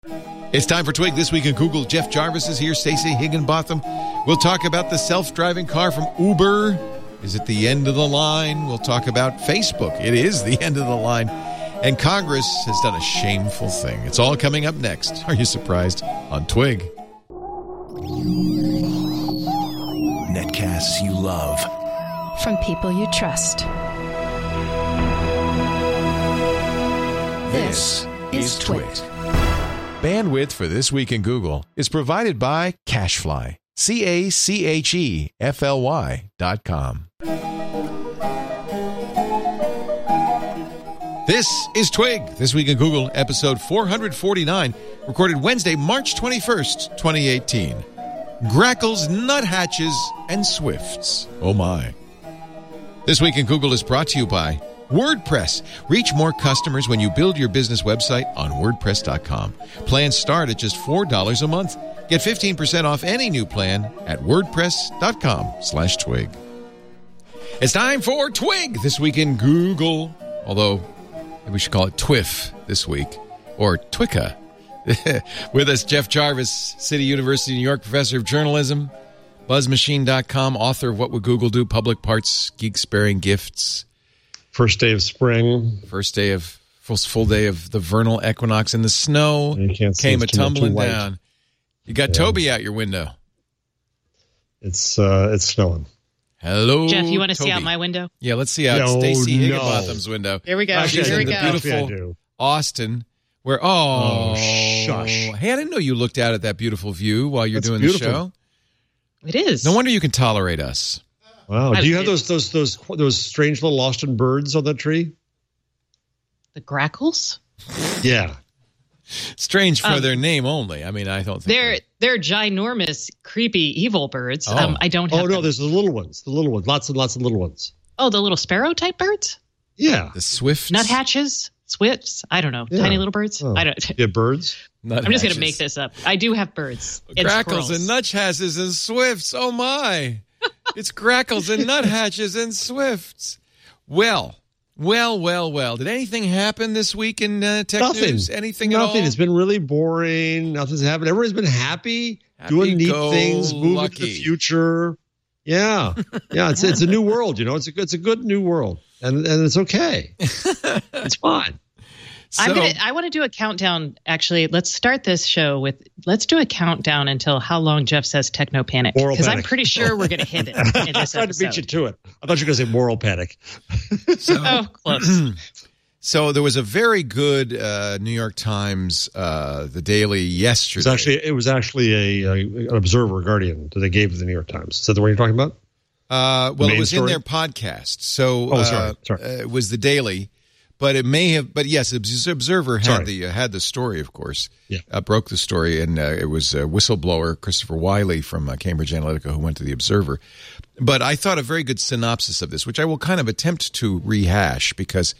It's time for Twig This Week in Google. Jeff Jarvis is here. Stacey Higginbotham. We'll talk about the self-driving car from Uber. Is it the end of the line? We'll talk about Facebook. It is the end of the line. And Congress has done a shameful thing. It's all coming up next. Are you surprised? On Twig. Netcasts you love. From people you trust. This is Twig. Bandwidth for This Week in Google is provided by CacheFly. CacheFly.com. This is Twig, This Week in Google, episode 449, recorded Wednesday, March 21st, 2018. Grackles, nuthatches, and swifts. Oh my. This Week in Google is brought to you by WordPress. Reach more customers when you build your business website on WordPress.com. Plans start at just $4 a month. Get 15% off any new plan at WordPress.com/twig. It's time for Twig This Week in Google. Although, maybe we should call it TWIF this week. Or TWICA. With us, Jeff Jarvis, City University, New York, professor of journalism, BuzzMachine.com, author of What Would Google Do? Public Parts, Geek-Sparing Gifts. First day of spring. First full day of the vernal equinox, and the snow came a-tumbling down. You got Toby out your window. It's snowing. Hello, Jeff, you want to Toby. see out my window? Yeah, let's see out Stacey Higginbotham's window. Here we go. She's Here we in the go. beautiful Austin, where, shush. Hey, I didn't know you looked out at that beautiful view while you're doing the show. It is. No wonder you can tolerate us. Wow. Do you have those strange little Austin birds on that tree? The grackles? Yeah. Strange for their name only. I mean, I don't think they're ginormous, creepy, evil birds. Oh. I don't have Oh, no, them. there's the little ones. Lots and lots of little ones. Oh, the little sparrow type birds? Yeah. the swifts. Nuthatches? Swifts? I don't know. Yeah. Tiny little birds? Oh. I don't. You have birds? I'm just going to make this up. I do have birds. And Grackles squirrels. and nuthatches and swifts. Oh, my. It's grackles and nuthatches and swifts. Well. Did anything happen this week in tech news? Anything at all? Nothing. It's been really boring. Nothing's happened. Everybody's been happy doing neat things, moving to the future. Yeah. Yeah, it's a new world, you know. It's a good new world. And it's okay. It's fine. So, I want to do a countdown. Actually, let's start this show let's do a countdown until how long Jeff says techno panic, because I'm pretty sure we're going to hit it in this I tried to beat you to it. I thought you were going to say moral panic. Close. So there was a very good New York Times, the Daily yesterday. It was actually an Observer Guardian that they gave to the New York Times. Is that the one you're talking about? Well, it was in their podcast. So sorry. It was the Daily. But it may have, but yes, Observer had the story, of course. Yeah. Broke the story, and it was a whistleblower, Christopher Wiley from Cambridge Analytica, who went to the Observer. But I thought a very good synopsis of this, which I will kind of attempt to rehash, because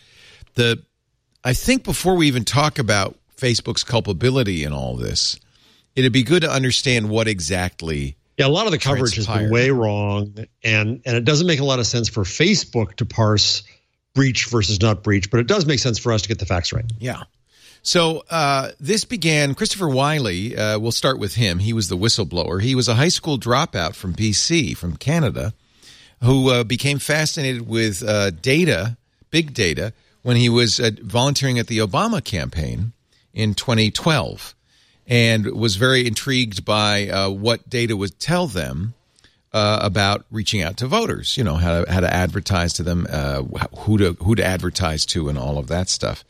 I think before we even talk about Facebook's culpability in all this, it'd be good to understand what exactly. Yeah, a lot of the coverage has been way wrong, and it doesn't make a lot of sense for Facebook to parse breach versus not breach, but it does make sense for us to get the facts right. Yeah. So this began, Christopher Wiley, we'll start with him. He was the whistleblower. He was a high school dropout from BC, from Canada, who became fascinated with big data, when he was volunteering at the Obama campaign in 2012, and was very intrigued by what data would tell them about reaching out to voters, you know, how to advertise to them, who to advertise to, and all of that stuff.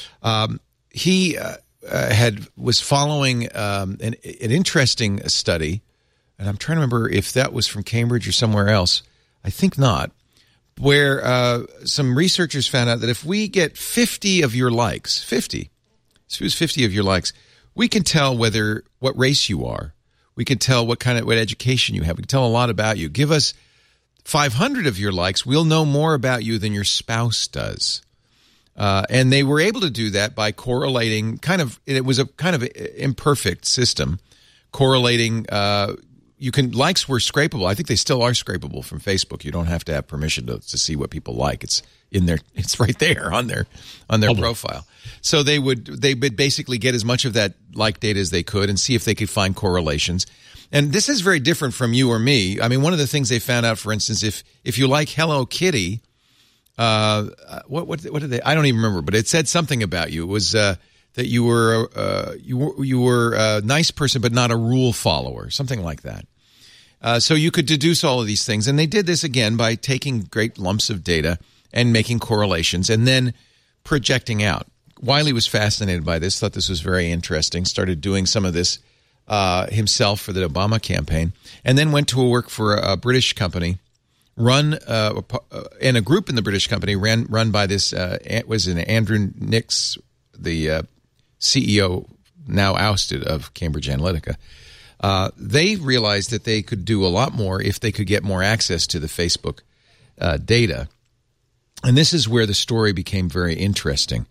He was following an interesting study, and I'm trying to remember if that was from Cambridge or somewhere else. I think not. Where some researchers found out that if we get 50 of your likes, 50 of your likes, we can tell what race you are. We can tell what education you have. We can tell a lot about you. Give us 500 of your likes, we'll know more about you than your spouse does. And they were able to do that by correlating it was a kind of imperfect system, correlating likes were scrapable. I think they still are scrapable from Facebook. You don't have to have permission to see what people like. It's in there. It's right there on their profile. So they would basically get as much of that like data as they could and see if they could find correlations. And this is very different from you or me. I mean, one of the things they found out, for instance, if you like Hello Kitty, what did they? I don't even remember, but it said something about you. It was that you were a nice person, but not a rule follower, something like that. So you could deduce all of these things, and they did this again by taking great lumps of data and making correlations, and then projecting out. Wiley was fascinated by this, thought this was very interesting, started doing some of this himself for the Obama campaign, and then went to work for a British company, and a group in the British company run by this was an Andrew Nix, the CEO now ousted of Cambridge Analytica. They realized that they could do a lot more if they could get more access to the Facebook data, and this is where the story became very interesting.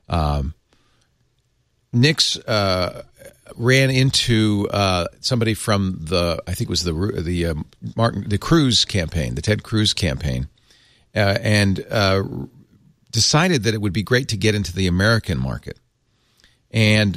Nix ran into somebody from I think it was the Cruz campaign, the Ted Cruz campaign, and decided that it would be great to get into the American market, and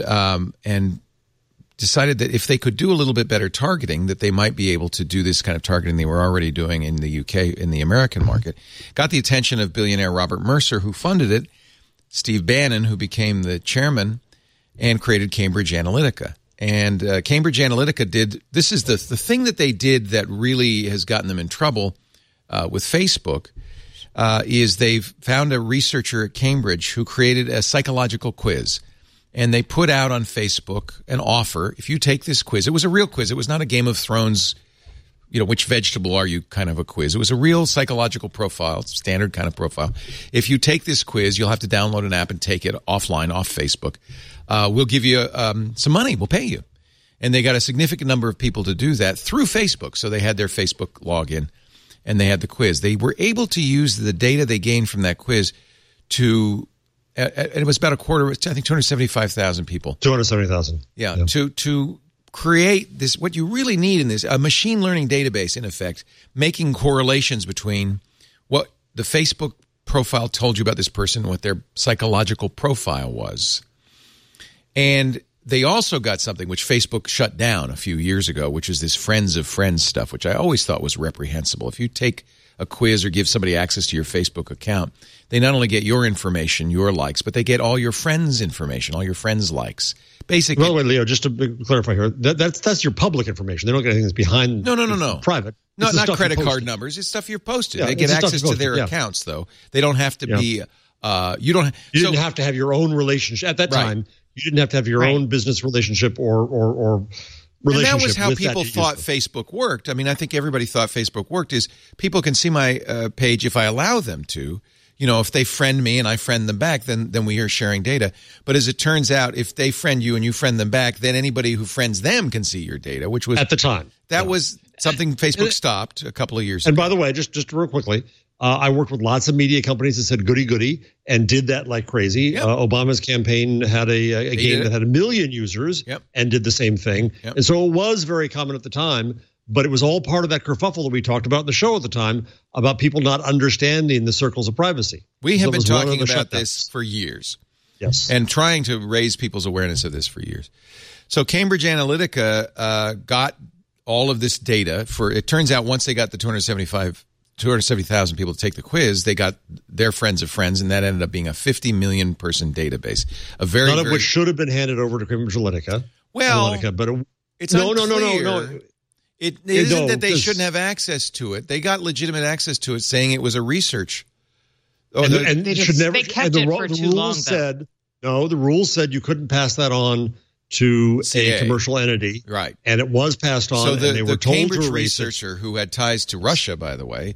decided that if they could do a little bit better targeting, that they might be able to do this kind of targeting they were already doing in the UK, in the American market. Got the attention of billionaire Robert Mercer, who funded it, Steve Bannon, who became the chairman, and created Cambridge Analytica. And Cambridge Analytica this is the thing that they did that really has gotten them in trouble with Facebook, is they've found a researcher at Cambridge who created a psychological quiz. And they put out on Facebook an offer. If you take this quiz, it was a real quiz. It was not a Game of Thrones, which vegetable are you kind of a quiz. It was a real psychological profile, standard kind of profile. If you take this quiz, you'll have to download an app and take it offline, off Facebook. We'll give you some money. We'll pay you. And they got a significant number of people to do that through Facebook. So they had their Facebook login and they had the quiz. They were able to use the data they gained from that quiz to, and it was about a quarter, I think 275,000 people. 270,000. Yeah. To create this, what you really need in this, a machine learning database, in effect, making correlations between what the Facebook profile told you about this person and what their psychological profile was. And they also got something which Facebook shut down a few years ago, which is this friends of friends stuff, which I always thought was reprehensible. If you take a quiz or give somebody access to your Facebook account, they not only get your information, your likes, but they get all your friends' information, all your friends' likes. Basically, by the way, Leo, just to clarify here, that's your public information. They don't get anything that's behind. No. Private. No, not credit card numbers. It's stuff you've posted. Yeah, they get access to their accounts, though. They don't have to be. You didn't have to have your own relationship at that time. You didn't have to have your own business relationship or relationship. And that was how people thought Facebook worked. I mean, I think everybody thought Facebook worked is people can see my page if I allow them to. If they friend me and I friend them back, then we are sharing data. But as it turns out, if they friend you and you friend them back, then anybody who friends them can see your data, which was at the time. That was something Facebook stopped a couple of years ago. And by the way, just real quickly, I worked with lots of media companies that said goody and did that like crazy. Yep. Obama's campaign had a game that had 1 million users and did the same thing. Yep. And so it was very common at the time. But it was all part of that kerfuffle that we talked about in the show at the time about people not understanding the circles of privacy. We have been talking about this for years. Yes. And trying to raise people's awareness of this for years. So Cambridge Analytica got all of this data it turns out once they got the 270,000 people to take the quiz, they got their friends of friends, and that ended up being a 50 million person database. None of which should have been handed over to Cambridge Analytica. Well, it's no. It isn't that they shouldn't have access to it. They got legitimate access to it, saying it was a research. They kept it for too long. The rules said you couldn't pass that on to a commercial entity, right? And it was passed on. So and they were told Cambridge to researcher who had ties to Russia, by the way,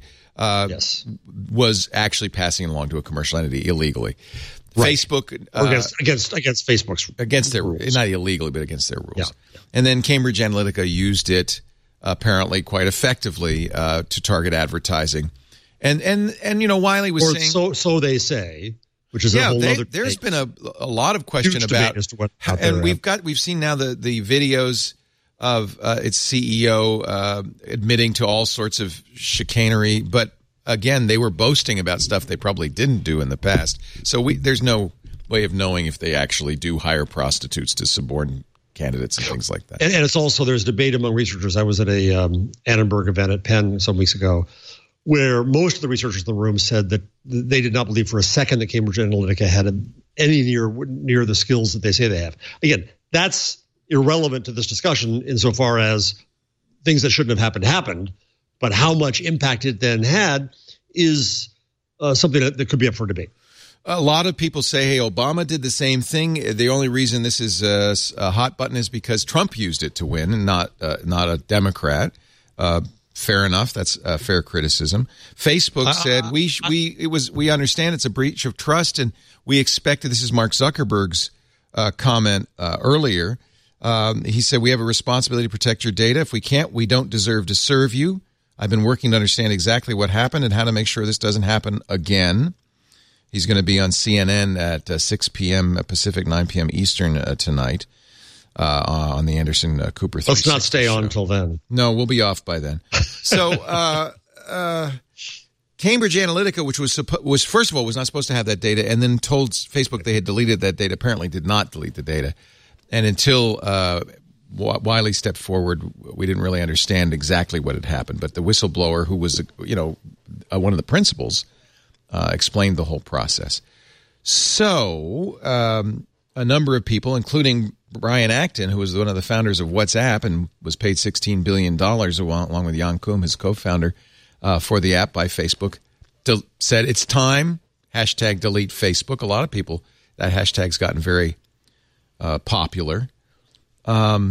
was actually passing it along to a commercial entity illegally. Right. Facebook against Facebook's their rules. Not illegally, but against their rules. Yeah. And then Cambridge Analytica used it apparently quite effectively to target advertising, and Wiley was saying so they say, which is a whole other. There's been a lot of question about, as to what and we've seen now the videos of its CEO admitting to all sorts of chicanery. But again, they were boasting about stuff they probably didn't do in the past. So there's no way of knowing if they actually do hire prostitutes to suborn candidates and things like that. And it's also, there's debate among researchers. I was at a Annenberg event at Penn some weeks ago, where most of the researchers in the room said that they did not believe for a second that Cambridge Analytica had any near the skills that they say they have. Again, that's irrelevant to this discussion insofar as things that shouldn't have happened, but how much impact it then had is something that could be up for debate. A lot of people say, hey, Obama did the same thing. The only reason this is a hot button is because Trump used it to win and not a Democrat. Fair enough. That's fair criticism. Facebook said we understand it's a breach of trust, and we expected. This is Mark Zuckerberg's comment earlier. He said we have a responsibility to protect your data. If we can't, we don't deserve to serve you. I've been working to understand exactly what happened and how to make sure this doesn't happen again. He's going to be on CNN at 6 p.m. Pacific, 9 p.m. Eastern tonight on the Anderson Cooper 360 Let's not stay show. on until then. No, we'll be off by then. So Cambridge Analytica, which was first of all was not supposed to have that data, and then told Facebook they had deleted that data, apparently did not delete the data. And until Wiley stepped forward, we didn't really understand exactly what had happened. But the whistleblower, who was one of the principals, explained the whole process. So a number of people, including Brian Acton, who was one of the founders of WhatsApp and was paid $16 billion along with Jan Koum, his co-founder, for the app by Facebook, said it's time, hashtag delete Facebook. A lot of people, that hashtag's gotten very popular. I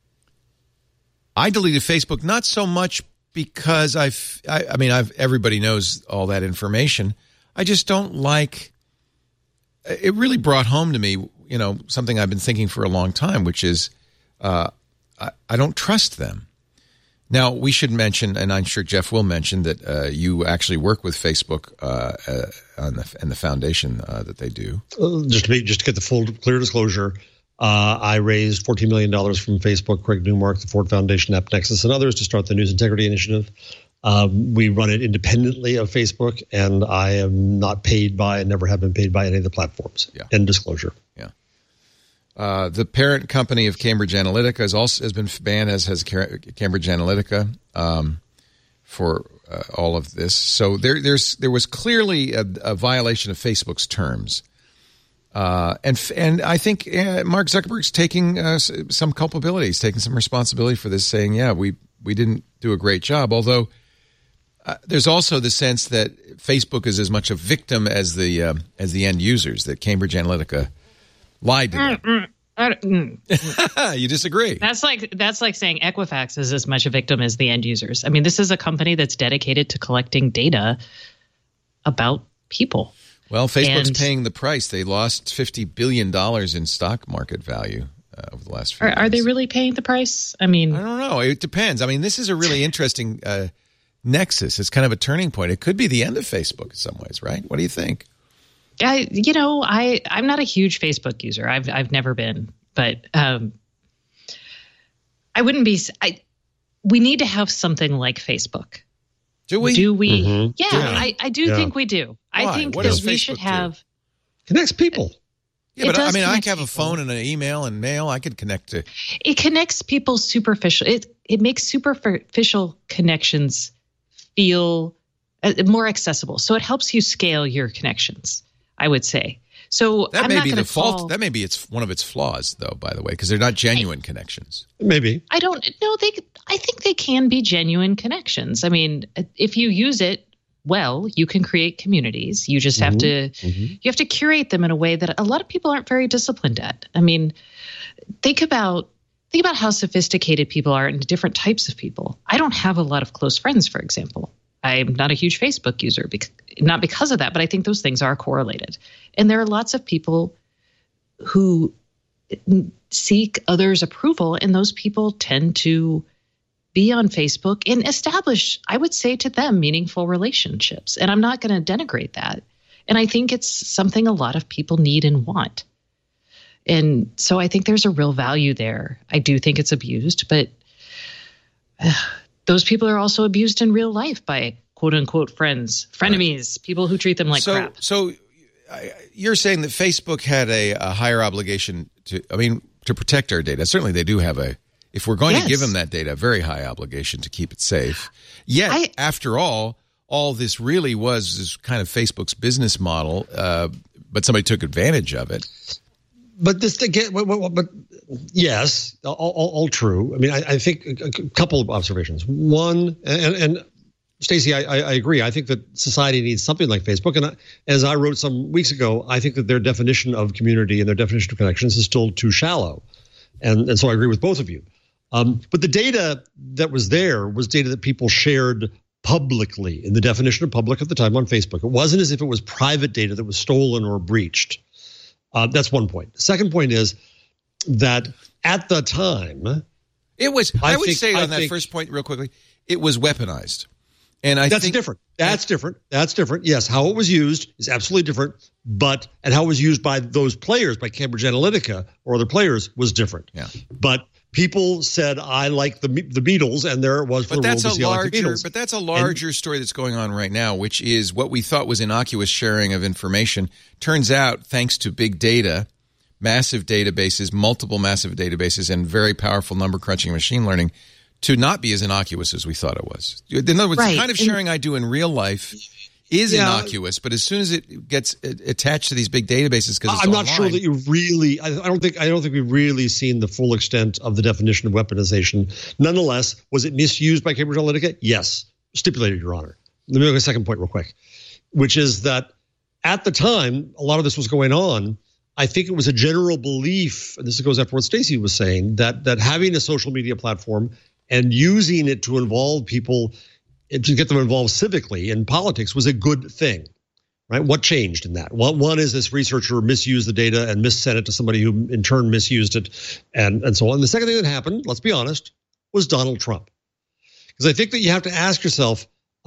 deleted Facebook not so much because everybody knows all that information. I just don't like. It really brought home to me, something I've been thinking for a long time, which is I don't trust them. Now, we should mention, and I'm sure Jeff will mention, that you actually work with Facebook and the foundation that they do. Just to get the full clear disclosure, I raised $14 million from Facebook, Craig Newmark, the Ford Foundation, AppNexus, and others to start the News Integrity Initiative. We run it independently of Facebook, and I am not paid by and never have been paid by any of the platforms. Yeah. End disclosure. Yeah. The parent company of Cambridge Analytica has been banned, as has Cambridge Analytica, for all of this. So there was clearly a violation of Facebook's terms. And I think Mark Zuckerberg's taking some culpability. He's taking some responsibility for this, saying, yeah, we didn't do a great job. Although there's also the sense that Facebook is as much a victim as the end users, that Cambridge Analytica lied to them. You disagree? That's like saying Equifax is as much a victim as the end users. I mean, this is a company that's dedicated to collecting data about people. Well, Facebook's paying the price. They lost $50 billion in stock market value over the last few years. Are they really paying the price? I mean, I don't know. It depends. I mean, this is a really interesting nexus. It's kind of a turning point. It could be the end of Facebook in some ways, right? What do you think? I'm not a huge Facebook user. I've never been, but I wouldn't be. We need to have something like Facebook. Do we? Mm-hmm. Yeah, I do think we do. Why? I think what that we should have. Connects people. Yeah, but I mean, I have a phone and an email and mail. I could connect to. It connects people superficial. It makes superficial connections feel more accessible. So it helps you scale your connections, I would say. So that may be the fault. That may be it's one of its flaws, though. By the way, because they're not genuine connections. Maybe I don't know. I think they can be genuine connections. I mean, if you use it well, you can create communities. You just have to you have to curate them in a way that a lot of people aren't very disciplined at. I mean, think about how sophisticated people are and different types of people. I don't have a lot of close friends, for example. I'm not a huge Facebook user, not because of that, but I think those things are correlated. And there are lots of people who seek others' approval, and those people tend to be on Facebook and establish, I would say to them, meaningful relationships. And I'm not going to denigrate that. And I think it's something a lot of people need and want. And so I think there's a real value there. I do think it's abused, but those people are also abused in real life by quote unquote friends, frenemies, people who treat them like crap. So you're saying that Facebook had a higher obligation to protect our data. Certainly they do have if we're going to give them that data, a very high obligation to keep it safe. Yet, after all this really was kind of Facebook's business model, but somebody took advantage of it. But this again, but yes, all true. I mean, I think a couple of observations. One, and Stacey, I agree. I think that society needs something like Facebook. And as I wrote some weeks ago, I think that their definition of community and their definition of connections is still too shallow. And so I agree with both of you. But the data that was there was data that people shared publicly in the definition of public at the time on Facebook. It wasn't as if it was private data that was stolen or breached. That's one point. The second point is that at the time, it was. I would say on that first point real quickly, it was weaponized, and that's different. That's different. That's different. Yes, how it was used is absolutely different. And how it was used by those players, by Cambridge Analytica or other players, was different. Yeah. But people said, I like the Beatles, and there it was for the world to see I like the Beatles. But that's a larger story that's going on right now, which is what we thought was innocuous sharing of information. Turns out, thanks to big data, massive databases, multiple massive databases, and very powerful number crunching and machine learning, to not be as innocuous as we thought it was. In other words, the kind of sharing I do in real life is innocuous, but as soon as it gets attached to these big databases, because I'm not sure that you really. I don't think we've really seen the full extent of the definition of weaponization. Nonetheless, was it misused by Cambridge Analytica? Yes, stipulated, Your Honor. Let me make a second point real quick, which is that at the time a lot of this was going on. I think it was a general belief, and this goes after what Stacey was saying, that having a social media platform and using it to involve people, to get them involved civically in politics, was a good thing, right? What changed in that? One is this researcher misused the data and missent it to somebody who in turn misused it, and so on. The second thing that happened, let's be honest, was Donald Trump. Because I think that you have to ask yourself,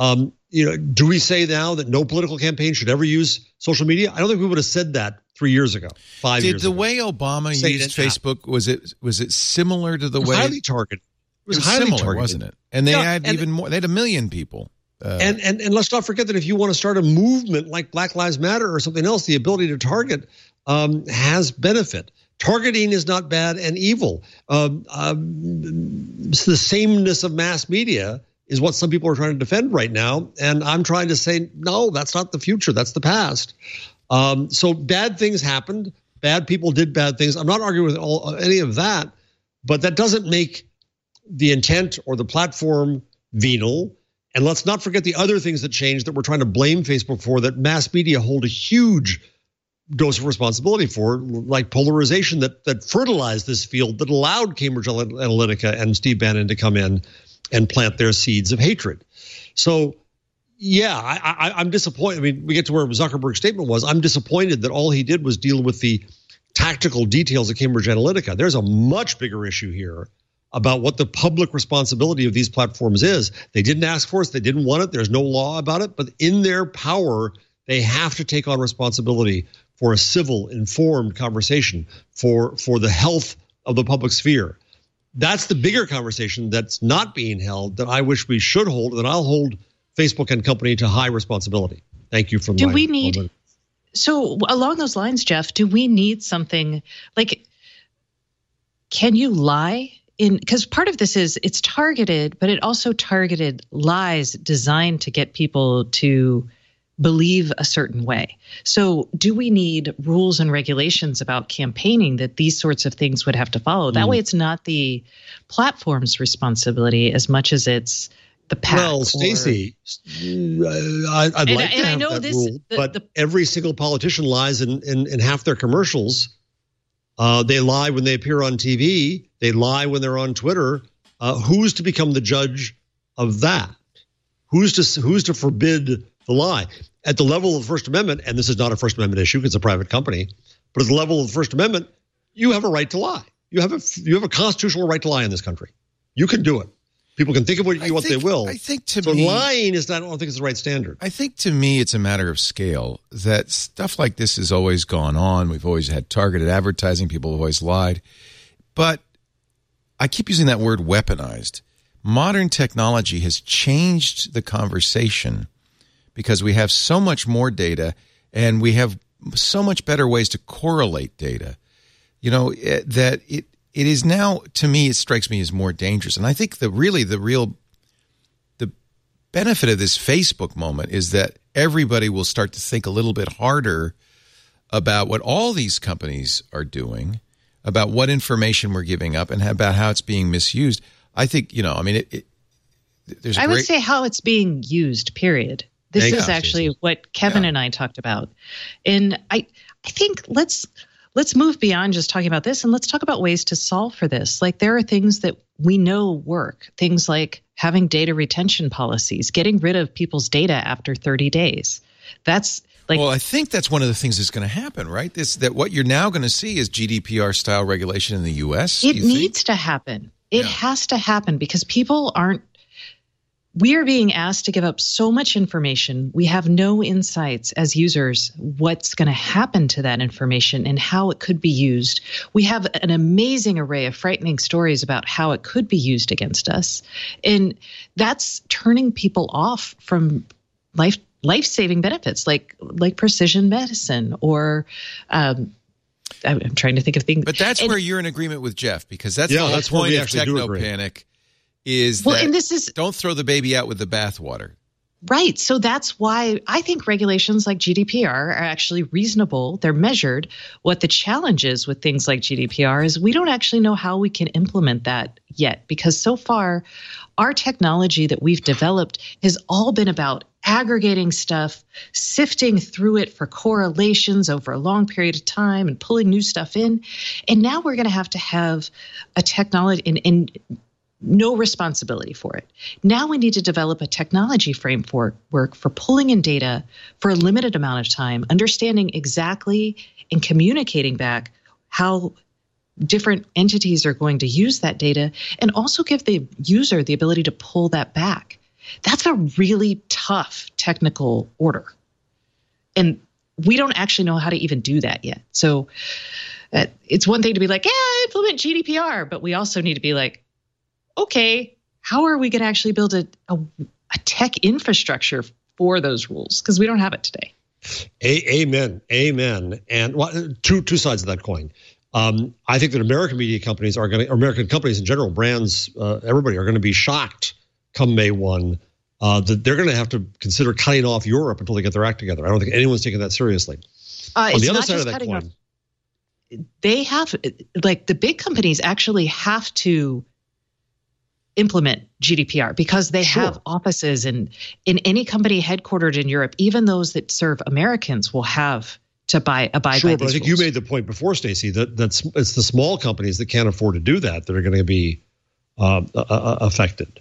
do we say now that no political campaign should ever use social media? I don't think we would have said that 3 years ago, 5 years ago. Did the way Obama used Facebook, was it similar to the way? Highly targeted. It was highly similar, targeted, wasn't it? And they had even more. They had 1 million people. And let's not forget that if you want to start a movement like Black Lives Matter or something else, the ability to target has benefit. Targeting is not bad and evil. The sameness of mass media is what some people are trying to defend right now. And I'm trying to say, no, that's not the future. That's the past. So bad things happened. Bad people did bad things. I'm not arguing with any of that, but that doesn't make the intent or the platform venal. And let's not forget the other things that changed that we're trying to blame Facebook for, that mass media hold a huge dose of responsibility for, like polarization that fertilized this field, that allowed Cambridge Analytica and Steve Bannon to come in and plant their seeds of hatred. So, yeah, I'm disappointed. I mean, we get to where Zuckerberg's statement was. I'm disappointed that all he did was deal with the tactical details of Cambridge Analytica. There's a much bigger issue here about what the public responsibility of these platforms is. They didn't ask for it. They didn't want it. There's no law about it. But in their power, they have to take on responsibility for a civil, informed conversation, for the health of the public sphere. That's the bigger conversation that's not being held, that I wish we should hold, that I'll hold Facebook and company to high responsibility. Thank you for my moment. So along those lines, Jeff, do we need something like, can you lie? Because part of this is it's targeted, but it also targeted lies designed to get people to believe a certain way. So do we need rules and regulations about campaigning that these sorts of things would have to follow? That way it's not the platform's responsibility as much as it's the PAC. Well, Stacey, I'd like to have that rule, but every single politician lies in half their commercials. They lie when they appear on TV. They lie when they're on Twitter. Who's to become the judge of that? Who's to forbid the lie? At the level of the First Amendment, and this is not a First Amendment issue because it's a private company, but at the level of the First Amendment, you have a right to lie. You have a constitutional right to lie in this country. You can do it. People can think of what they will. I think to so me, lying is not. I don't think it's the right standard. I think to me, it's a matter of scale. That stuff like this has always gone on. We've always had targeted advertising. People have always lied. But I keep using that word weaponized. Modern technology has changed the conversation because we have so much more data and we have so much better ways to correlate data. You know, that it is now, to me, it strikes me as more dangerous. And I think the benefit of this Facebook moment is that everybody will start to think a little bit harder about what all these companies are doing, about what information we're giving up, and about how it's being misused. I think, you know, I mean, I would say how it's being used, period. This is actually what Kevin and I talked about. And I think let's move beyond just talking about this and let's talk about ways to solve for this. Like, there are things that we know work, things like having data retention policies, getting rid of people's data after 30 days. That's like, well, I think that's one of the things that's going to happen, right? That what you're now going to see is GDPR style regulation in the U.S. It needs to happen. It has to happen because we are being asked to give up so much information. We have no insights as users what's going to happen to that information and how it could be used. We have an amazing array of frightening stories about how it could be used against us. And that's turning people off from life-saving benefits like precision medicine or I'm trying to think of things. But that's where you're in agreement with Jeff, because that's the whole point of Technopanic. Don't throw the baby out with the bathwater. Right. So that's why I think regulations like GDPR are actually reasonable. They're measured. What the challenge is with things like GDPR is we don't actually know how we can implement that yet, because so far our technology that we've developed has all been about aggregating stuff, sifting through it for correlations over a long period of time and pulling new stuff in. And now we're going to have a technology and no responsibility for it. Now we need to develop a technology framework for pulling in data for a limited amount of time, understanding exactly and communicating back how different entities are going to use that data, and also give the user the ability to pull that back. That's a really tough technical order. And we don't actually know how to even do that yet. So it's one thing to be like, implement GDPR, but we also need to be like, okay, how are we going to actually build a tech infrastructure for those rules? Because we don't have it today. Amen. And two sides of that coin. I think that American media companies American companies in general, brands, everybody are going to be shocked come May 1 that they're going to have to consider cutting off Europe until they get their act together. I don't think anyone's taking that seriously. On the other side of that coin, they have, like, the big companies actually have to implement GDPR because they have offices in any company headquartered in Europe. Even those that serve Americans will have to abide by these rules. But I think you made the point before, Stacey, that it's the small companies that can't afford to do that are going to be affected.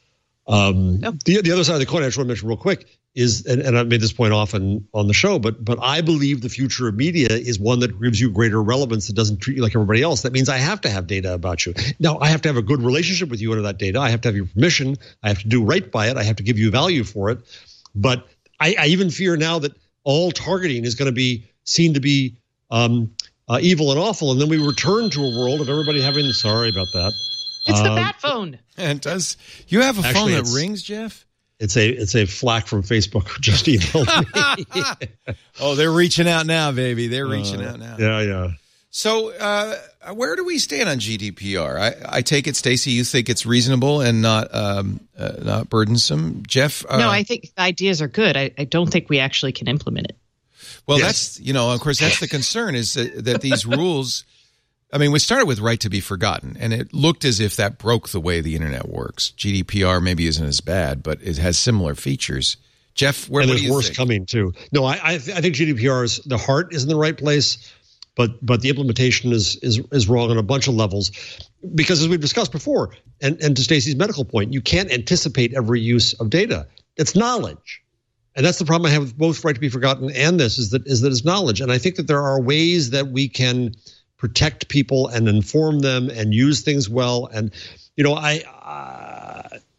The other side of the coin I just want to mention real quick is, and I've made this point often on the show, but I believe the future of media is one that gives you greater relevance, that doesn't treat you like everybody else. That means I have to have data about you. Now, I have to have a good relationship with you under that data. I have to have your permission. I have to do right by it. I have to give you value for it. But I even fear now that all targeting is going to be seen to be evil and awful. And then we return to a world of everybody having, sorry about that. It's the bat phone. And does you have a phone that rings, Jeff? It's a flack from Facebook who just emailed me. Oh, they're reaching out now, baby. They're reaching out now. Yeah. So where do we stand on GDPR? I take it, Stacey, you think it's reasonable and not burdensome. Jeff? No, I think the ideas are good. I don't think we actually can implement it. Well, that's, of course, that's the concern is that these rules, I mean, we started with right to be forgotten, and it looked as if that broke the way the internet works. GDPR maybe isn't as bad, but it has similar features. Jeff, what do you think? And there's worse coming, too. No, I think GDPR's, the heart is in the right place, but the implementation is wrong on a bunch of levels. Because as we've discussed before, and to Stacey's medical point, you can't anticipate every use of data. It's knowledge. And that's the problem I have with both right to be forgotten and this, is that it's knowledge. And I think that there are ways that we can protect people and inform them and use things well. And,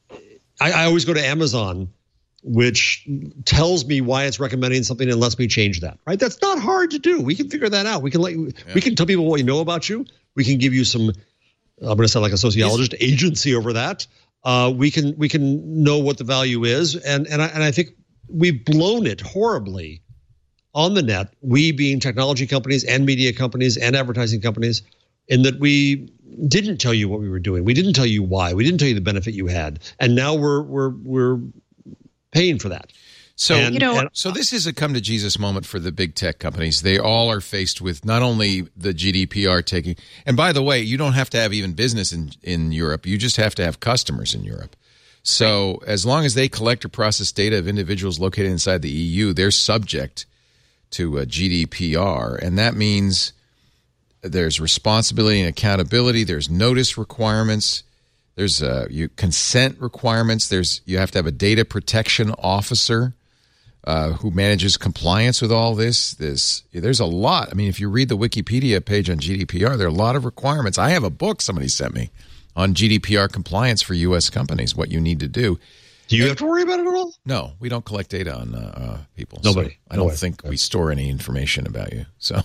I always go to Amazon, which tells me why it's recommending something and lets me change that. Right? That's not hard to do. We can figure that out. We can tell people what we know about you. We can give you some. I'm going to sound like a sociologist. Agency over that. We can know what the value is, and I think we've blown it horribly on the net. We being technology companies and media companies and advertising companies, in that we didn't tell you what we were doing. We didn't tell you why. We didn't tell you the benefit you had, and now we're paying for that. So so this is a come to Jesus moment for the big tech companies. They all are faced with not only the GDPR taking, and by the way, you don't have to have even business in Europe. You just have to have customers in Europe. So as long as they collect or process data of individuals located inside the EU, they're subject to GDPR, and that means there's responsibility and accountability. There's notice requirements. There's consent requirements. You have to have a data protection officer who manages compliance with all this. There's a lot. I mean, if you read the Wikipedia page on GDPR, there are a lot of requirements. I have a book somebody sent me on GDPR compliance for U.S. companies, what you need to do. Do you have to worry about it at all? No, we don't collect data on people. Nobody. So I don't think we store any information about you. So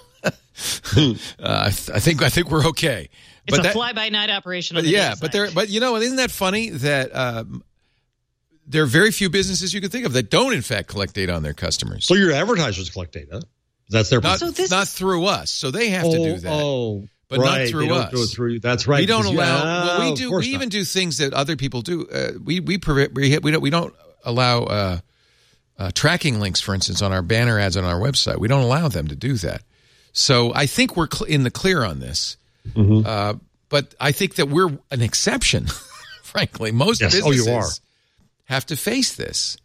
I think we're okay. It's a fly-by-night operation. On the but isn't that funny that there are very few businesses you can think of that don't, in fact, collect data on their customers. So your advertisers collect data. That's their not through us. So they have to do that. But right. not through they don't us. Do it through, that's right. We don't allow. Well, we do. We even do things that other people do. We don't allow tracking links, for instance, on our banner ads on our website. We don't allow them to do that. So I think we're in the clear on this. Mm-hmm. But I think that we're an exception. Frankly, most businesses have to face this.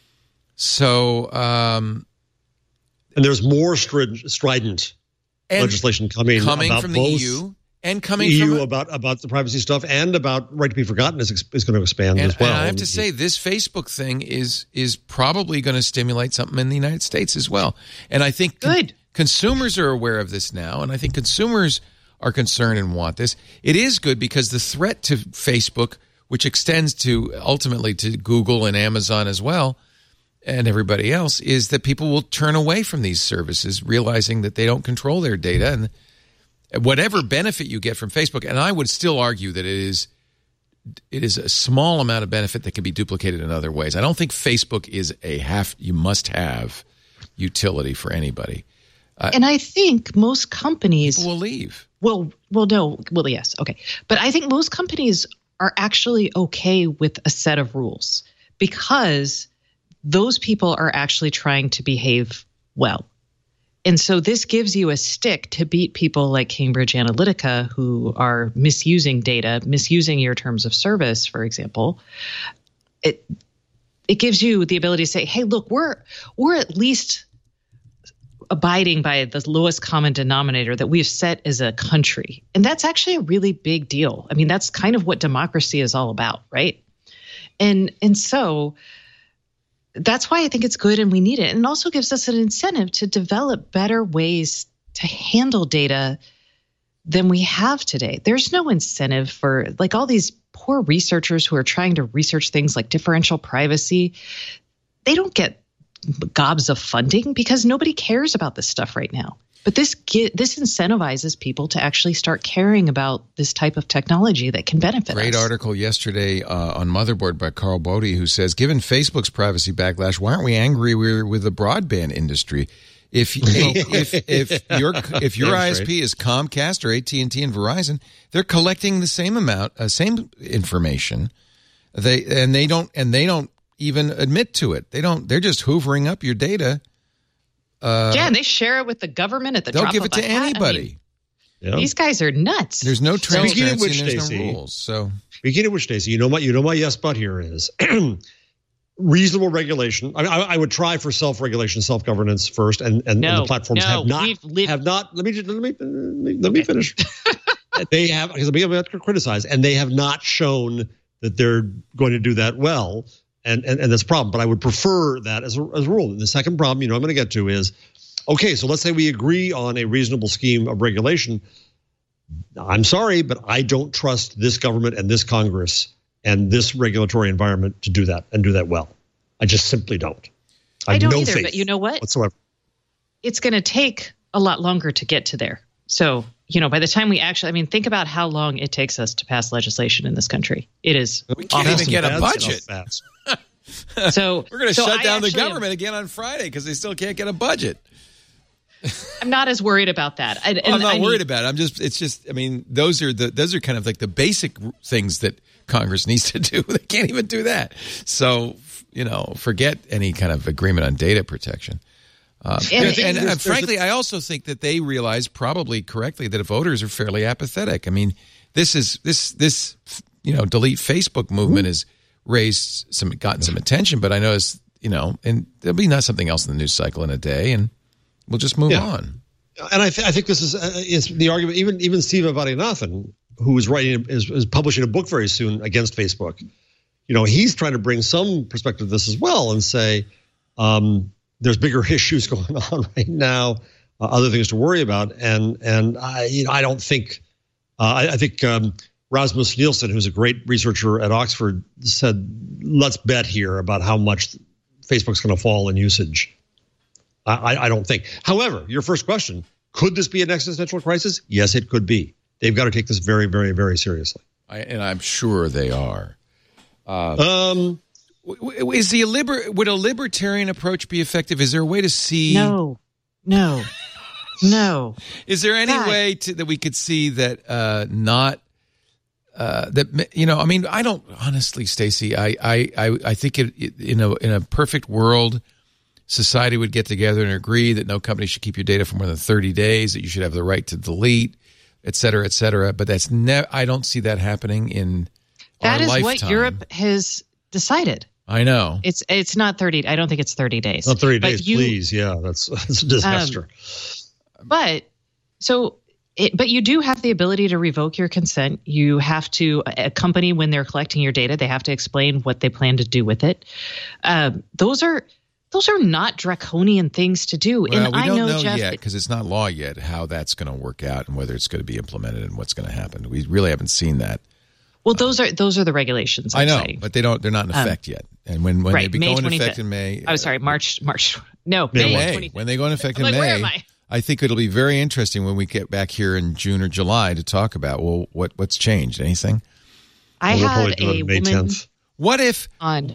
So, and there's more strident legislation coming about from both the EU and coming EU from about the privacy stuff, and about right to be forgotten is going to expand as well. And I have to say, this Facebook thing is probably going to stimulate something in the United States as well. And I think consumers are aware of this now, and I think consumers are concerned and want this. It is good because the threat to Facebook, which extends to ultimately to Google and Amazon as well, and everybody else, is that people will turn away from these services, realizing that they don't control their data, and whatever benefit you get from Facebook. And I would still argue that it is a small amount of benefit that can be duplicated in other ways. I don't think Facebook is you must have utility for anybody. And I think most companies will leave. Yes, okay, but I think most companies are actually okay with a set of rules because those people are actually trying to behave well. And so this gives you a stick to beat people like Cambridge Analytica who are misusing data, misusing your terms of service, for example. It gives you the ability to say, hey, look, we're at least abiding by the lowest common denominator that we've set as a country. And that's actually a really big deal. I mean, that's kind of what democracy is all about, right? And so that's why I think it's good and we need it. And it also gives us an incentive to develop better ways to handle data than we have today. There's no incentive for like all these poor researchers who are trying to research things like differential privacy. They don't get gobs of funding because nobody cares about this stuff right now. But this incentivizes people to actually start caring about this type of technology that can benefit us. Great article yesterday on Motherboard by Carl Bodie, who says, given Facebook's privacy backlash, why aren't we angry with the broadband industry? If your ISP is Comcast or AT&T and Verizon, they're collecting the same amount, same information. They don't even admit to it. They're just hoovering up your data. And they share it with the government at the drop of a hat. They'll give it to anybody. I mean, these guys are nuts. There's no transparency and there's no rules. So, speaking of which, Stacey, you know my yes but here is reasonable regulation. I would try for self-regulation, self-governance first, and the platforms have not. Let me finish. They have, because I'm about to criticize, and they have not shown that they're going to do that well. And that's a problem, but I would prefer that as a rule. And the second problem, I'm going to get to is, okay, so let's say we agree on a reasonable scheme of regulation. I'm sorry, but I don't trust this government and this Congress and this regulatory environment to do that and do that well. I just simply don't. I don't either, but you know what? Whatsoever. It's going to take a lot longer to get to there. So, by the time we actually, think about how long it takes us to pass legislation in this country. It is. We can't even get a budget. So we're going to shut down the government again on Friday because they still can't get a budget. I'm not as worried about that. I'm not worried about it. Those are kind of like the basic things that Congress needs to do. They can't even do that. So, forget any kind of agreement on data protection. And frankly, I also think that they realize probably correctly that voters are fairly apathetic. This delete Facebook movement has gotten some attention, but I noticed, and there'll be not something else in the news cycle in a day, and we'll just move on. And I think this is the argument. Even Steve Varadinathan, who is publishing a book very soon against Facebook. He's trying to bring some perspective to this as well and say there's bigger issues going on right now, other things to worry about. And I don't think I think Rasmus Nielsen, who's a great researcher at Oxford, said let's bet here about how much Facebook's going to fall in usage. I don't think. However, your first question, could this be an existential crisis? Yes, it could be. They've got to take this very, very, very seriously. And I'm sure they are. Would a libertarian approach be effective? Is there a way to see? No. Is there any way that we could see that I don't honestly, Stacey. I think in a perfect world, society would get together and agree that no company should keep your data for more than 30 days, that you should have the right to delete, et cetera, et cetera. But that's I don't see that happening in our lifetime. That is what Europe has decided. I know. It's not 30. I don't think it's 30 days. Not 30 days, please. Yeah, that's a disaster. But you do have the ability to revoke your consent. You have to, a company, when they're collecting your data, they have to explain what they plan to do with it. Those are not draconian things to do. Well, and we don't know Jeff, yet because it's not law yet how that's going to work out and whether it's going to be implemented and what's going to happen. We really haven't seen that. Well, those are the regulations. I know, but they're not in effect yet. And when they go into effect in May. Oh, sorry, March. No, May. When they go into effect in May. Where am I? I think it'll be very interesting when we get back here in June or July to talk about what's changed. Anything? I had a May woman. 10th. What if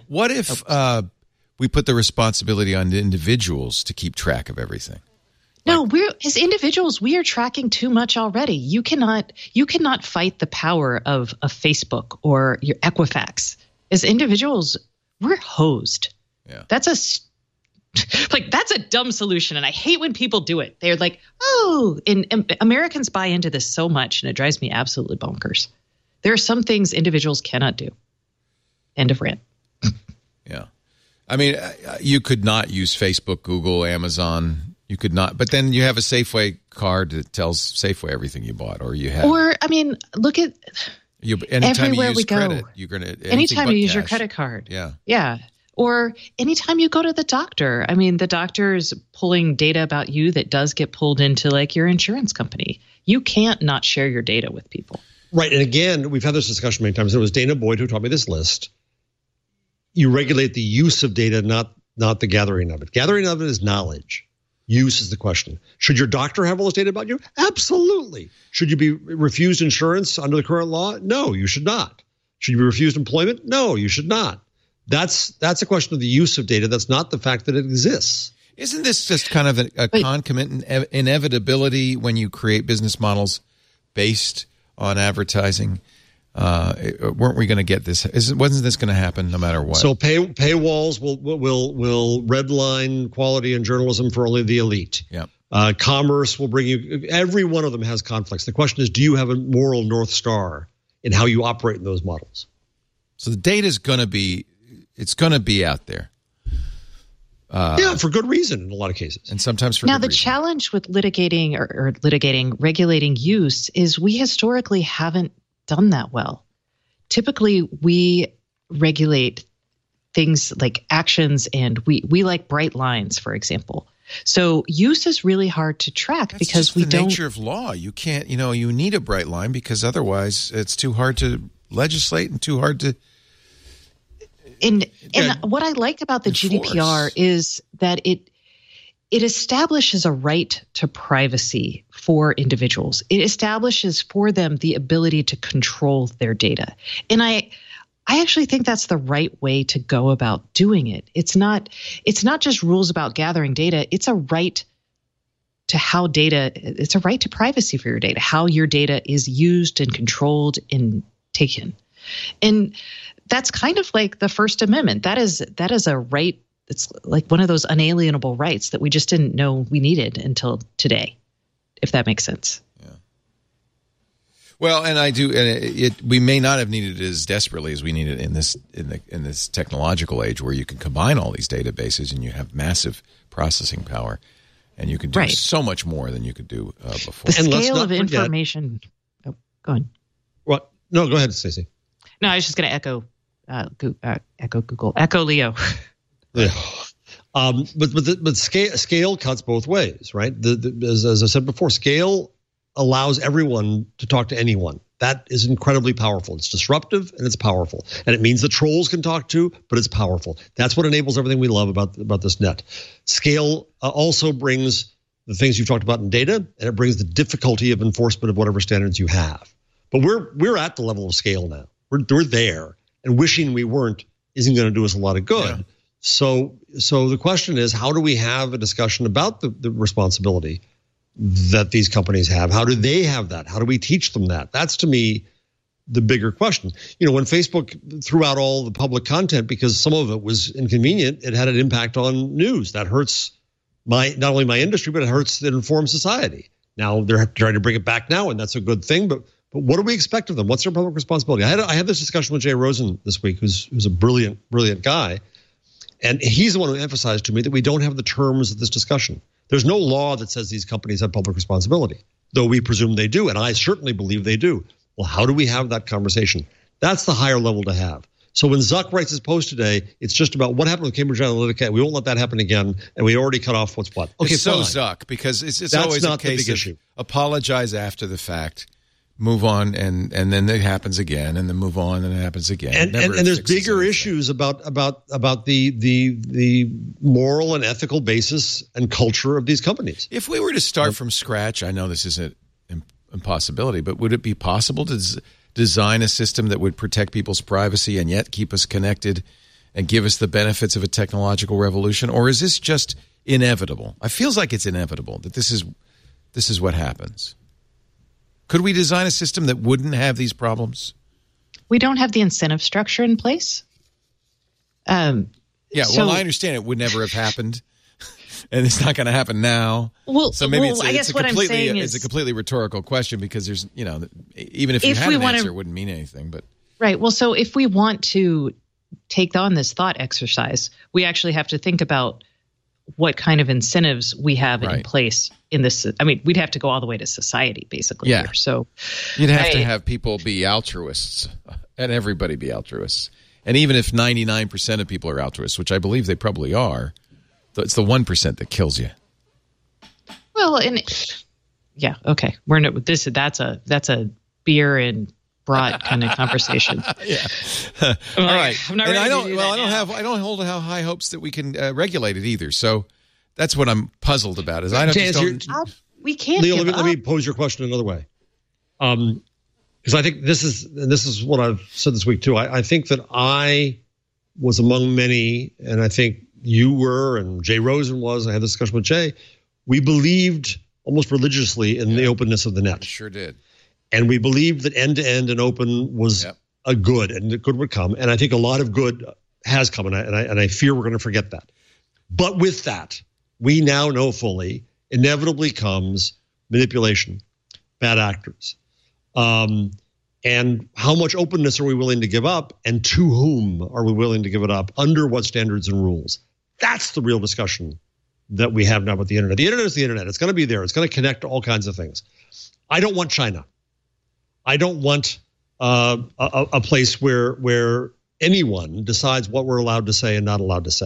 we put the responsibility on individuals to keep track of everything? No, as individuals, we are tracking too much already. You cannot fight the power of a Facebook or your Equifax. As individuals, we're hosed. Yeah. That's a dumb solution, and I hate when people do it. They're like, and Americans buy into this so much, and it drives me absolutely bonkers. There are some things individuals cannot do. End of rant. Yeah. You could not use Facebook, Google, Amazon. You could not, but then you have a Safeway card that tells Safeway everything you bought, or you have. Look at anytime everywhere you use we go. Credit, you're going to. Anytime you use your credit card. Yeah. Or anytime you go to the doctor. The doctor is pulling data about you that does get pulled into like your insurance company. You can't not share your data with people. Right, and again, we've had this discussion many times. It was Dana Boyd who taught me this list. You regulate the use of data, not the gathering of it. Gathering of it is knowledge. Use is the question. Should your doctor have all this data about you? Absolutely. Should you be refused insurance under the current law? No, you should not. Should you be refused employment? No, you should not. That's a question of the use of data. That's not the fact that it exists. Isn't this just kind of a concomitant inevitability when you create business models based on advertising? Weren't we going to get this? Wasn't this going to happen no matter what? So paywalls will redline quality and journalism for only the elite. Yeah. Commerce will bring you. Every one of them has conflicts. The question is, do you have a moral North Star in how you operate in those models? So the data is going to be out there. For good reason in a lot of cases, and sometimes for now good the reason. challenge with regulating use is we historically haven't done that well. Typically, we regulate things like actions, and we like bright lines, for example. So use is really hard to track because we don't. That's the nature of law. You can't. You need a bright line because otherwise it's too hard to legislate and too hard to And what I like about the GDPR is that it establishes a right to privacy for individuals. It establishes for them the ability to control their data. And I actually think that's the right way to go about doing it. It's not just rules about gathering data. It's a right to it's a right to privacy for your data, how your data is used and controlled and taken. And that's kind of like the First Amendment. That is a right. It's like one of those unalienable rights that we just didn't know we needed until today, if that makes sense. Yeah. Well, and I do, and we may not have needed it as desperately as we need it in this technological age, where you can combine all these databases and you have massive processing power, and you can do so much more than you could do before. The scale of information. Oh, go on. What? No, go ahead, Stacey. No, I was just going to echo Google, echo Leo. Yeah. But scale cuts both ways, right? As I said before, scale allows everyone to talk to anyone. That is incredibly powerful. It's disruptive and it's powerful. And it means the trolls can talk too, but it's powerful. That's what enables everything we love about this net. Scale also brings the things you've talked about in data, and it brings the difficulty of enforcement of whatever standards you have. But we're at the level of scale now. We're there, and wishing we weren't isn't going to do us a lot of good. Yeah. So the question is, how do we have a discussion about the responsibility that these companies have? How do they have that? How do we teach them that? That's, to me, the bigger question. When Facebook threw out all the public content because some of it was inconvenient, it had an impact on news. That hurts not only my industry, but it informs society. Now they're trying to bring it back now, and that's a good thing. But what do we expect of them? What's their public responsibility? I had this discussion with Jay Rosen this week, who's a brilliant guy. And he's the one who emphasized to me that we don't have the terms of this discussion. There's no law that says these companies have public responsibility, though we presume they do. And I certainly believe they do. Well, how do we have that conversation? That's the higher level to have. So when Zuck writes his post today, it's just about what happened with Cambridge Analytica. We won't let that happen again. And we already cut off what's what. Okay, it's so Zuck, because it's always a case of issue. Apologize after the fact. Move on, and then it happens again, and then move on, and it happens again. And there's bigger issues about the moral and ethical basis and culture of these companies. If we were to start from scratch, I know this is an impossibility, but would it be possible to design a system that would protect people's privacy and yet keep us connected and give us the benefits of a technological revolution? Or is this just inevitable? It feels like it's inevitable that this is what happens. Could we design a system that wouldn't have these problems? We don't have the incentive structure in place. Well, I understand it would never have happened, and it's not going to happen now. Well, so maybe I guess what I'm saying is, it's a completely rhetorical question, because there's, even if you had an answer, it wouldn't mean anything. But right. Well, so if we want to take on this thought exercise, we actually have to think about what kind of incentives we have in place in this. I mean, we'd have to go all the way to society, basically. Yeah. Here. So you'd have to have people be altruists and everybody be altruists. And even if 99% of people are altruists, which I believe they probably are, it's the 1% that kills you. Well, okay. That's a beer and brat kind of conversation. Yeah. All right. I'm not ready I don't hold high hopes that we can regulate it either. So that's what I'm puzzled about. Is we can't. Leo, let me pose your question another way. Because I think this is what I've said this week too. I think that I was among many, and I think you were, and Jay Rosen was. I had this discussion with Jay. We believed almost religiously in the openness of the net. Sure did. And we believed that end-to-end and open was a good, and the good would come. And I think a lot of good has come, and I fear we're going to forget that. But with that, we now know fully, inevitably comes manipulation, bad actors. And how much openness are we willing to give up, and to whom are we willing to give it up, under what standards and rules? That's the real discussion that we have now with the internet. The internet is the internet. It's going to be there. It's going to connect to all kinds of things. I don't want China. I don't want a place where anyone decides what we're allowed to say and not allowed to say.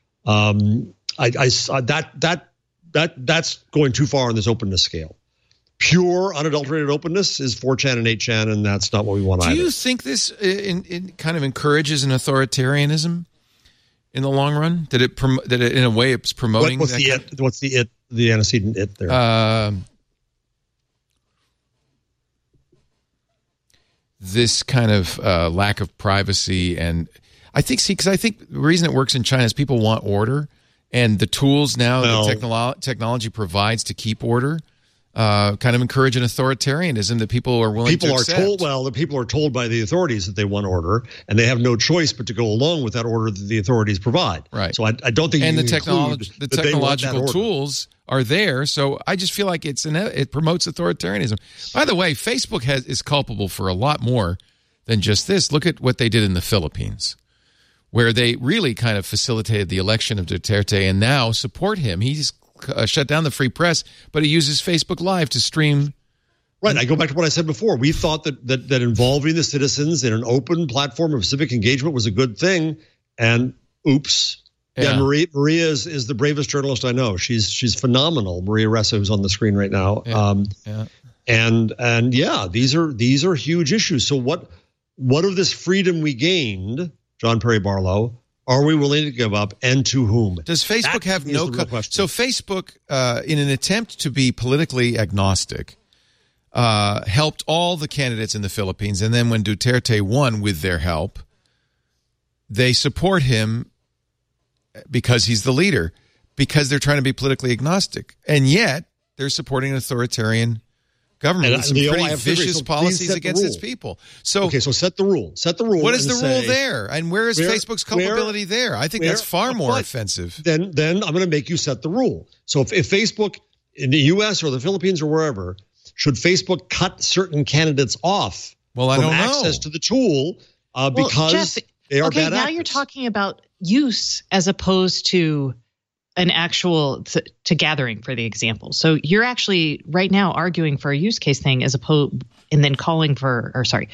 That's going too far on this openness scale. pure, unadulterated openness is 4chan and 8chan, and that's not what we want either. Do you think this kind of encourages an authoritarianism in the long run? That it in a way it's promoting? What's the antecedent it there? This kind of lack of privacy, and I think the reason it works in China is people want order, and the tools now that technology provides to keep order kind of encourage an authoritarianism that people are willing to accept. The people are told by the authorities that they want order, and they have no choice but to go along with that order that the authorities provide. Right. So I don't think the technological tools are there. So I just feel like it promotes authoritarianism. By the way, Facebook is culpable for a lot more than just this. Look at what they did in the Philippines, where they really kind of facilitated the election of Duterte and now support him. He's shut down the free press, but he uses Facebook Live to stream. Right. I go back to what I said before. We thought that involving the citizens in an open platform of civic engagement was a good thing, and oops. Yeah, Maria is the bravest journalist I know. She's phenomenal. Maria Ressa, who's on the screen right now. And these are huge issues. So what of this freedom we gained, John Perry Barlow, are we willing to give up, and to whom? Does Facebook have no? So Facebook, in an attempt to be politically agnostic, helped all the candidates in the Philippines, and then when Duterte won with their help, they support him because he's the leader, because they're trying to be politically agnostic, and yet they're supporting an authoritarian government with some pretty vicious policies against its people. So set the rule. Set the rule. What is the rule there? And where is Facebook's culpability there? I think that's far more offensive. Then I'm going to make you set the rule. So if Facebook in the U.S. or the Philippines or wherever, should Facebook cut certain candidates off from access to the tool because Jeff, they are bad now actors? You're talking about use as opposed to an actual to gathering, for the example. So you're actually right now arguing for a use case thing as opposed, and then calling for, or sorry,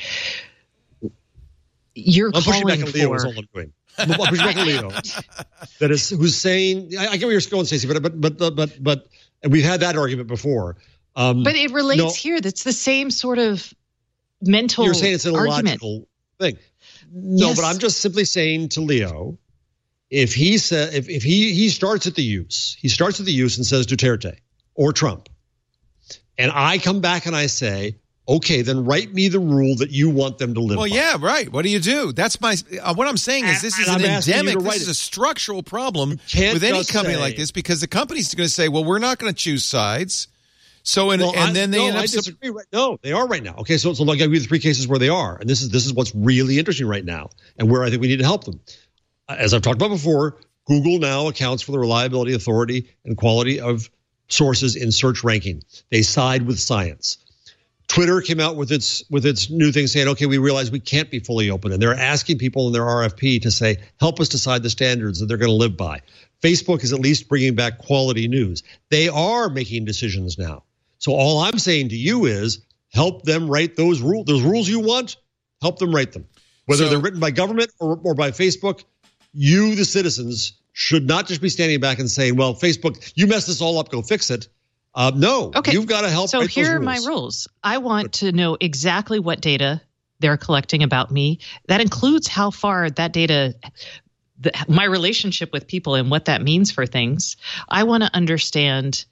you're I'm calling pushing back at Leo for. is all I'm doing. I'm pushing back at Leo, who's saying, I get where you're going, Stacey, but and we've had that argument before. But it relates here. That's the same sort of mental. You're saying it's an argument. illogical thing. No, Yes. but I'm just simply saying to Leo, if he starts at the use, and says Duterte or Trump, and I come back and I say, okay, then write me the rule that you want them to live by. Well, yeah, right. What do you do? That's my. What I'm saying is this is an endemic. This is a structural problem with any company like this, because the company's going to say, well, we're not going to choose sides. So then they end up. I disagree. No, they are right now. Okay, so I'll give you the three cases where they are, and this is what's really interesting right now, and where I think we need to help them. As I've talked about before, Google now accounts for the reliability, authority, and quality of sources in search ranking. They side with science. Twitter came out with its new thing saying, okay, we realize we can't be fully open, and they're asking people in their RFP to say, help us decide the standards that they're going to live by. Facebook is at least bringing back quality news. They are making decisions now. So all I'm saying to you is help them write those rules. Those rules you want, help them write them. Whether they're written by government or by Facebook, you, the citizens, should not just be standing back and saying, well, Facebook, you messed this all up, go fix it. No, you've got to help. So here are my rules. I want to know exactly what data they're collecting about me. That includes how far that data, my relationship with people and what that means for things. I want to understand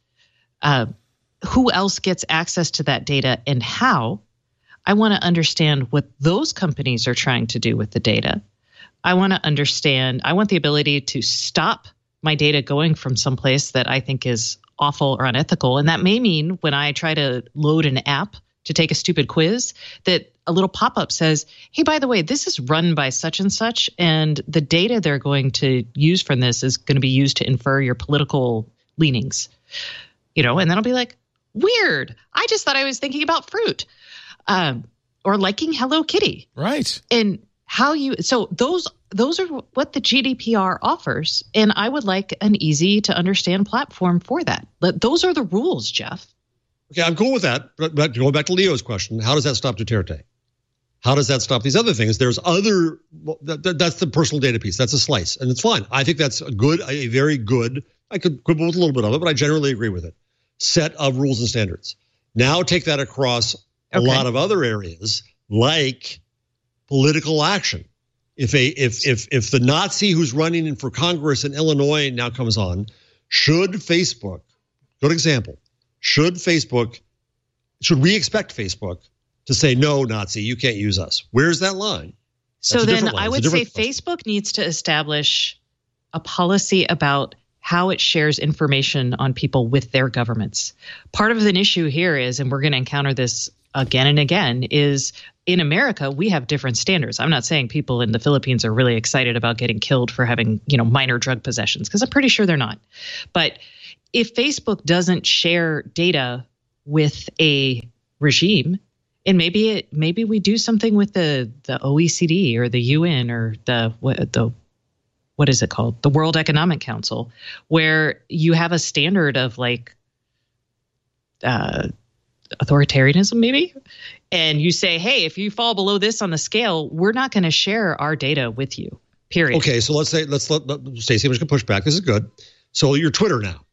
who else gets access to that data and how. I want to understand what those companies are trying to do with the data. I want to understand, I want the ability to stop my data going from someplace that I think is awful or unethical. And that may mean when I try to load an app to take a stupid quiz, that a little pop-up says, hey, by the way, this is run by such and such, and the data they're going to use from this is going to be used to infer your political leanings. And then I'll be like, weird. I just thought I was thinking about fruit or liking Hello Kitty. Right. And so those are what the GDPR offers. And I would like an easy to understand platform for that. But those are the rules, Jeff. Okay, I'm cool with that. But going back to Leo's question, how does that stop Duterte? How does that stop these other things? There's that's the personal data piece. That's a slice. And it's fine. I think that's a very good, I could quibble with a little bit of it, but I generally agree with it. Set of rules and standards. Now take that across a lot of other areas, like political action. If the Nazi who's running for Congress in Illinois now comes on, should Facebook, good example, should we expect Facebook to say, no, Nazi, you can't use us? Where's that line? So then I would say Facebook needs to establish a policy about how it shares information on people with their governments. Part of the issue here is, and we're going to encounter this again and again, is in America, we have different standards. I'm not saying people in the Philippines are really excited about getting killed for having, minor drug possessions, because I'm pretty sure they're not. But if Facebook doesn't share data with a regime, and maybe we do something with the OECD or the UN or the what is it called? The World Economic Council, where you have a standard of authoritarianism, maybe, and you say, hey, if you fall below this on the scale, we're not going to share our data with you. Period. Okay, so let's let Stacey, I'm just going to push back. This is good. So you're Twitter now,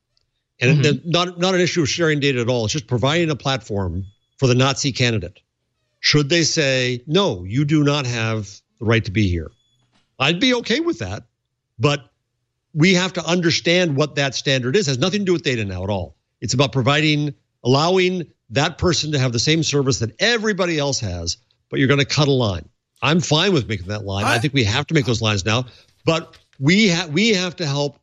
and not an issue of sharing data at all. It's just providing a platform for the Nazi candidate. Should they say, no, you do not have the right to be here? I'd be okay with that, but we have to understand what that standard is. It has nothing to do with data now at all. It's about allowing that person to have the same service that everybody else has, but you're going to cut a line. I'm fine with making that line. I think we have to make those lines now, but we have to help,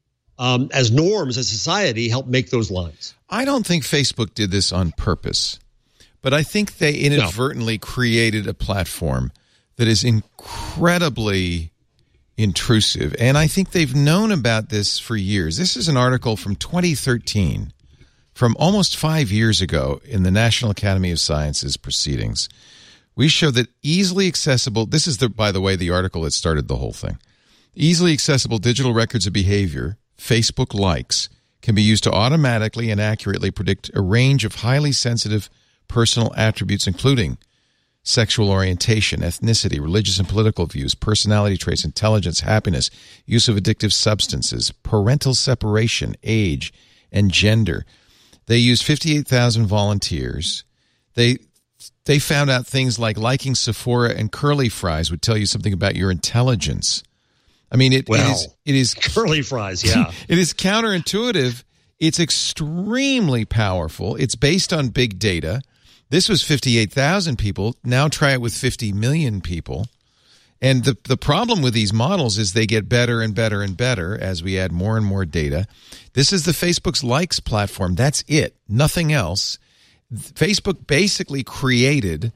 as norms, as society, help make those lines. I don't think Facebook did this on purpose, but I think they inadvertently created a platform that is incredibly intrusive, and I think they've known about this for years. This is an article from 2013, from almost 5 years ago in the National Academy of Sciences proceedings. We show that easily accessible, this is, by the way, the article that started the whole thing. Easily accessible digital records of behavior, Facebook likes, can be used to automatically and accurately predict a range of highly sensitive personal attributes, including sexual orientation, ethnicity, religious and political views, personality traits, intelligence, happiness, use of addictive substances, parental separation, age, and gender. They used 58,000 volunteers. They found out things like liking Sephora and curly fries would tell you something about your intelligence. I mean, it is curly fries, yeah. It is counterintuitive. It's extremely powerful. It's based on big data. This was 58,000 people. Now try it with 50 million people. And the problem with these models is they get better and better and better as we add more and more data. This is the Facebook's likes platform. That's it. Nothing else. Facebook basically created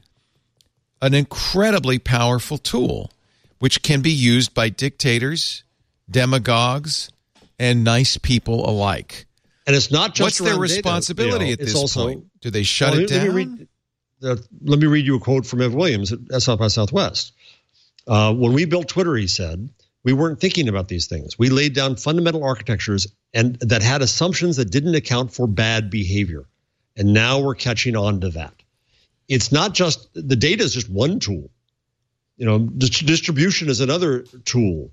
an incredibly powerful tool, which can be used by dictators, demagogues, and nice people alike. And it's not just what's their responsibility at this point? Do they shut it down? Let me read you a quote from Ev Williams at South by Southwest. When we built Twitter, he said, we weren't thinking about these things. We laid down fundamental architectures and that had assumptions that didn't account for bad behavior. And now we're catching on to that. It's not just the data is just one tool. Distribution is another tool.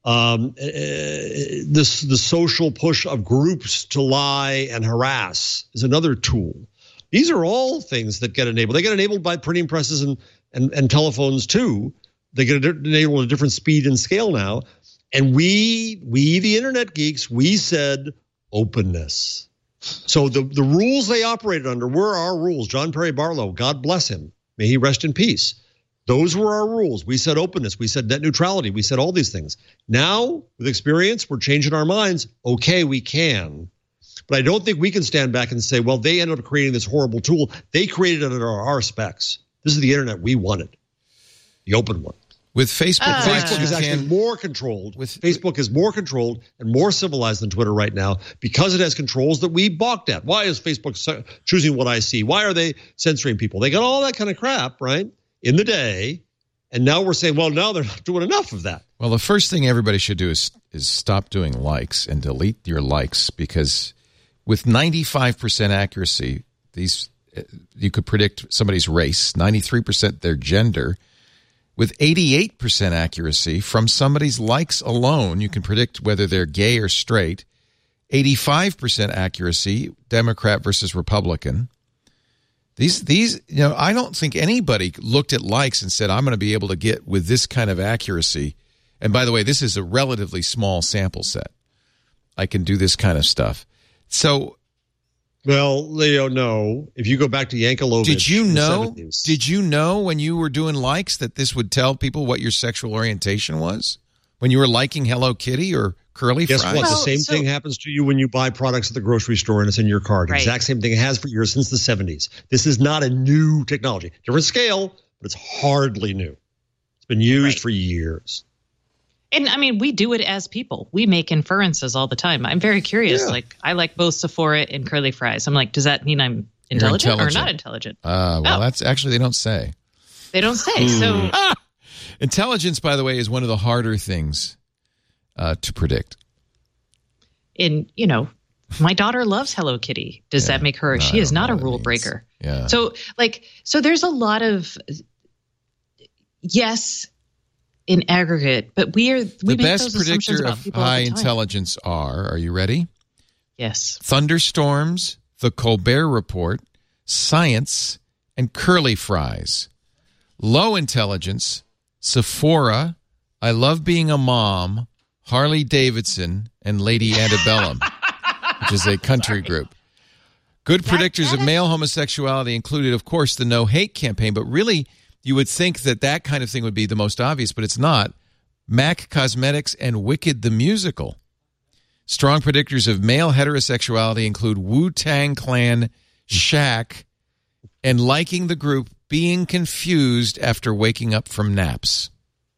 The social push of groups to lie and harass is another tool. These are all things that get enabled. They get enabled by printing presses and telephones too. They get enabled at a different speed and scale now. And we the internet geeks, we said openness. So the rules they operated under were our rules. John Perry Barlow, God bless him, may he rest in peace. Those were our rules. We said openness. We said net neutrality. We said all these things. Now, with experience, we're changing our minds. Okay, we can. But I don't think we can stand back and say, well, they ended up creating this horrible tool. They created it under our specs. This is the internet we wanted, the open one. With Facebook, Facebook is actually more controlled. Facebook is more controlled and more civilized than Twitter right now because it has controls that we balked at. Why is Facebook choosing what I see? Why are they censoring people? They got all that kind of crap, right, in the day. And now we're saying, well, now they're not doing enough of that. Well, the first thing everybody should do is stop doing likes and delete your likes, because with 95% accuracy, you could predict somebody's race, 93% their gender. With 88% accuracy from somebody's likes alone, you can predict whether they're gay or straight. 85% accuracy, Democrat versus Republican. These, I don't think anybody looked at likes and said, I'm going to be able to get with this kind of accuracy. And by the way, this is a relatively small sample set. I can do this kind of stuff. So, well, Leo, no. If you go back to Yankelovich, did you know? Did you know when you were doing likes that this would tell people what your sexual orientation was? When you were liking Hello Kitty or Curly Fries? Guess what? The same thing happens to you when you buy products at the grocery store and it's in your cart. Right. Exact same thing it has for years since the 70s. This is not a new technology. Different scale, but it's hardly new. It's been used for years. And I mean, we do it as people. We make inferences all the time. I'm very curious. Yeah. Like, I like both Sephora and Curly Fries. I'm like, does that mean I'm intelligent or not intelligent? Well, that's actually, they don't say. They don't say. So intelligence, by the way, is one of the harder things to predict. And, my daughter loves Hello Kitty. Does that make her? She is not a rule breaker. Yeah. So there's a lot of, yes, in aggregate, but we the best predictor of high intelligence are you ready? Yes. Thunderstorms, the Colbert Report, science, and Curly Fries. Low intelligence, Sephora, I Love Being a Mom, Harley Davidson, and Lady Antebellum, which is a country group. Good predictors of male homosexuality included, of course, the No Hate campaign, but really, you would think that kind of thing would be the most obvious, but it's not. MAC Cosmetics and Wicked the Musical. Strong predictors of male heterosexuality include Wu-Tang Clan, Shaq, and liking the group being confused after waking up from naps.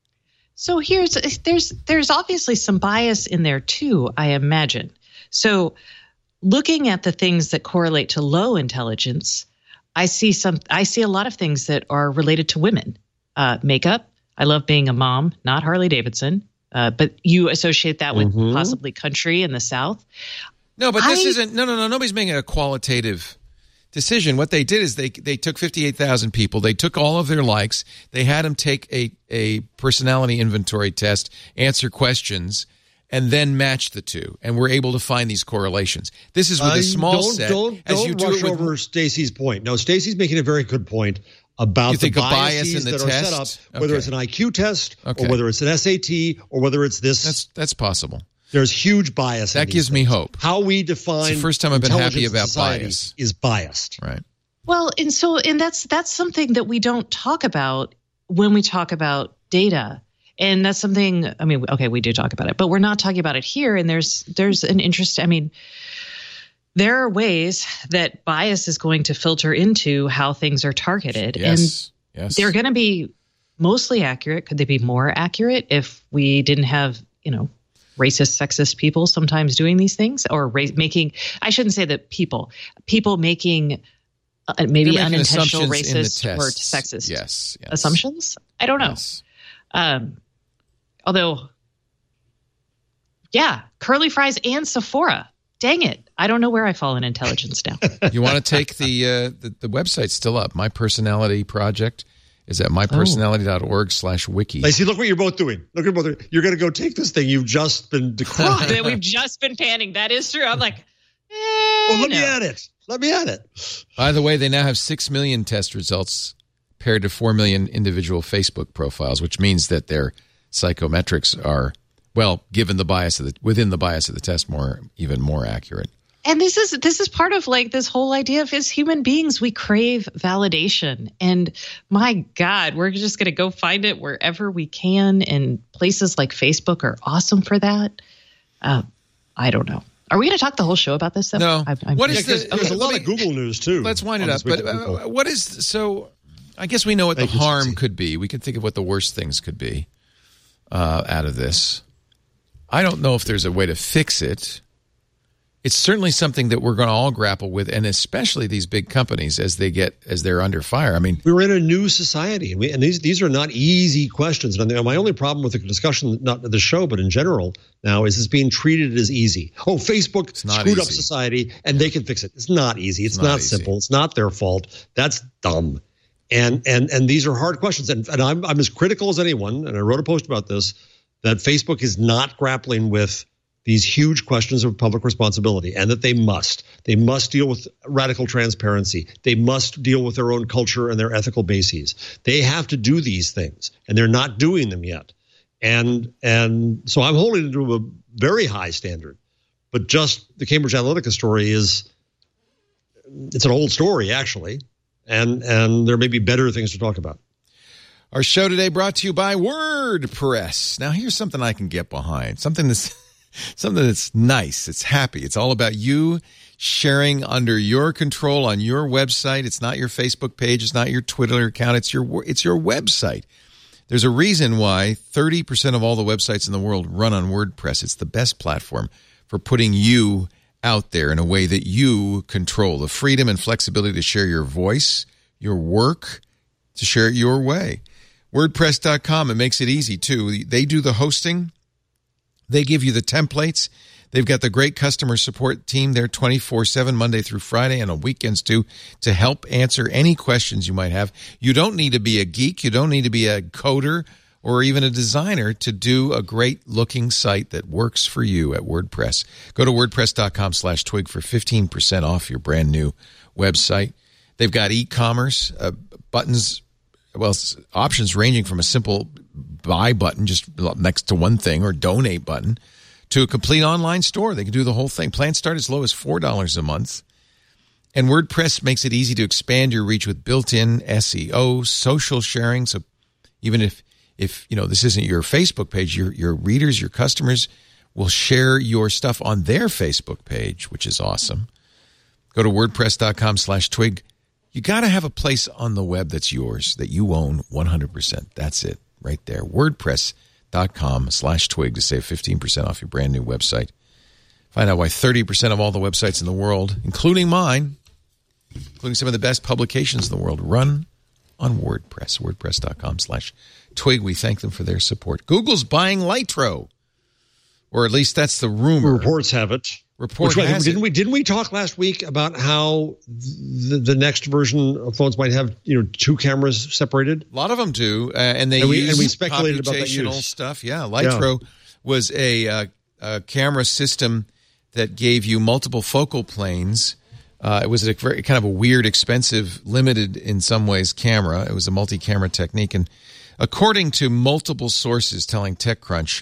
So there's obviously some bias in there too, I imagine. So looking at the things that correlate to low intelligence, I see a lot of things that are related to women. Makeup. I love being a mom, not Harley Davidson. But you associate that with possibly country in the South. No, but this isn't. No. Nobody's making a qualitative decision. What they did is they took 58,000 people. They took all of their likes. They had them take a personality inventory test, answer questions, and then match the two, and we're able to find these correlations. This is with a small set. Don't rush over Stacey's point. No, Stacey's making a very good point about the biases that are set up, whether it's an IQ test or whether it's an SAT or whether it's this. That's possible. There's huge bias. That gives me hope. How we define it's the first time I've been happy about bias is biased. Right. Well, and that's something that we don't talk about when we talk about data. And that's something, I mean, okay, we do talk about it, but we're not talking about it here. And there's an interest. I mean, there are ways that bias is going to filter into how things are targeted. Yes. They're going to be mostly accurate. Could they be more accurate if we didn't have, racist, sexist people sometimes doing these things, or I shouldn't say that people making maybe unintentional racist or sexist assumptions. I don't know. Yes. Although, Curly Fries and Sephora. Dang it. I don't know where I fall in intelligence now. You want to take the website's still up. My Personality Project is at mypersonality.org/wiki. Lacey, look what you're both doing. You're going to go take this thing you've just been decrying. We've just been panning. That is true. I'm like, let me at it. Let me at it. By the way, they now have 6 million test results paired to 4 million individual Facebook profiles, which means that their psychometrics are, well, within the bias of the test, even more accurate. And this is part of like this whole idea of, as human beings, we crave validation. And my God, we're just going to go find it wherever we can. And places like Facebook are awesome for that. I don't know. Are we going to talk the whole show about this stuff? No. There's a lot of Google news too. Let's wind it up. But what is so? I guess we know what the harm could be. We can think of what the worst things could be out of this. I don't know if there's a way to fix it. It's certainly something that we're going to all grapple with, and especially these big companies as they're under fire. I mean, we're in a new society, and these are not easy questions. And my only problem with the discussion, not the show, but in general now, is it's being treated as easy. Oh, Facebook screwed up society, and they can fix it. It's not easy. It's not simple. It's not their fault. That's dumb. And these are hard questions. And I'm as critical as anyone, and I wrote a post about this, that Facebook is not grappling with these huge questions of public responsibility, and that they must deal with radical transparency. They must deal with their own culture and their ethical bases. They have to do these things, and they're not doing them yet. And so I'm holding it to a very high standard. But just the Cambridge Analytica story it's an old story, actually, and there may be better things to talk about. Our show today brought to you by WordPress. Now, here's something I can get behind. Something that's nice. It's happy. It's all about you sharing under your control on your website. It's not your Facebook page. It's not your Twitter account. It's your website. There's a reason why 30% of all the websites in the world run on WordPress. It's the best platform for putting you out there in a way that you control. The freedom and flexibility to share your voice, your work, to share it your way. WordPress.com, it makes it easy, too. They do the hosting. They give you the templates. They've got the great customer support team there 24/7, Monday through Friday, and on weekends, too, to help answer any questions you might have. You don't need to be a geek. You don't need to be a coder or even a designer to do a great-looking site that works for you at WordPress. Go to WordPress.com/twig for 15% off your brand-new website. They've got e-commerce, buttons, options ranging from a simple buy button just next to one thing or donate button to a complete online store. They can do the whole thing. Plans start as low as $4 a month. And WordPress makes it easy to expand your reach with built-in SEO, social sharing. So even if this isn't your Facebook page, your readers, your customers will share your stuff on their Facebook page, which is awesome. Go to WordPress.com/twig. You got to have a place on the web that's yours, that you own 100%. That's it right there. WordPress.com/twig to save 15% off your brand new website. Find out why 30% of all the websites in the world, including mine, including some of the best publications in the world, run on WordPress. WordPress.com/twig. We thank them for their support. Google's buying Lytro, or at least that's the rumor. Reports have it. Didn't we talk last week about how the next version of phones might have two cameras separated? A lot of them do, and we speculated about that use. Stuff. Yeah, Lytro was a camera system that gave you multiple focal planes. It was a very kind of a weird, expensive, limited in some ways camera. It was a multi-camera technique, and according to multiple sources telling TechCrunch,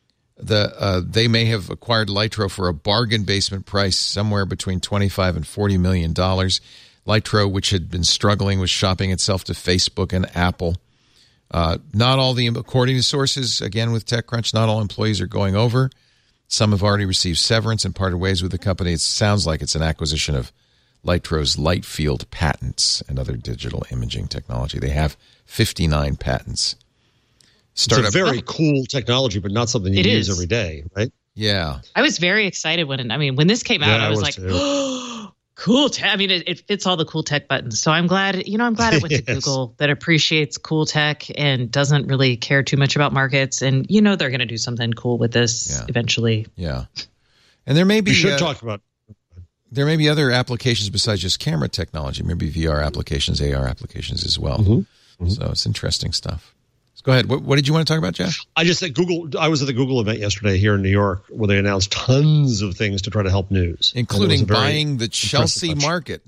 they may have acquired Lytro for a bargain basement price somewhere between $25 and $40 million. Lytro, which had been struggling with shopping itself to Facebook and Apple. Not all according to sources, again with TechCrunch, not all employees are going over. Some have already received severance and parted ways with the company. It sounds like it's an acquisition of Lytro's light field patents and other digital imaging technology. They have 59 patents. It's a very cool technology, but not something you use every day, right? Yeah. I was very excited when this came out. I was like, oh, cool tech. I mean, it fits all the cool tech buttons. So I'm glad, it went to Google that appreciates cool tech and doesn't really care too much about markets. And they're going to do something cool with this eventually. Yeah. And there may be. We should talk about. There may be other applications besides just camera technology. Maybe VR applications, AR applications as well. Mm-hmm. Mm-hmm. So it's interesting stuff. Go ahead. What did you want to talk about, Jeff? I just said Google. I was at the Google event yesterday here in New York where they announced tons of things to try to help news, including buying the Chelsea market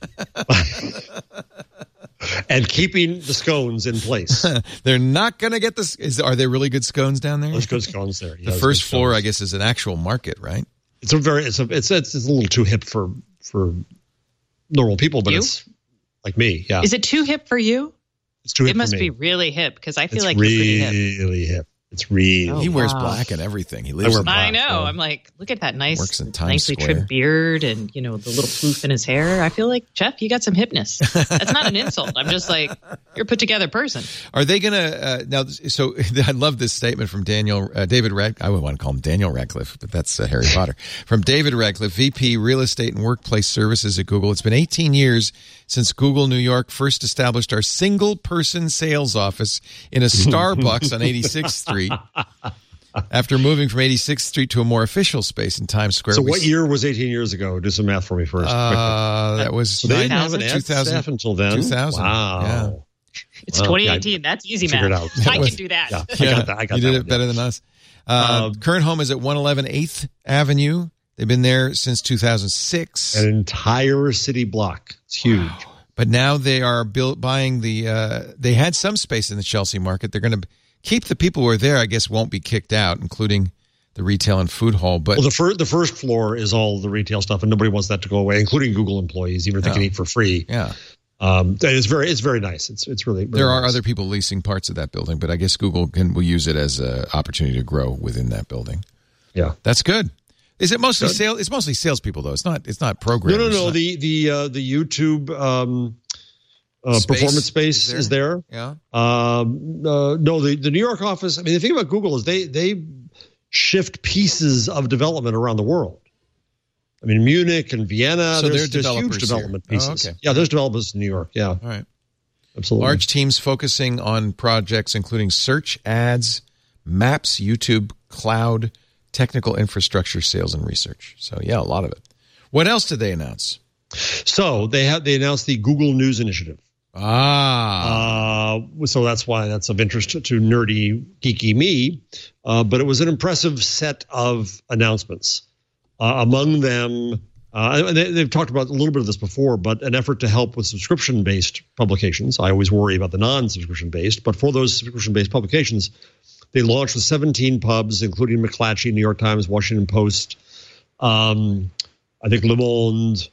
and keeping the scones in place. They're not going to get this. Are there really good scones down there? There's good scones there. The first floor, I guess, is an actual market, right? It's a little too hip for normal people, but it's like me. Yeah. Is it too hip for you? It's too hip. It must be really hip because I feel like really, you're pretty hip. Really hip. It's really. He wears black and everything. He lives. I know. So. I'm like, look at that nicely trimmed beard and the little floof in his hair. I feel like Jeff, you got some hipness. That's not an insult. I'm just like, you're a put together person. Are they gonna now? So I love this statement from David Radcliffe. I would want to call him Daniel Radcliffe, but that's Harry Potter. From David Radcliffe, VP Real Estate and Workplace Services at Google. It's been 18 years since Google New York first established our single-person sales office in a Starbucks on 86th Street. After moving from 86th Street to a more official space in Times Square. So what year was 18 years ago? Do some math for me first. That was 2000 staff until then. 2000. Wow. Yeah. It's 2018. That's easy math. I can do that. Yeah, I got that. You did it better than us. Current home is at 111 8th Avenue. They've been there since 2006. An entire city block. It's huge. Wow. But now they are buying they had some space in the Chelsea market. They're going to keep the people who are there, I guess, won't be kicked out, including the retail and food hall. But the first floor is all the retail stuff, and nobody wants that to go away, including Google employees, even if they can eat for free. Yeah. And it's very nice. It's really there are nice. Other people leasing parts of that building, but I guess Google will use it as an opportunity to grow within that building. Yeah, that's good. Is it mostly sales? It's mostly salespeople, though. It's not programmers. No. The YouTube performance space is there. Yeah. No, the New York office. I mean, the thing about Google is they shift pieces of development around the world. I mean, Munich and Vienna, so there's huge development pieces. Oh, okay. Yeah, there's developers in New York. Yeah. All right. Absolutely. Large teams focusing on projects including search, ads, maps, YouTube, cloud, technical infrastructure, sales, and research. So, yeah, a lot of it. What else did they announce? So they announced the Google News Initiative. So that's why that's of interest to nerdy, geeky me. But it was an impressive set of announcements. Among them, and they've talked about a little bit of this before, but an effort to help with subscription-based publications. I always worry about the non-subscription-based, but for those subscription-based publications, they launched with 17 pubs, including McClatchy, New York Times, Washington Post, I think Le Monde,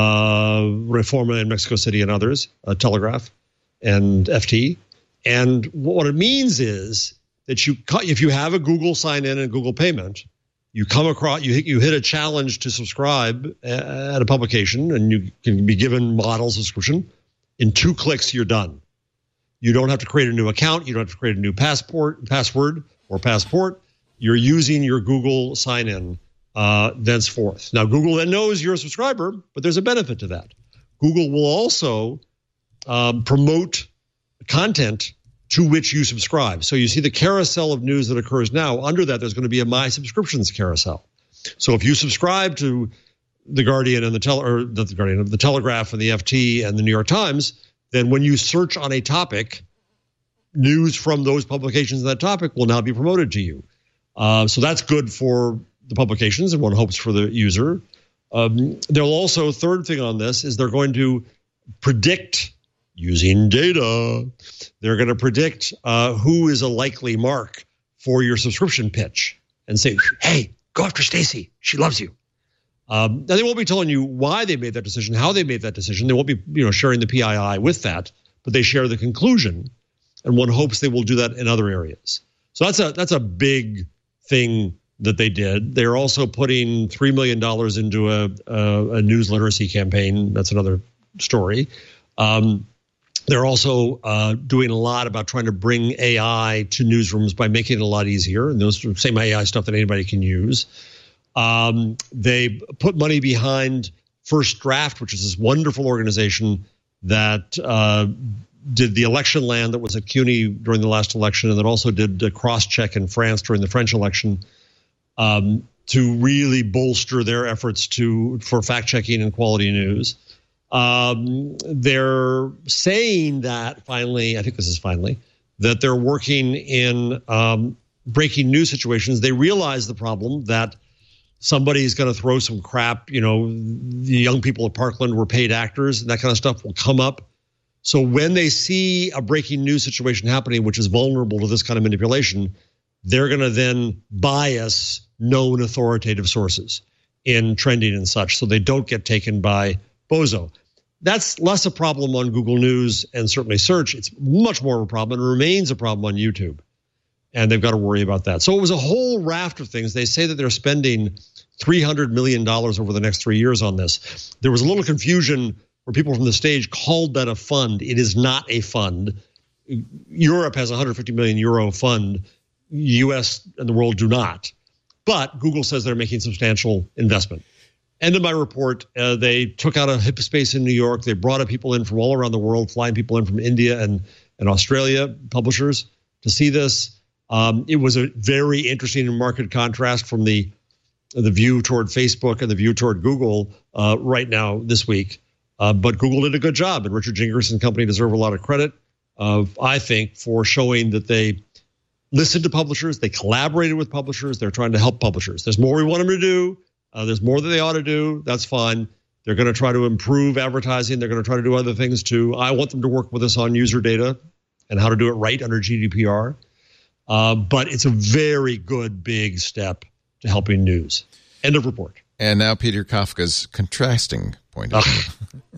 Reforma in Mexico City, and others, Telegraph, and FT. And what it means is that if you have a Google sign-in and Google payment, you come across, you hit a challenge to subscribe at a publication, and you can be given model subscription. In 2 clicks, you're done. You don't have to create a new account. You don't have to create a new password or passport. You're using your Google sign-in thenceforth. Now, Google then knows you're a subscriber, but there's a benefit to that. Google will also promote content to which you subscribe. So you see the carousel of news that occurs now. Under that, there's going to be a My Subscriptions carousel. So if you subscribe to The Guardian and the Telegraph and the FT and the New York Times, then when you search on a topic, news from those publications on that topic will now be promoted to you. So that's good for the publications, and one hopes for the user. They'll also, third thing on this is they're going to predict using data. They're going to predict who is a likely mark for your subscription pitch and say, hey, go after Stacy. She loves you. And they won't be telling you why they made that decision, how they made that decision. They won't be sharing the PII with that, but they share the conclusion, and one hopes they will do that in other areas. So that's a big thing that they did. They're also putting $3 million into a news literacy campaign. That's another story. They're also doing a lot about trying to bring AI to newsrooms by making it a lot easier, and those same AI stuff that anybody can use. They put money behind First Draft, which is this wonderful organization that did the election land that was at CUNY during the last election, and that also did the cross-check in France during the French election, to really bolster their efforts for fact-checking and quality news. They're saying that finally, I think this is finally, that they're working in breaking news situations. They realize the problem that somebody's going to throw some crap. The young people at Parkland were paid actors, and that kind of stuff will come up. So when they see a breaking news situation happening, which is vulnerable to this kind of manipulation, they're going to then bias known authoritative sources in trending and such, so they don't get taken by bozo. That's less a problem on Google News and certainly search. It's much more of a problem and remains a problem on YouTube. And they've got to worry about that. So it was a whole raft of things. They say that they're spending $300 million over the next 3 years on this. There was a little confusion where people from the stage called that a fund. It is not a fund. Europe has a 150 million euro fund. US and the world do not. But Google says they're making substantial investment. End of my report. They took out a HIP space in New York. They brought people in from all around the world, flying people in from India and Australia, publishers, to see this. It was a very interesting and marked contrast from the view toward Facebook and the view toward Google right now this week. But Google did a good job, and Richard Gingras and company deserve a lot of credit, I think, for showing that they listened to publishers. They collaborated with publishers. They're trying to help publishers. There's more we want them to do. There's more that they ought to do. That's fine. They're going to try to improve advertising. They're going to try to do other things too. I want them to work with us on user data and how to do it right under GDPR. But it's a very good, big step to helping news. End of report. And now Peter Kafka's contrasting point of view.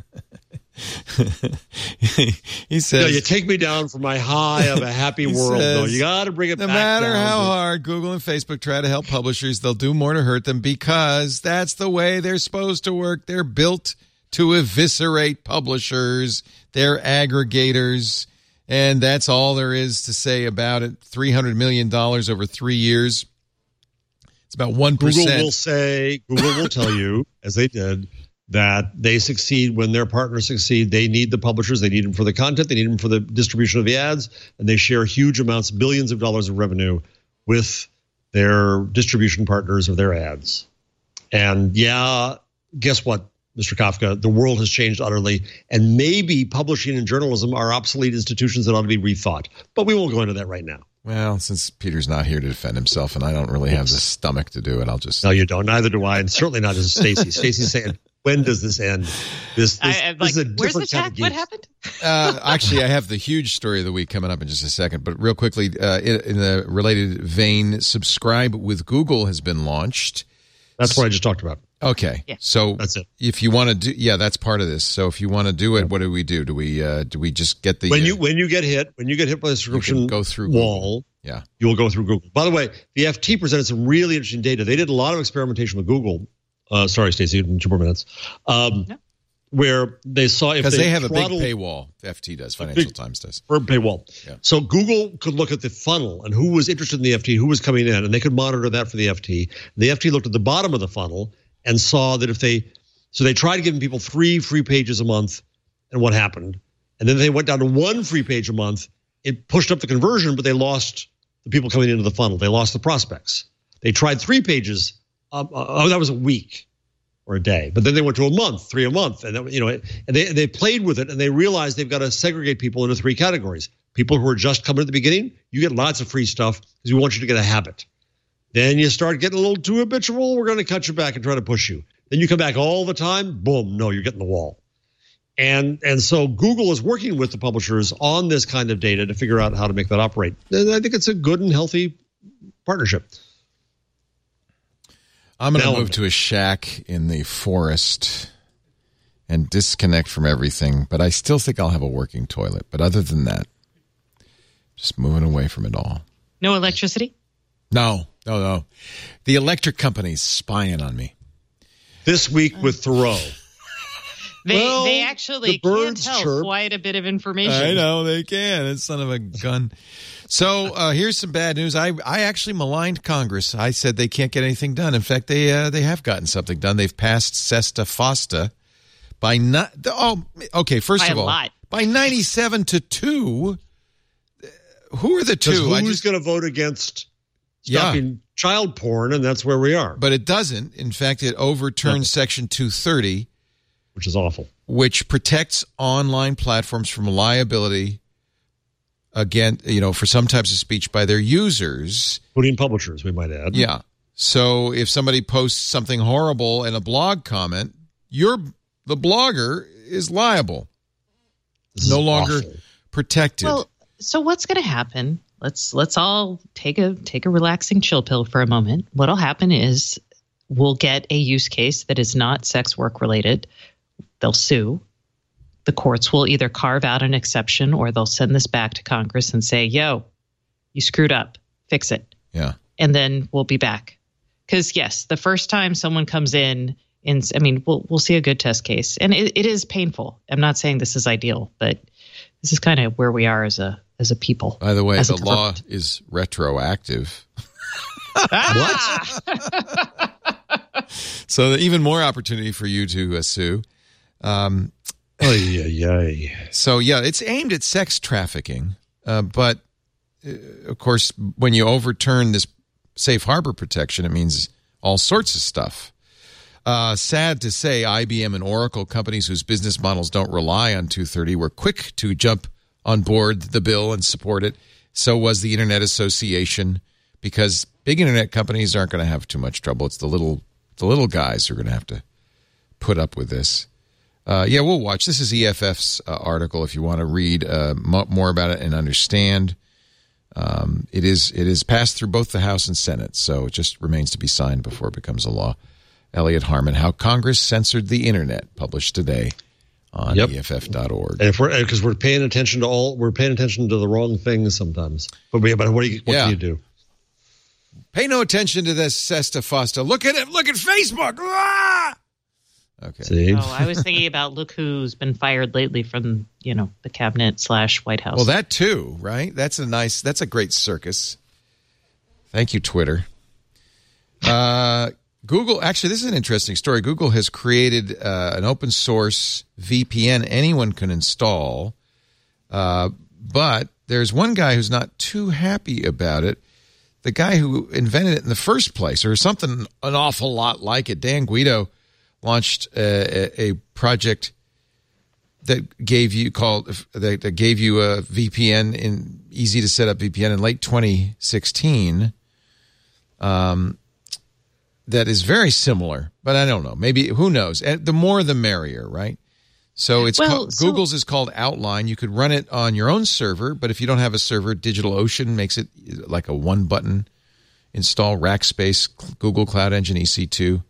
He says, you take me down from my high of a happy world. No, you got to bring it back down. No matter how hard Google and Facebook try to help publishers, they'll do more to hurt them because that's the way they're supposed to work. They're built to eviscerate publishers. They're aggregators. And that's all there is to say about it. $300 million over 3 years. It's about 1%. Google will tell you, as they did, that they succeed when their partners succeed. They need the publishers. They need them for the content. They need them for the distribution of the ads. And they share huge amounts, billions of dollars of revenue with their distribution partners of their ads. And yeah, guess what, Mr. Kafka? The world has changed utterly. And maybe publishing and journalism are obsolete institutions that ought to be rethought. But we won't go into that right now. Well, since Peter's not here to defend himself and I don't really have the stomach to do it, I'll just... No, you don't. Neither do I. And certainly not as Stacey. Stacey's saying... When does this end? This is a where's the different chat? kind of What happened? Actually, I have the huge story of the week coming up in just a second. But real quickly, in the related vein, Subscribe with Google has been launched. That's what I just talked about. Okay, yeah. So that's it. If you want to do, that's part of this. So if you want to do it, what do we do? Do we just get the when you get hit by the subscription go through wall? Yeah, you will go through Google. By the way, the FT presented some really interesting data. They did a lot of experimentation with Google. Sorry, Stacey, in 2 more minutes. Where they saw if they have a big paywall. The FT does, Financial Times does. Or paywall. Yeah. So Google could look at the funnel and who was interested in the FT, who was coming in, and they could monitor that for the FT. The FT looked at the bottom of the funnel and saw that they tried giving people 3 free pages a month, and what happened? And then they went down to 1 free page a month. It pushed up the conversion, but they lost the people coming into the funnel. They lost the prospects. They tried 3 pages. That was a week or a day, but then they went to a month, 3 a month, and and they played with it, and they realized they've got to segregate people into 3 categories. People who are just coming at the beginning, you get lots of free stuff because we want you to get a habit. Then you start getting a little too habitual, we're going to cut you back and try to push you. Then you come back all the time, boom, no, you're getting the wall. And so Google is working with the publishers on this kind of data to figure out how to make that operate. And I think it's a good and healthy partnership. I'm going to move to a shack in the forest and disconnect from everything, but I still think I'll have a working toilet. But other than that, just moving away from it all. No electricity? No. The electric company's spying on me. This week with Thoreau. They actually can tell quite a bit of information. I know, they can. It's son of a gun. So here's some bad news. I actually maligned Congress. I said they can't get anything done. In fact, they have gotten something done. They've passed SESTA FOSTA by first of all, by 97-2. Who are the two? Who's going to vote against stopping child porn? And that's where we are. But it doesn't. In fact, it overturns Section 230, which is awful, which protects online platforms from liability for some types of speech by their users, including publishers, we might add. Yeah. So if somebody posts something horrible in a blog comment, the blogger is liable. No longer protected. Well, so what's going to happen? Let's all take a relaxing chill pill for a moment. What'll happen is we'll get a use case that is not sex work related. They'll sue. The courts will either carve out an exception or they'll send this back to Congress and say, yo, you screwed up. Fix it. Yeah. And then we'll be back. Because, yes, the first time someone comes in, we'll see a good test case. And it is painful. I'm not saying this is ideal, but this is kind of where we are as a people. By the way, the law is retroactive. What? So even more opportunity for you to sue. So, it's aimed at sex trafficking. But, of course, when you overturn this safe harbor protection, it means all sorts of stuff. Sad to say, IBM and Oracle, companies whose business models don't rely on 230, were quick to jump on board the bill and support it. So was the Internet Association, because big internet companies aren't going to have too much trouble. It's the little guys who are going to have to put up with this. We'll watch. This is EFF's article if you want to read more about it and understand. It is passed through both the House and Senate, so it just remains to be signed before it becomes a law. Elliot Harmon, How Congress Censored the Internet, published today on EFF.org. And because we're paying attention to the wrong things sometimes. But what can you do? Pay no attention to this, Sesta Fosta. Look at it. Look at Facebook. Ah! Okay. See? Oh, I was thinking about look who's been fired lately from, the cabinet / White House. Well, that too, right? That's a great circus. Thank you, Twitter. Google, actually, this is an interesting story. Google has created an open source VPN anyone can install. But there's one guy who's not too happy about it. The guy who invented it in the first place, or something an awful lot like it, Dan Guido, launched a project that gave you a VPN, easy to set up VPN in late 2016. That is very similar, but I don't know. Maybe, who knows? And the more the merrier, right? So Google's is called Outline. You could run it on your own server, but if you don't have a server, DigitalOcean makes it like a one-button install, Rackspace, Google Cloud Engine, EC2.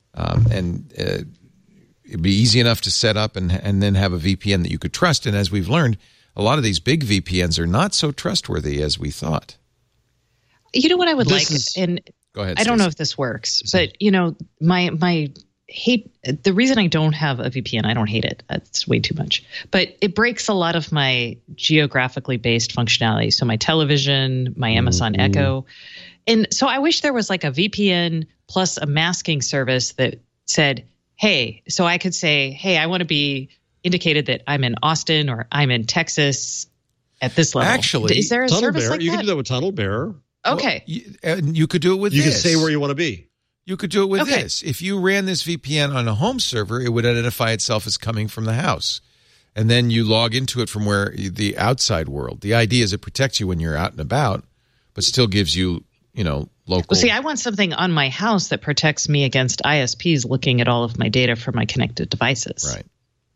It'd be easy enough to set up and then have a VPN that you could trust. And as we've learned, a lot of these big VPNs are not so trustworthy as we thought. You know what I would and go ahead, I don't know if this works, but my hate, the reason I don't have a VPN, I don't hate it. That's way too much, but it breaks a lot of my geographically based functionality. So my television, my Amazon Echo. And so I wish there was like a VPN plus a masking service that said, hey, so I could say, hey, I want to be indicated that I'm in Austin or I'm in Texas at this level. Actually, is there a service like that? You can do that with TunnelBear. Okay. Well, you could do it with this. You can say where you want to be. You could do it with this. If you ran this VPN on a home server, it would identify itself as coming from the house. And then you log into it from where the outside world. The idea is it protects you when you're out and about, but still gives you, local. Well, see, I want something on my house that protects me against ISPs looking at all of my data from my connected devices. Right.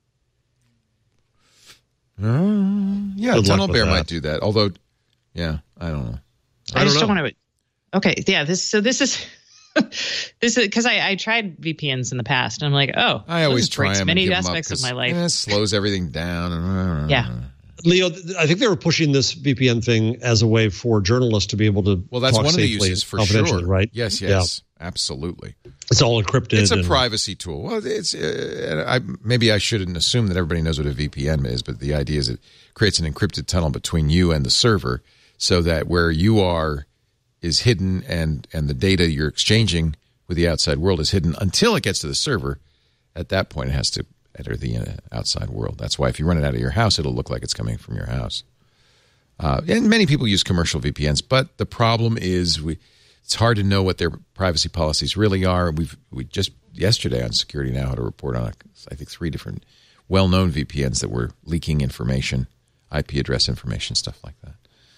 TunnelBear might do that. Although, I don't know. I just don't want to. Okay, yeah. This is because I tried VPNs in the past, and I'm like, I always try them. Many aspects of my life. It slows everything down. Yeah. Leo, I think they were pushing this VPN thing as a way for journalists to be able to that's talk one of the safely uses for sure, right? Yes, absolutely. It's all encrypted. It's a privacy tool. Well, it's maybe I shouldn't assume that everybody knows what a VPN is, but the idea is it creates an encrypted tunnel between you and the server, so that where you are is hidden and the data you're exchanging with the outside world is hidden until it gets to the server. At that point, it has to enter the outside world. That's why if you run it out of your house, it'll look like it's coming from your house. And many people use commercial VPNs, but the problem is it's hard to know what their privacy policies really are. We just yesterday on Security Now had a report on, I think, 3 different well-known VPNs that were leaking information, IP address information, stuff like that.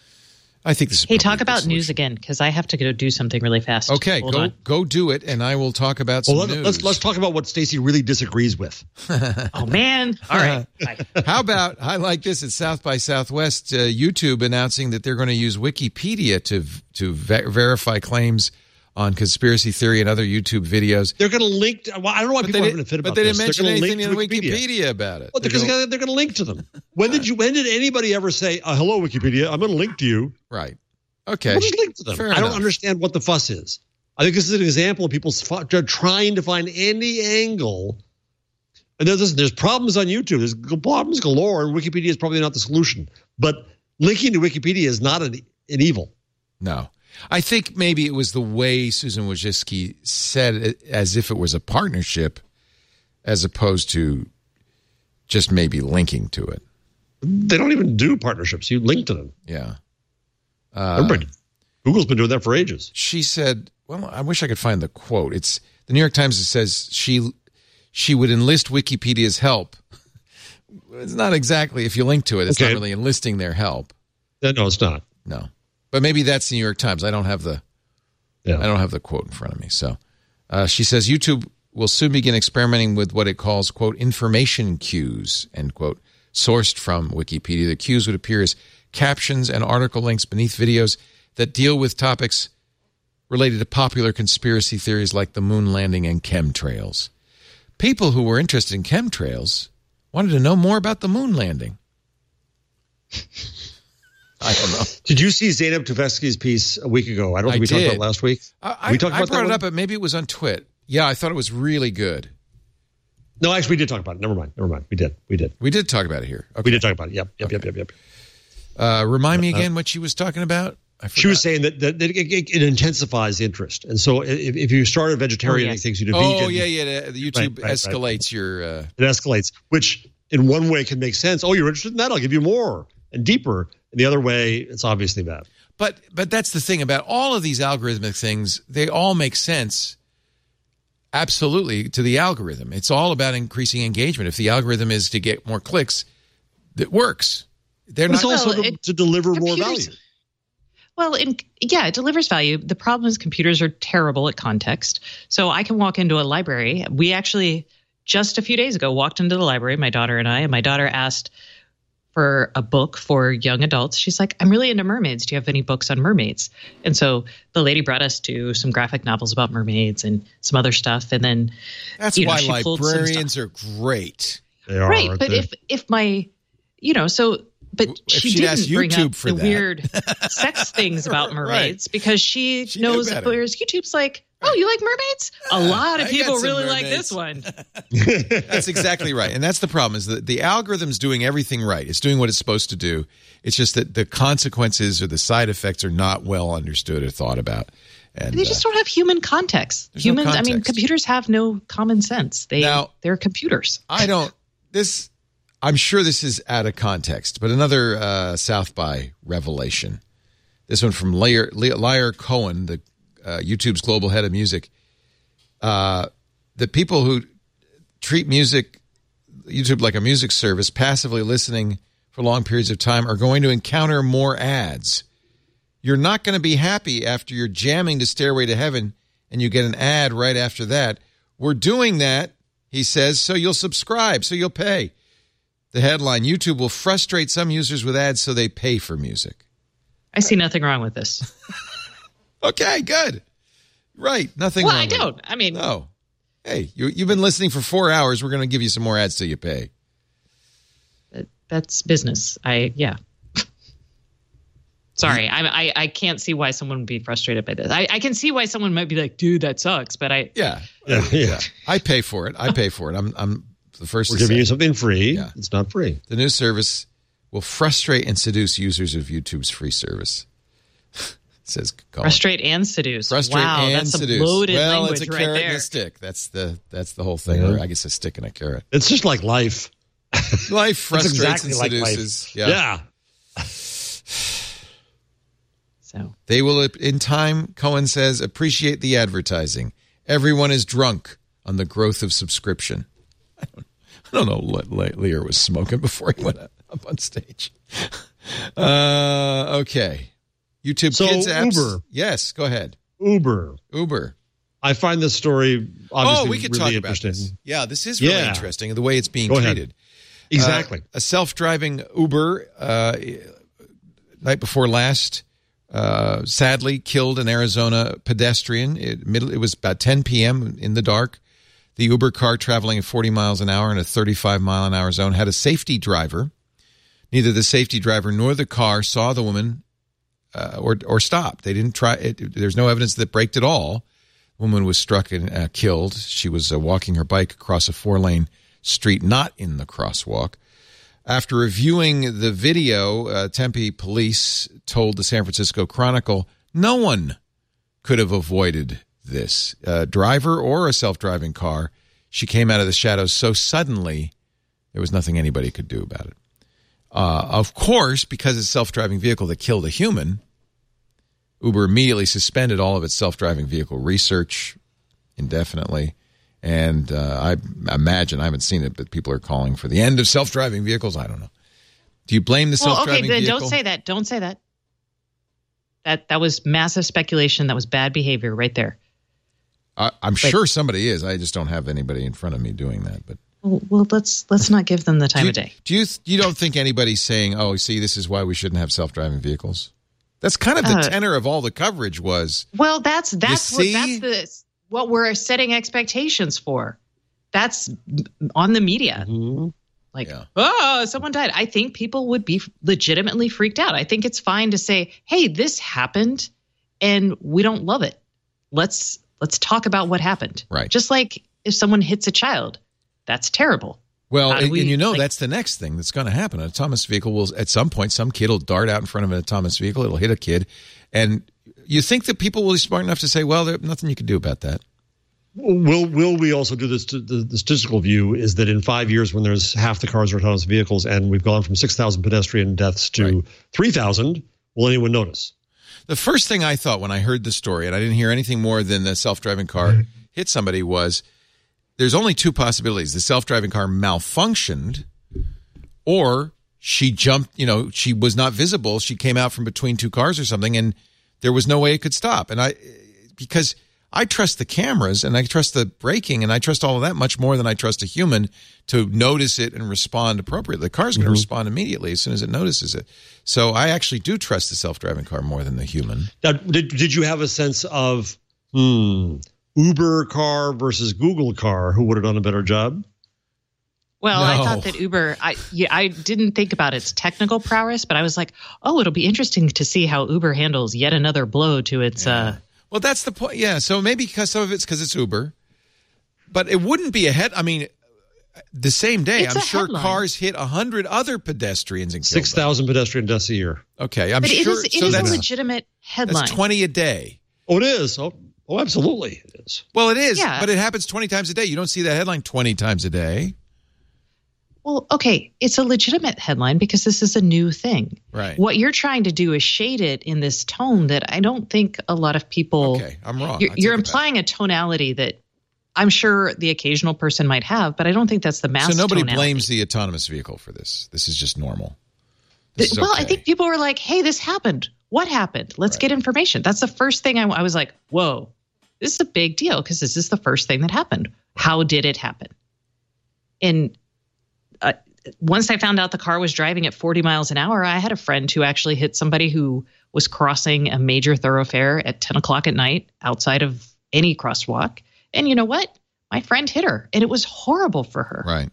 I think this is. Hey, talk about news again, because I have to go do something really fast. Okay, go do it, and I will talk about some news. Let's talk about what Stacey really disagrees with. Oh man! All right. How about I like this at South by Southwest? YouTube announcing that they're going to use Wikipedia to verify claims on conspiracy theory and other YouTube videos. They're going to link. I don't know why people haven't been fit about this. But they didn't mention anything in Wikipedia about it. Well, because they're going to link to them. When did anybody ever say, "Hello, Wikipedia, I'm going to link to you"? Right. Okay. We'll just link to them. I don't understand what the fuss is. I think this is an example of people trying to find any angle. And there's problems on YouTube. There's problems galore, and Wikipedia is probably not the solution. But linking to Wikipedia is not an evil. No. I think maybe it was the way Susan Wojcicki said it, as if it was a partnership, as opposed to just maybe linking to it. They don't even do partnerships. You link to them. Yeah. Google's been doing that for ages. She said, well, I wish I could find the quote. It's the New York Times. It says she would enlist Wikipedia's help. It's not exactly, if you link to it, it's not really enlisting their help. No, it's not. No. But maybe that's the New York Times. I don't have the quote in front of me. So she says YouTube will soon begin experimenting with what it calls, quote, information cues, end quote, sourced from Wikipedia. The cues would appear as captions and article links beneath videos that deal with topics related to popular conspiracy theories like the moon landing and chemtrails. People who were interested in chemtrails wanted to know more about the moon landing. I don't know. Did you see Zeynep Tufekci's piece a week ago? I don't think we talked about it last week. I brought it up, but maybe it was on Twit. Yeah, I thought it was really good. No, actually, we did talk about it. Never mind. We did. We did talk about it here. Okay. We did talk about it. Yep. Remind me again what she was talking about. She was saying that it intensifies the interest, and so if you start a vegetarian, it takes you to vegan. Oh yeah. The YouTube escalates your. It escalates, which in one way can make sense. Oh, you're interested in that? I'll give you more and deeper. And the other way, it's obviously bad. But that's the thing about all of these algorithmic things. They all make sense. Absolutely, to the algorithm. It's all about increasing engagement. If the algorithm is to get more clicks, it works. It's also to deliver more value. Well, it delivers value. The problem is computers are terrible at context. So I can walk into a library. We actually, just a few days ago, walked into the library, my daughter and I, and my daughter asked for a book for young adults. She's like, I'm really into mermaids. Do you have any books on mermaids? And so the lady brought us to some graphic novels about mermaids and some other stuff. And then that's why librarians are great. They are, right. But if my, but she didn't bring up the weird sex things about mermaids because she knows whereas YouTube's like, oh, you like mermaids? A lot of people really like this one. That's exactly right. And that's the problem is that the algorithm's doing everything right. It's doing what it's supposed to do. It's just that the consequences or the side effects are not well understood or thought about. And they just don't have human context. Humans, no context. Computers have no common sense. They're computers. I'm sure this is out of context, but another South by revelation. This one from Lyre Cohen, the YouTube's global head of music. The people who treat YouTube like a music service, passively listening for long periods of time, are going to encounter more ads. You're not going to be happy after you're jamming to Stairway to Heaven and you get an ad right after that. We're doing that, he says, so you'll subscribe, so you'll pay. The headline, YouTube will frustrate some users with ads so they pay for music. I see nothing wrong with this. Okay, good. Right, nothing wrong. Well, I don't. I mean. No. Hey, you've been listening for 4 hours. We're going to give you some more ads till you pay. That's business. Sorry, I can't see why someone would be frustrated by this. I can see why someone might be like, dude, that sucks, but Yeah. I pay for it. I'm the first We're giving you something free. Yeah. It's not free. The new service will frustrate and seduce users of YouTube's free service. It says frustrate and seduce. Frustrate and that's seduce. Some loaded language it's a right carrot there. and a stick. That's the whole thing. Yeah. Or I guess a stick and a carrot. It's just like life. Life frustrates and seduces. Like yeah. So they will, in time, Cohen says, appreciate the advertising. Everyone is drunk on the growth of subscription. I don't know what Lear was smoking before he went up on stage. Okay. YouTube Kids apps. Uber. Yes, go ahead. Uber. I find this story obviously we could really talk about interesting. This. Yeah, this is really interesting, the way it's being treated. Exactly. A self-driving Uber night before last sadly killed an Arizona pedestrian. It was about 10 p.m. in the dark. The Uber car traveling at 40 miles an hour in a 35-mile-an-hour zone had a safety driver. Neither the safety driver nor the car saw the woman or stopped. They didn't try it. There's no evidence that braked at all. The woman was struck and killed. She was walking her bike across a 4-lane street, not in the crosswalk. After reviewing the video, Tempe police told the San Francisco Chronicle, no one could have avoided this driver or a self-driving car. She came out of the shadows so suddenly, there was nothing anybody could do about it. Of course, because it's a self-driving vehicle that killed a human, Uber immediately suspended all of its self-driving vehicle research indefinitely. And I imagine, I haven't seen it, but people are calling for the end of self-driving vehicles. I don't know. Do you blame the self-driving vehicle? Don't say that. Don't say that. That was massive speculation. That was bad behavior right there. I'm sure somebody is. I just don't have anybody in front of me doing that. But well, let's not give them the time of day. You don't think anybody's saying, "Oh, see, this is why we shouldn't have self-driving vehicles"? That's kind of the tenor of all the coverage was. Well, that's what we're setting expectations for. That's on the media. Mm-hmm. Like, oh, someone died. I think people would be legitimately freaked out. I think it's fine to say, hey, this happened and we don't love it. Let's talk about what happened. Right. Just like if someone hits a child, that's terrible. Well, that's the next thing that's going to happen. An autonomous vehicle will, at some point, some kid will dart out in front of an autonomous vehicle. It'll hit a kid. And you think that people will be smart enough to say, well, there's nothing you can do about that. Will we also do this? The statistical view is that in 5 years, when there's half the cars are autonomous vehicles, and we've gone from 6,000 pedestrian deaths to 3,000, will anyone notice? The first thing I thought when I heard the story, and I didn't hear anything more than the self-driving car hit somebody, was there's only two possibilities: the self-driving car malfunctioned, or she jumped. She was not visible. She came out from between two cars or something, and there was no way it could stop. And because I trust the cameras and I trust the braking and I trust all of that much more than I trust a human to notice it and respond appropriately. The car's going to respond immediately as soon as it notices it. So I actually do trust the self-driving car more than the human. Now, did you have a sense of Uber car versus Google car? Who would have done a better job? Well, no. I thought that Uber, I didn't think about its technical prowess, but I was like, oh, it'll be interesting to see how Uber handles yet another blow to its Well, that's the point. Yeah. So maybe some of it's because it's Uber, but it wouldn't be the same day. I'm sure headline. Cars hit 100 other pedestrians and 6,000 pedestrian deaths a year. Okay. But sure. It is a legitimate headline. That's 20 a day. Oh, it is. Oh, absolutely. It is. Well, it is. Yeah. But it happens 20 times a day. You don't see that headline 20 times a day. Well, okay, it's a legitimate headline because this is a new thing. Right. What you're trying to do is shade it in this tone that I don't think a lot of people. Okay, I'm wrong. You're implying a tonality that I'm sure the occasional person might have, but I don't think that's the mass. So nobody tonality. Blames the autonomous vehicle for this. This is just normal. I think people were like, "Hey, this happened. What happened? Let's get information." That's the first thing I was like, "Whoa, this is a big deal because this is the first thing that happened. How did it happen?" And once I found out the car was driving at 40 miles an hour, I had a friend who actually hit somebody who was crossing a major thoroughfare at 10 o'clock at night outside of any crosswalk. And you know what? My friend hit her, and it was horrible for her. Right.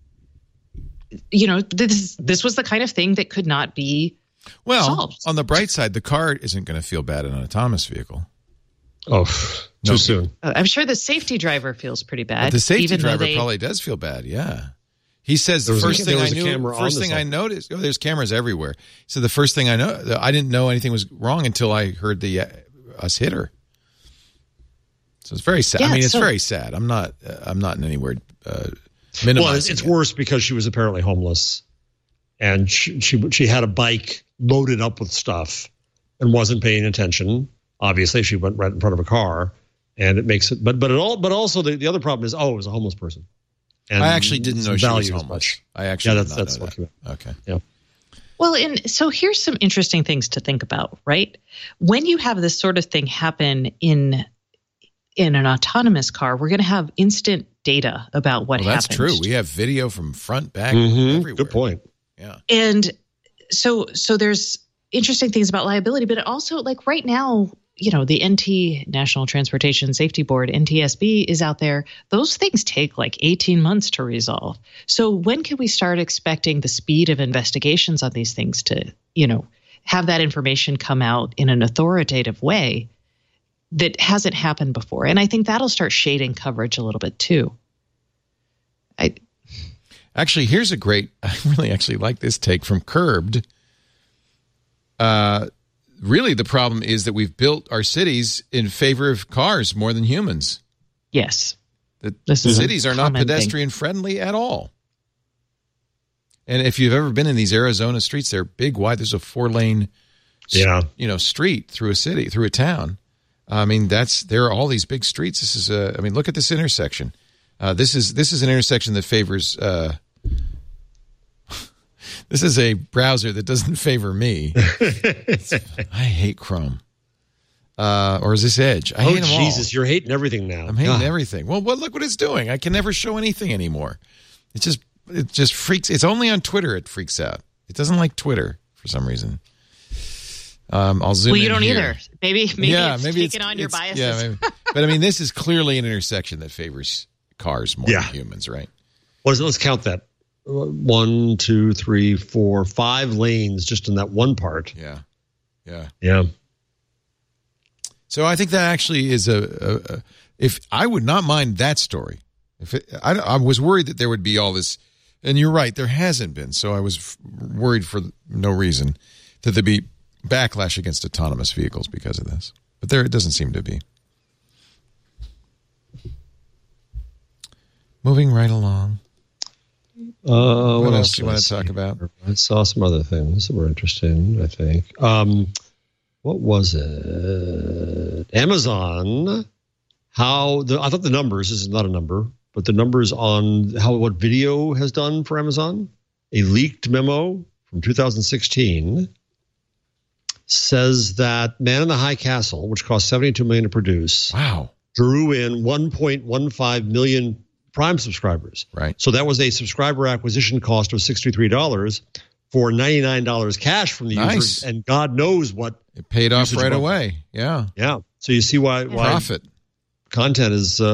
This was the kind of thing that could not be solved. On the bright side, the car isn't going to feel bad in an autonomous vehicle. Oh, too soon. I'm sure the safety driver feels pretty bad. But the safety driver probably does feel bad, yeah. He says the first thing I noticed, there's cameras everywhere. So the first thing I didn't know anything was wrong until I heard us hit her. So it's very sad. Yeah, it's very sad. I'm not in any way minimizing. Well, it's worse because she was apparently homeless, and she had a bike loaded up with stuff and wasn't paying attention. Obviously, she went right in front of a car, and it makes it. But also the other problem is, it was a homeless person. And I actually didn't know she was homeless. I actually did not know that. Okay. Yeah. Well, and so here's some interesting things to think about, right? When you have this sort of thing happen in an autonomous car, we're going to have instant data about what happened. That's true. We have video from front, back, everywhere. Good point. Yeah. And so there's interesting things about liability, but it also, like right now, the NT, National Transportation Safety Board, NTSB, is out there. Those things take like 18 months to resolve. So when can we start expecting the speed of investigations on these things to, have that information come out in an authoritative way that hasn't happened before? And I think that'll start shading coverage a little bit too. Actually, here's I really actually like this take from Curbed. Really, the problem is that we've built our cities in favor of cars more than humans. Yes. The cities are not pedestrian friendly at all. And if you've ever been in these Arizona streets, they're big, wide. There's a 4-lane, street through a city, through a town. I mean, there are all these big streets. This is look at this intersection. This is an intersection that favors This is a browser that doesn't favor me. I hate Chrome. Or is this Edge? I hate them all. Jesus, you're hating everything now. I'm hating everything. Well, look what it's doing. I can never show anything anymore. It just freaks. It's only on Twitter it freaks out. It doesn't like Twitter for some reason. I'll zoom in. Well, you don't here. either. Maybe it's taking on your biases. Yeah, maybe. But I mean, this is clearly an intersection that favors cars more than humans, right? Well, let's count that. 1, 2, 3, 4, 5 lanes just in that one part. Yeah. So I think that actually is if I would not mind that story. I was worried that there would be all this, and you're right, there hasn't been. So I was worried for no reason that there'd be backlash against autonomous vehicles because of this. But there it doesn't seem to be. Moving right along. What else do you want to talk about? I saw some other things that were interesting, I think. What was it? Amazon. I thought the numbers, this is not a number, but the numbers on what video has done for Amazon. A leaked memo from 2016 says that Man in the High Castle, which cost $72 million to produce, drew in 1.15 million Prime subscribers. Right. So that was a subscriber acquisition cost of $63 for $99 cash from the users, and God knows what it paid off right away. Yeah. So you see why profit content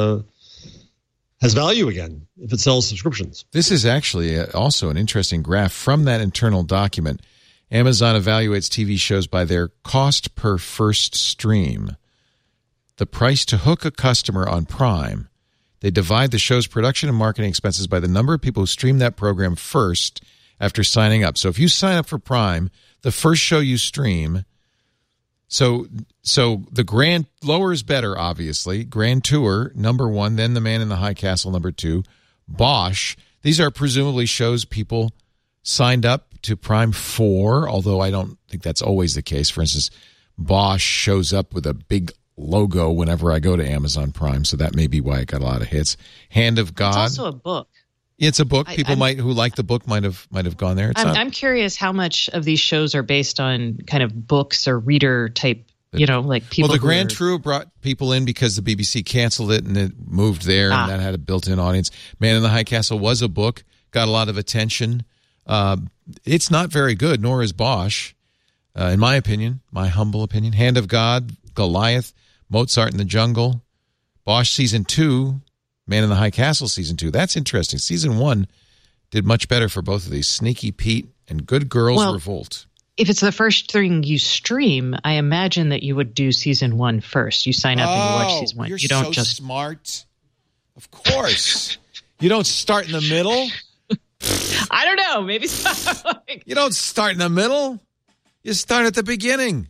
has value again if it sells subscriptions. This is actually also an interesting graph from that internal document. Amazon evaluates TV shows by their cost per first stream. The price to hook a customer on Prime. They divide the show's production and marketing expenses by the number of people who stream that program first after signing up. So if you sign up for Prime, the first show you stream, so the Grand lower is better, obviously. Grand Tour, number 1, then The Man in the High Castle, number 2. Bosch, these are presumably shows people signed up to Prime for, although I don't think that's always the case. For instance, Bosch shows up with a big logo whenever I go to Amazon Prime, so that may be why it got a lot of hits. Hand of God. It's also a book. It's a book. People who like the book might have gone there. I'm curious how much of these shows are based on kind of books or reader type, like people. Well, the Grand Tour brought people in because the BBC canceled it and it moved there, and that had a built-in audience. Man in the High Castle was a book, got a lot of attention. It's not very good, nor is Bosch, in my opinion, my humble opinion. Hand of God, Goliath, Mozart in the Jungle, Bosch Season 2, Man in the High Castle Season 2. That's interesting. Season 1 did much better for both of these. Sneaky Pete and Good Girls Revolt. If it's the first thing you stream, I imagine that you would do Season 1 first. You sign up and you watch Season 1. You don't just smart. Of course. You don't start in the middle. I don't know. Maybe so. You don't start in the middle. You start at the beginning.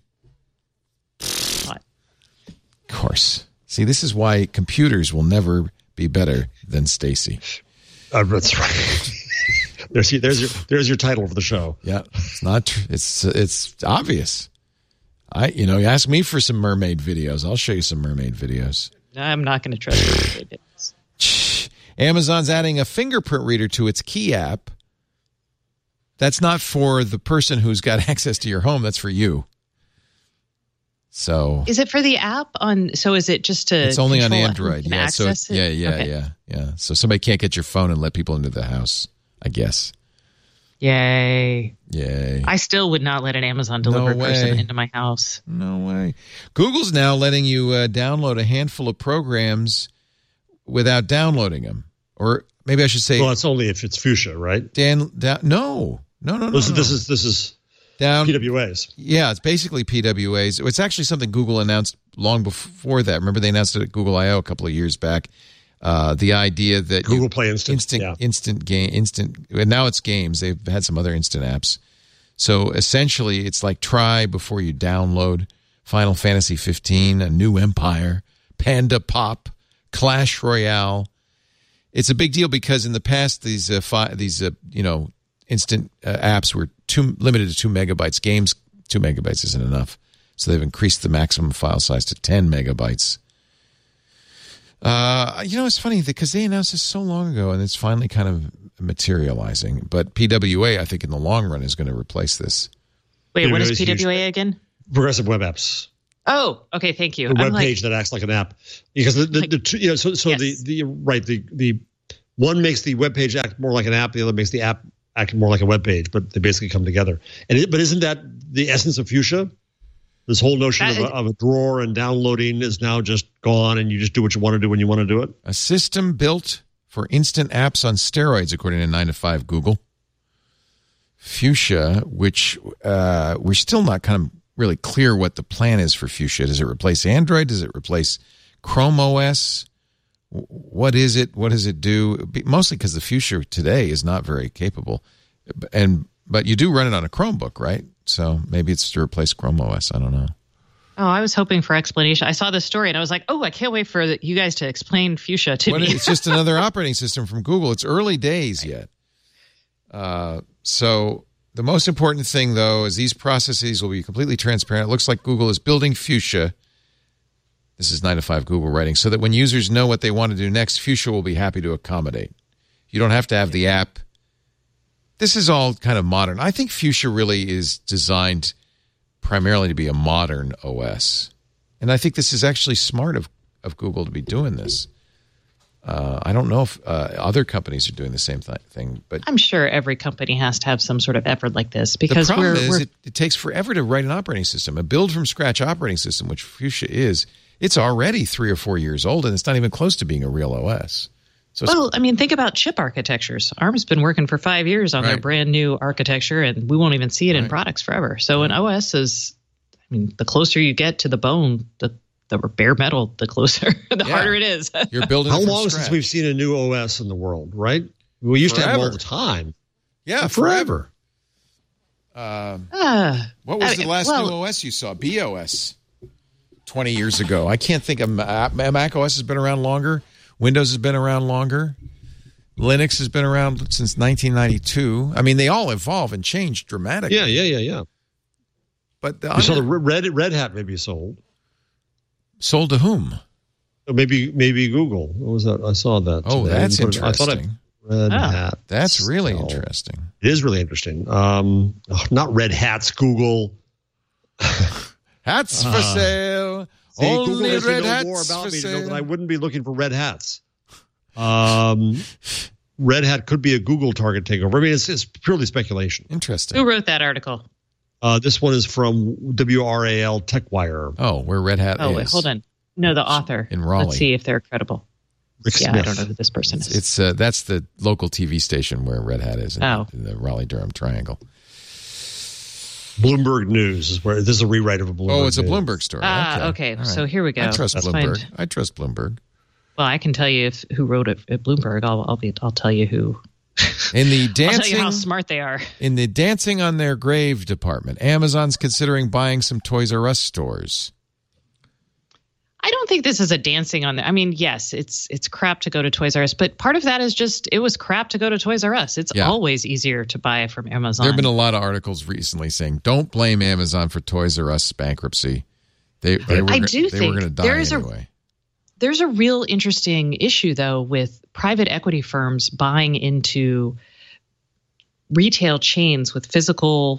What? Of course. See, this is why computers will never be better than Stacy. That's right. There's your title for the show. Yeah, it's not. It's obvious. You ask me for some mermaid videos. I'll show you some mermaid videos. I'm not going to trust mermaid videos. Amazon's adding a fingerprint reader to its Key app. That's not for the person who's got access to your home. That's for you. So is it for the app on? So is it just to? It's only on Android. Yeah. So yeah. So somebody can't get your phone and let people into the house, I guess. Yay! Yay! I still would not let an Amazon delivery person into my house. No way. Google's now letting you download a handful of programs without downloading them, or maybe I should say. Well, it's only if it's Fuchsia, right? No. This is down PWAs. Yeah, it's basically PWAs. It's actually something Google announced long before that. Remember, they announced it at Google I/O a couple of years back. The idea that Google Play Instant, and now it's games. They've had some other instant apps. So essentially, it's like try before you download Final Fantasy 15, A New Empire, Panda Pop, Clash Royale. It's a big deal because in the past these instant apps were limited to 2 megabytes. Games, 2 megabytes isn't enough. So they've increased the maximum file size to 10 megabytes. It's funny because they announced this so long ago, and it's finally kind of materializing. But PWA, I think, in the long run, is going to replace this. Wait, what is PWA again? Progressive Web Apps. Oh, okay, thank you. A web page that acts like an app, because the one makes the web page act more like an app, the other makes the app act more like a web page, but they basically come together. But isn't that the essence of Fuchsia? This whole notion of a drawer and downloading is now just gone, and you just do what you want to do when you want to do it. A system built for instant apps on steroids, according to 9 to 5 Google. Fuchsia, which we're still not kind of really clear what the plan is for Fuchsia. Does it replace Android? Does it replace Chrome OS? What is it? What does it do? Mostly because the Fuchsia today is not very capable. But you do run it on a Chromebook, right? So maybe it's to replace Chrome OS. I don't know. Oh, I was hoping for explanation. I saw this story and I was like, I can't wait for you guys to explain Fuchsia to me. It's just another operating system from Google. It's early days yet. So the most important thing, though, is these processes will be completely transparent. It looks like Google is building Fuchsia. This is 9 to 5 Google writing, so that when users know what they want to do next, Fuchsia will be happy to accommodate. You don't have to have the app. This is all kind of modern. I think Fuchsia really is designed primarily to be a modern OS. And I think this is actually smart of Google to be doing this. I don't know if other companies are doing the same thing, but I'm sure every company has to have some sort of effort like this, because the problem is it takes forever to write an operating system. A build from scratch operating system, which Fuchsia is, it's already 3 or 4 years old, and it's not even close to being a real OS. So think about chip architectures. ARM's been working for 5 years on their brand new architecture, and we won't even see it in products forever. So an OS is, the closer you get to the bone, the bare metal, the closer, the harder it is. You're building. How long since we've seen a new OS in the world, right? We used to have them all the time. Yeah, forever. What was the last new OS you saw? BOS. 20 years ago. I can't think of Mac OS has been around longer. Windows has been around longer. Linux has been around since 1992. They all evolve and change dramatically. Yeah. But you saw the Red Hat maybe sold. Sold to whom? Maybe Google. What was that? I saw that. Oh, today. That's interesting. Red Hat. That's really interesting. It is really interesting. Not Red Hats, Google. Hats for sale. See, Only Google has red to know hats more about for me sale. to know that I wouldn't be looking for red hats. Red Hat could be a Google target takeover. It's purely speculation. Interesting. Who wrote that article? This one is from WRAL TechWire. Oh, where Red Hat is. Oh, wait, hold on. No, the author. In Raleigh. Let's see if they're credible. Rick Smith. I don't know who this person is. It's that's the local TV station where Red Hat is in the Raleigh-Durham Triangle. Bloomberg News is where this is a rewrite of a Bloomberg. Oh, it's a Bloomberg story. Okay. Right. So here we go. I trust Bloomberg. Fine. I trust Bloomberg. Well, I can tell you who wrote it at Bloomberg. I'll tell you who. In the dancing, I'll tell you how smart they are. In the dancing on their grave department, Amazon's considering buying some Toys R Us stores. I don't think this is a dancing on there. Yes, it's crap to go to Toys R Us, but part of that is just it was crap to go to Toys R Us. It's always easier to buy from Amazon. There have been a lot of articles recently saying, don't blame Amazon for Toys R Us bankruptcy. They were going to die anyway. There's a real interesting issue, though, with private equity firms buying into retail chains with physical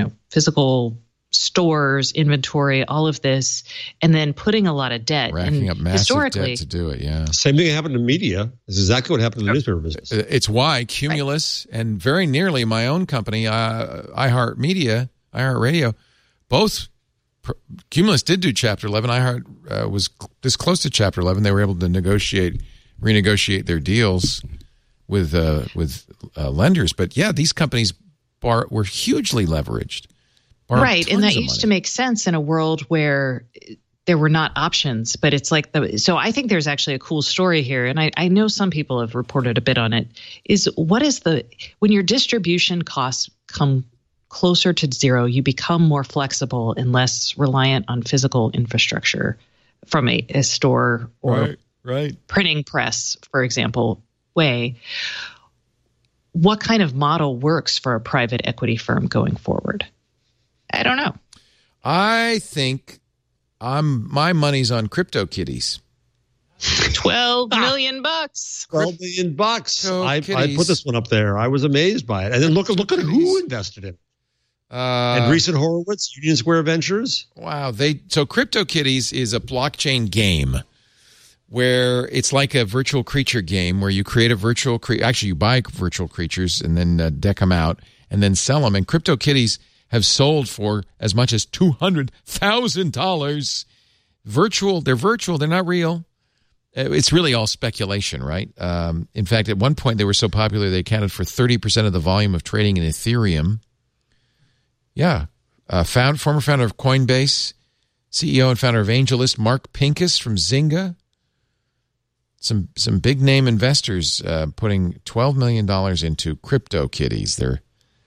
stores, inventory, all of this, and then putting a lot of debt. Racking up massive debt to do it, yeah. Same thing happened to media. This is exactly what happened to the newspaper business. It's why Cumulus and very nearly my own company, iHeartRadio, both Cumulus did do Chapter 11. iHeart was this close to Chapter 11. They were able to renegotiate their deals with lenders. But yeah, these companies were hugely leveraged. Right, and that used to make sense in a world where there were not options. But it's like so I think there's actually a cool story here, and I know some people have reported a bit on it. When your distribution costs come closer to zero, you become more flexible and less reliant on physical infrastructure from a store or printing press, for example, way. What kind of model works for a private equity firm going forward? I don't know. I think my money's on CryptoKitties. $12 million. $12 million. I put this one up there. I was amazed by it. And then look at who invested in it. Andreessen Horowitz, Union Square Ventures. Wow. So CryptoKitties is a blockchain game where it's like a virtual creature game where you create a virtual creature. Actually, you buy virtual creatures and then deck them out and then sell them. And CryptoKitties have sold for as much as $200,000. Virtual. They're virtual. They're not real. It's really all speculation, right? In fact, at one point, they were so popular, they accounted for 30% of the volume of trading in Ethereum. Yeah. Former founder of Coinbase, CEO and founder of AngelList, Mark Pincus from Zynga. Some big name investors putting $12 million into CryptoKitties. They're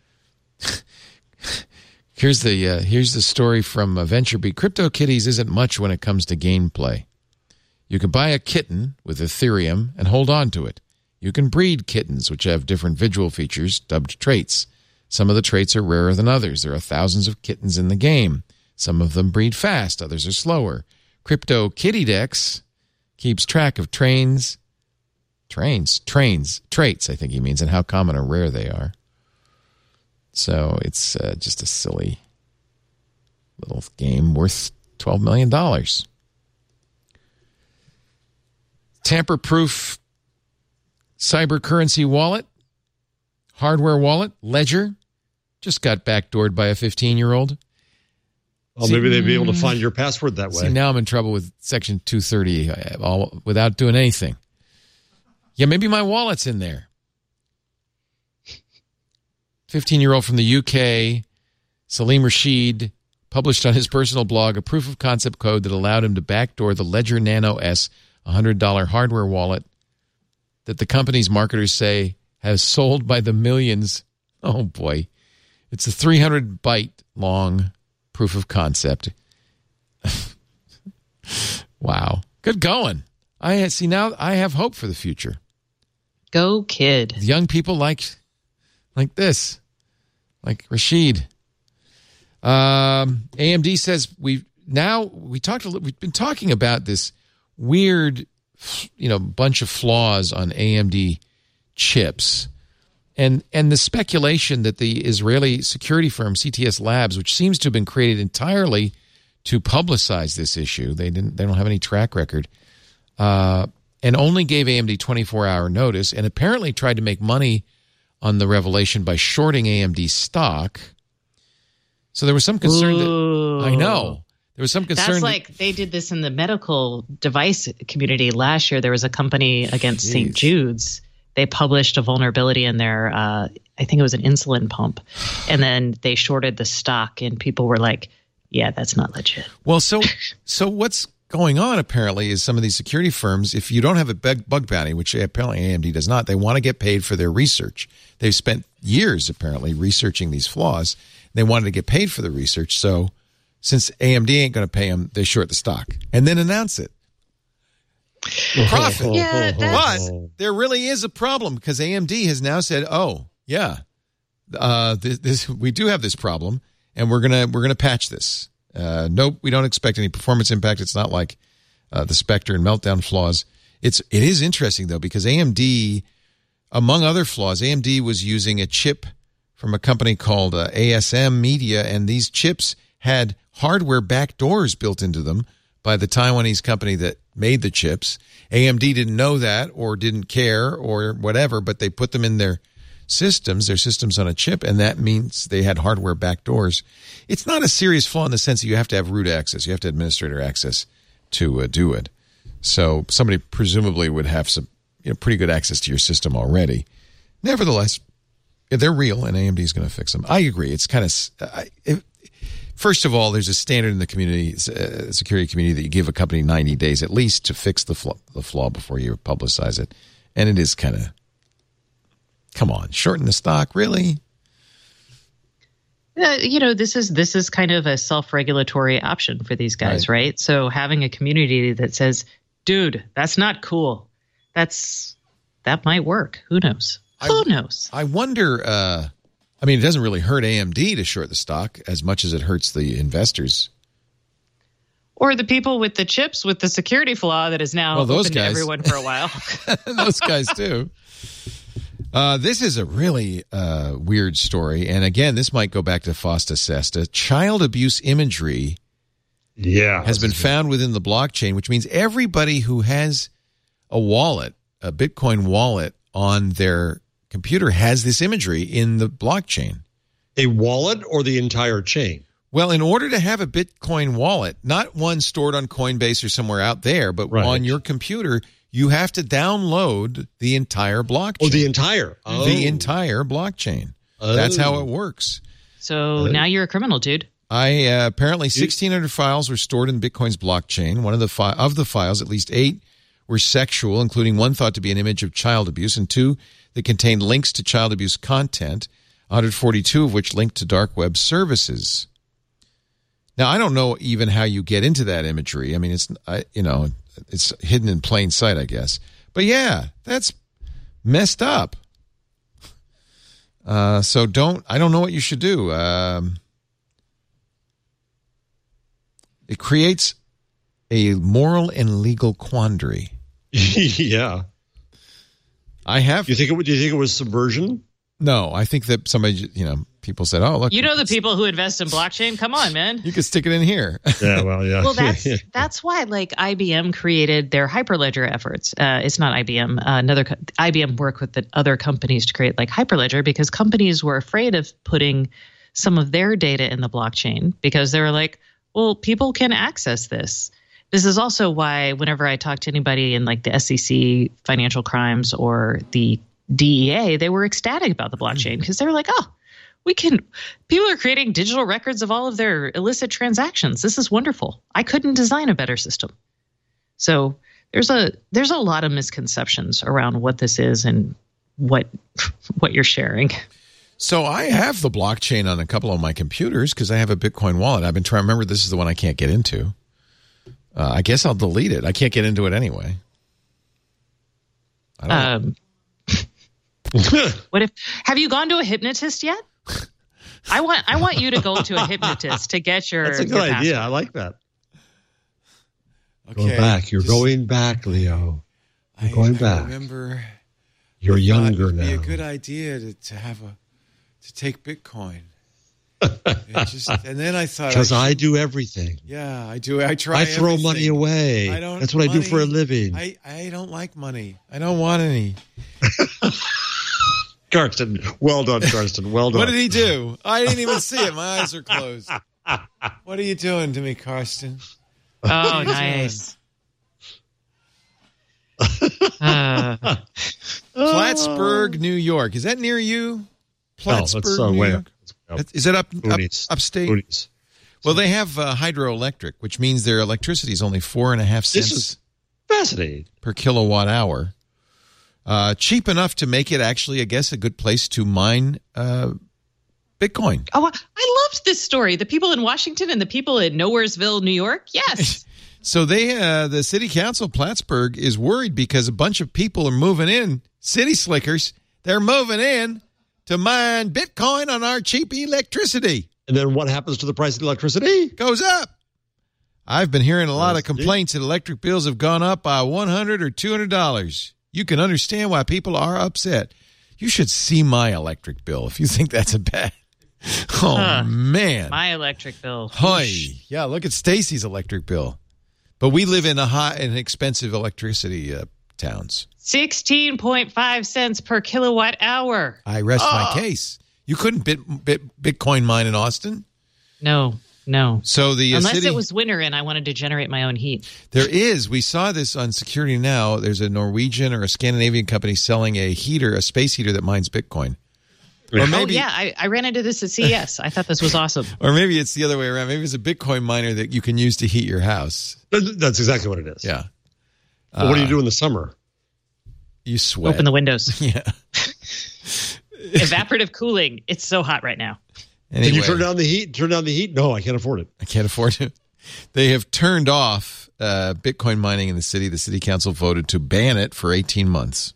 here's the story from VentureBeat. CryptoKitties isn't much when it comes to gameplay. You can buy a kitten with Ethereum and hold on to it. You can breed kittens, which have different visual features dubbed traits. Some of the traits are rarer than others. There are thousands of kittens in the game. Some of them breed fast, others are slower. CryptoKittyDex keeps track of traits, I think he means, and how common or rare they are. So it's just a silly little game worth $12 million. Tamper-proof cyber-currency wallet, hardware wallet, Ledger, just got backdoored by a 15-year-old. Well, maybe they'd be able to find your password that way. See, now I'm in trouble with Section 230 without doing anything. Yeah, maybe my wallet's in there. 15-year-old from the UK, Salim Rashid, published on his personal blog a proof of concept code that allowed him to backdoor the Ledger Nano S $100 hardware wallet that the company's marketers say has sold by the millions. Oh, boy. It's a 300-byte long proof of concept. Wow. Good going. Now I have hope for the future. Go, kid. Young people like this, like Rashid. AMD says we've been talking about this weird, bunch of flaws on AMD chips, and the speculation that the Israeli security firm CTS Labs, which seems to have been created entirely to publicize this issue, they don't have any track record, and only gave AMD 24-hour notice, and apparently tried to make money on the revelation by shorting AMD stock. So there was some concern that I know. There was some concern. That's like they did this in the medical device community last year. There was a company against St. Jude's. They published a vulnerability in their, I think it was an insulin pump, and then they shorted the stock, and people were like, "Yeah, that's not legit." Well, so what's going on apparently is some of these security firms, if you don't have a bug bounty, which apparently AMD does not, they want to get paid for their research. They've spent years apparently researching these flaws. They wanted to get paid for the research, so since AMD ain't going to pay them, they short the stock and then announce it. Profit. Yeah, but there really is a problem because AMD has now said, "Oh, yeah, this we do have this problem, and we're gonna patch this. Nope, we don't expect any performance impact. It's not like the Spectre and Meltdown flaws. It is interesting though because AMD, among other flaws, AMD was using a chip from a company called ASM Media, and these chips had hardware backdoors built into them by the Taiwanese company that made the chips. AMD didn't know that or didn't care or whatever, but they put them in their systems on a chip, and that means they had hardware backdoors. It's not a serious flaw in the sense that you have to have root access. You have to have administrator access to do it. So somebody presumably would have some pretty good access to your system already. Nevertheless, they're real, and AMD is going to fix them. I agree. It's kind of first of all, there's a standard in the community, security community, that you give a company 90 days at least to fix the flaw before you publicize it. And it is kind of, come on, shorten the stock, really? This is kind of a self-regulatory option for these guys, right? So having a community that says, dude, that's not cool. That might work. Who knows? Who knows? I wonder, it doesn't really hurt AMD to short the stock as much as it hurts the investors. Or the people with the chips with the security flaw that is now open to everyone for a while. Those guys too. This is a really weird story. And again, this might go back to FOSTA SESTA. Child abuse imagery has been found within the blockchain, which means everybody who has a wallet, a Bitcoin wallet on their computer has this imagery in the blockchain. A wallet or the entire chain? Well, in order to have a Bitcoin wallet, not one stored on Coinbase or somewhere out there, but on your computer, you have to download the entire blockchain. Oh, the entire? Oh. The entire blockchain. Oh. That's how it works. So now you're a criminal, dude. Apparently 1,600 files were stored in Bitcoin's blockchain. One of the files, at least 8 were sexual, including one thought to be an image of child abuse, and 2 that contained links to child abuse content, 142 of which linked to dark web services. Now, I don't know even how you get into that imagery. I mean, it's hidden in plain sight, I guess. But yeah, that's messed up. So I don't know what you should do. It creates a moral and legal quandary. Yeah. Do you think it was subversion? No, I think that somebody, people said, "Oh, look." The people who invest in blockchain. Come on, man. You can stick it in here. Yeah, well, yeah. Well, that's why IBM created their Hyperledger efforts. It's not IBM. IBM worked with the other companies to create Hyperledger because companies were afraid of putting some of their data in the blockchain because they were like, well, people can access this. This is also why whenever I talk to anybody in the SEC, financial crimes, or the DEA, they were ecstatic about the blockchain because they were like, oh, people are creating digital records of all of their illicit transactions. This is wonderful. I couldn't design a better system. So there's a lot of misconceptions around what this is and what you're sharing. So I have the blockchain on a couple of my computers because I have a Bitcoin wallet. I've been trying to remember this is the one I can't get into. I guess I'll delete it. I can't get into it anyway. I don't know. Have you gone to a hypnotist yet? I want you to go to a hypnotist to get your. That's a good idea. I like that. Okay. Go back. You're going back, Leo. You're going back. I remember. You're younger now. It'd be a good idea to take Bitcoin. And then I thought, because I do everything. Yeah, I do. I try. I throw everything. money away. That's what I do for a living. I don't like money. I don't want any. Karsten, well done, Karsten. Well done. What did he do? I didn't even see it. My eyes are closed. What are you doing to me, Karsten? Oh, nice. Plattsburgh, New York. Is that near you? Plattsburgh, New York. Is it upstate? Booties. Well, they have hydroelectric, which means their electricity is only 4.5 cents. This is fascinating. Per kilowatt hour. Cheap enough to make it actually, I guess, a good place to mine Bitcoin. Oh, I loved this story. The people in Washington and the people in Nowheresville, New York. Yes. So the city council of Plattsburgh is worried because a bunch of people are moving in, city slickers. They're moving in to mine Bitcoin on our cheap electricity. And then what happens to the price of electricity? Goes up. I've been hearing a lot of complaints that electric bills have gone up by $100 or $200. You can understand why people are upset. You should see my electric bill if you think that's a bad. Oh, man. My electric bill. Hi. Yeah, look at Stacy's electric bill. But we live in an expensive electricity towns. 16.5 cents per kilowatt hour. I rest my case. You couldn't Bitcoin mine in Austin? No. So unless it was winter and I wanted to generate my own heat. There is. We saw this on Security Now. There's a Norwegian or a Scandinavian company selling a space heater that mines Bitcoin. Or maybe, I ran into this at CES. I thought this was awesome. Or maybe it's the other way around. Maybe it's a Bitcoin miner that you can use to heat your house. That's exactly what it is. Yeah. But what do you do in the summer? You sweat. Open the windows. Yeah. Evaporative cooling. It's so hot right now. Anyway, can you turn down the heat? No, I can't afford it. I can't afford it. They have turned off Bitcoin mining in the city. The city council voted to ban it for 18 months.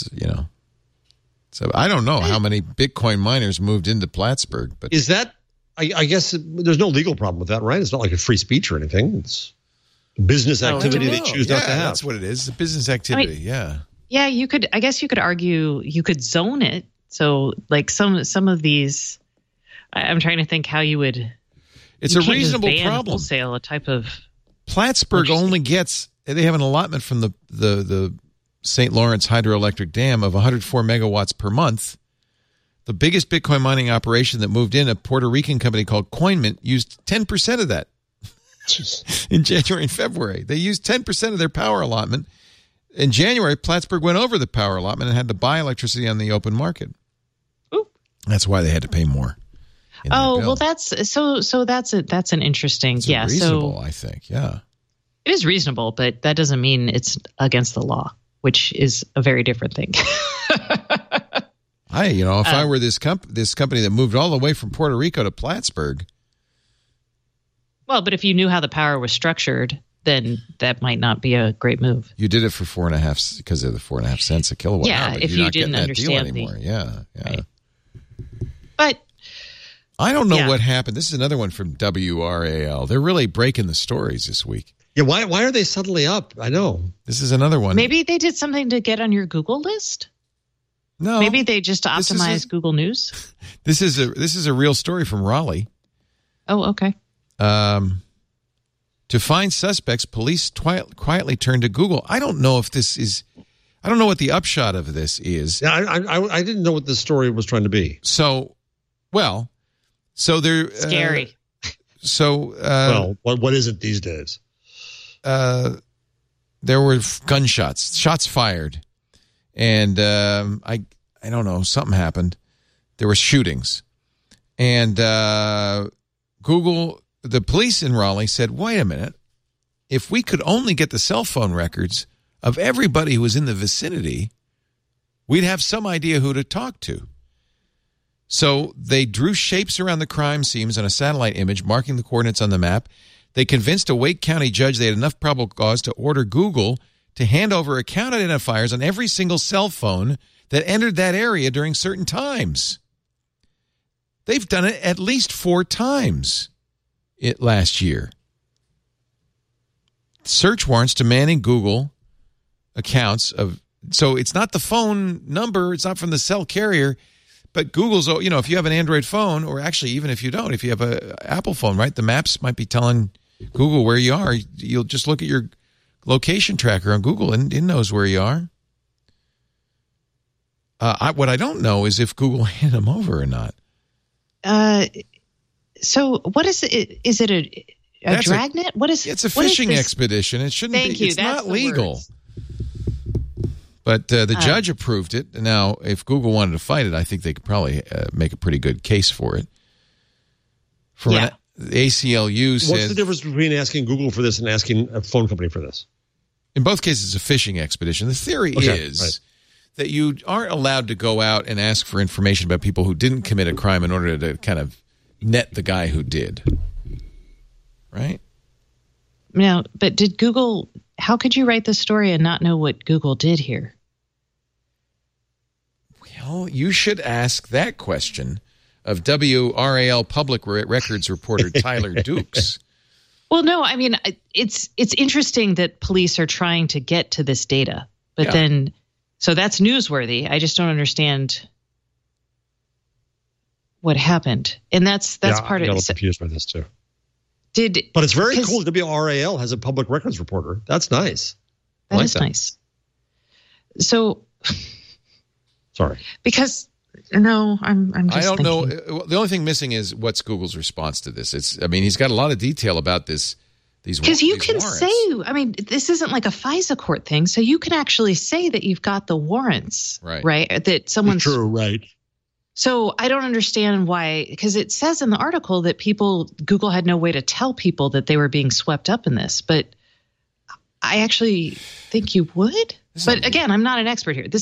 So I don't know how many Bitcoin miners moved into Plattsburgh, but is that I guess there's no legal problem with that, right? It's not like a free speech or anything. It's a business activity they choose not to have. That's what it is. It's a business activity. Yeah, I guess you could argue you could zone it. So like some of these, I'm trying to think how you would. It's a reasonable problem. Wholesale, a type of. Plattsburgh only gets. They have an allotment from the St. Lawrence hydroelectric dam of 104 megawatts per month. The biggest Bitcoin mining operation that moved in, a Puerto Rican company called CoinMint, used 10% of that in January and February. They used 10% of their power allotment. In January, Plattsburgh went over the power allotment and had to buy electricity on the open market. Ooh. That's why they had to pay more. Well, that's so that's an interesting. It's reasonable, I think. Yeah. It is reasonable, but that doesn't mean it's against the law, which is a very different thing. If I were this company that moved all the way from Puerto Rico to Plattsburgh. Well, but if you knew how the power was structured, then that might not be a great move. You did it for 4.5 because of the 4.5 cents a kilowatt. Yeah, if you didn't understand anymore. Yeah. Right. But I don't know what happened. This is another one from WRAL. They're really breaking the stories this week. Yeah, why are they suddenly up? I know. This is another one. Maybe they did something to get on your Google list. No. Maybe they just optimized Google News. This is a real story from Raleigh. Oh, okay. To find suspects, police quietly turned to Google. I don't know what the upshot of this is. Yeah, I didn't know what this story was trying to be. So they're scary. What is it these days? There were shots fired, and I don't know, something happened. There were shootings, and Google, the police in Raleigh said, "Wait a minute, if we could only get the cell phone records of everybody who was in the vicinity, we'd have some idea who to talk to." So they drew shapes around the crime scenes on a satellite image, marking the coordinates on the map. They convinced a Wake County judge they had enough probable cause to order Google to hand over account identifiers on every single cell phone that entered that area during certain times. They've done it at least 4 times last year. Search warrants demanding Google accounts of... So it's not the phone number, it's not from the cell carrier, but Google's, if you have an Android phone, or actually even if you don't, if you have an Apple phone, right, the maps might be telling Google where you are. You'll just look at your location tracker on Google and it knows where you are. What I don't know is if Google handed them over or not. So what is it? Is it a dragnet? What is? It's a fishing expedition. It shouldn't be. It's not legal. But the judge approved it. Now, if Google wanted to fight it, I think they could probably make a pretty good case for it. The ACLU says... What's the difference between asking Google for this and asking a phone company for this? In both cases, it's a fishing expedition. The theory is that you aren't allowed to go out and ask for information about people who didn't commit a crime in order to kind of net the guy who did. Right? Now, but did Google... How could you write this story and not know what Google did here? Well, you should ask that question of WRAL Public Records reporter Tyler Dukes. Well, no, I mean, it's interesting that police are trying to get to this data, but then, so that's newsworthy. I just don't understand what happened, and that's part of it. I'm confused by this too. But it's very cool. WRAL has a public records reporter. That's nice. That is nice. So, sorry. Because no, I'm just. I don't thinking. know. The only thing missing is what's Google's response to this. He's got a lot of detail about this. Because you can say, this isn't like a FISA court thing, so you can actually say that you've got the warrants, right? That someone's true, right? So I don't understand why, because it says in the article that Google had no way to tell people that they were being swept up in this, but I actually think you would. But again, I'm not an expert here.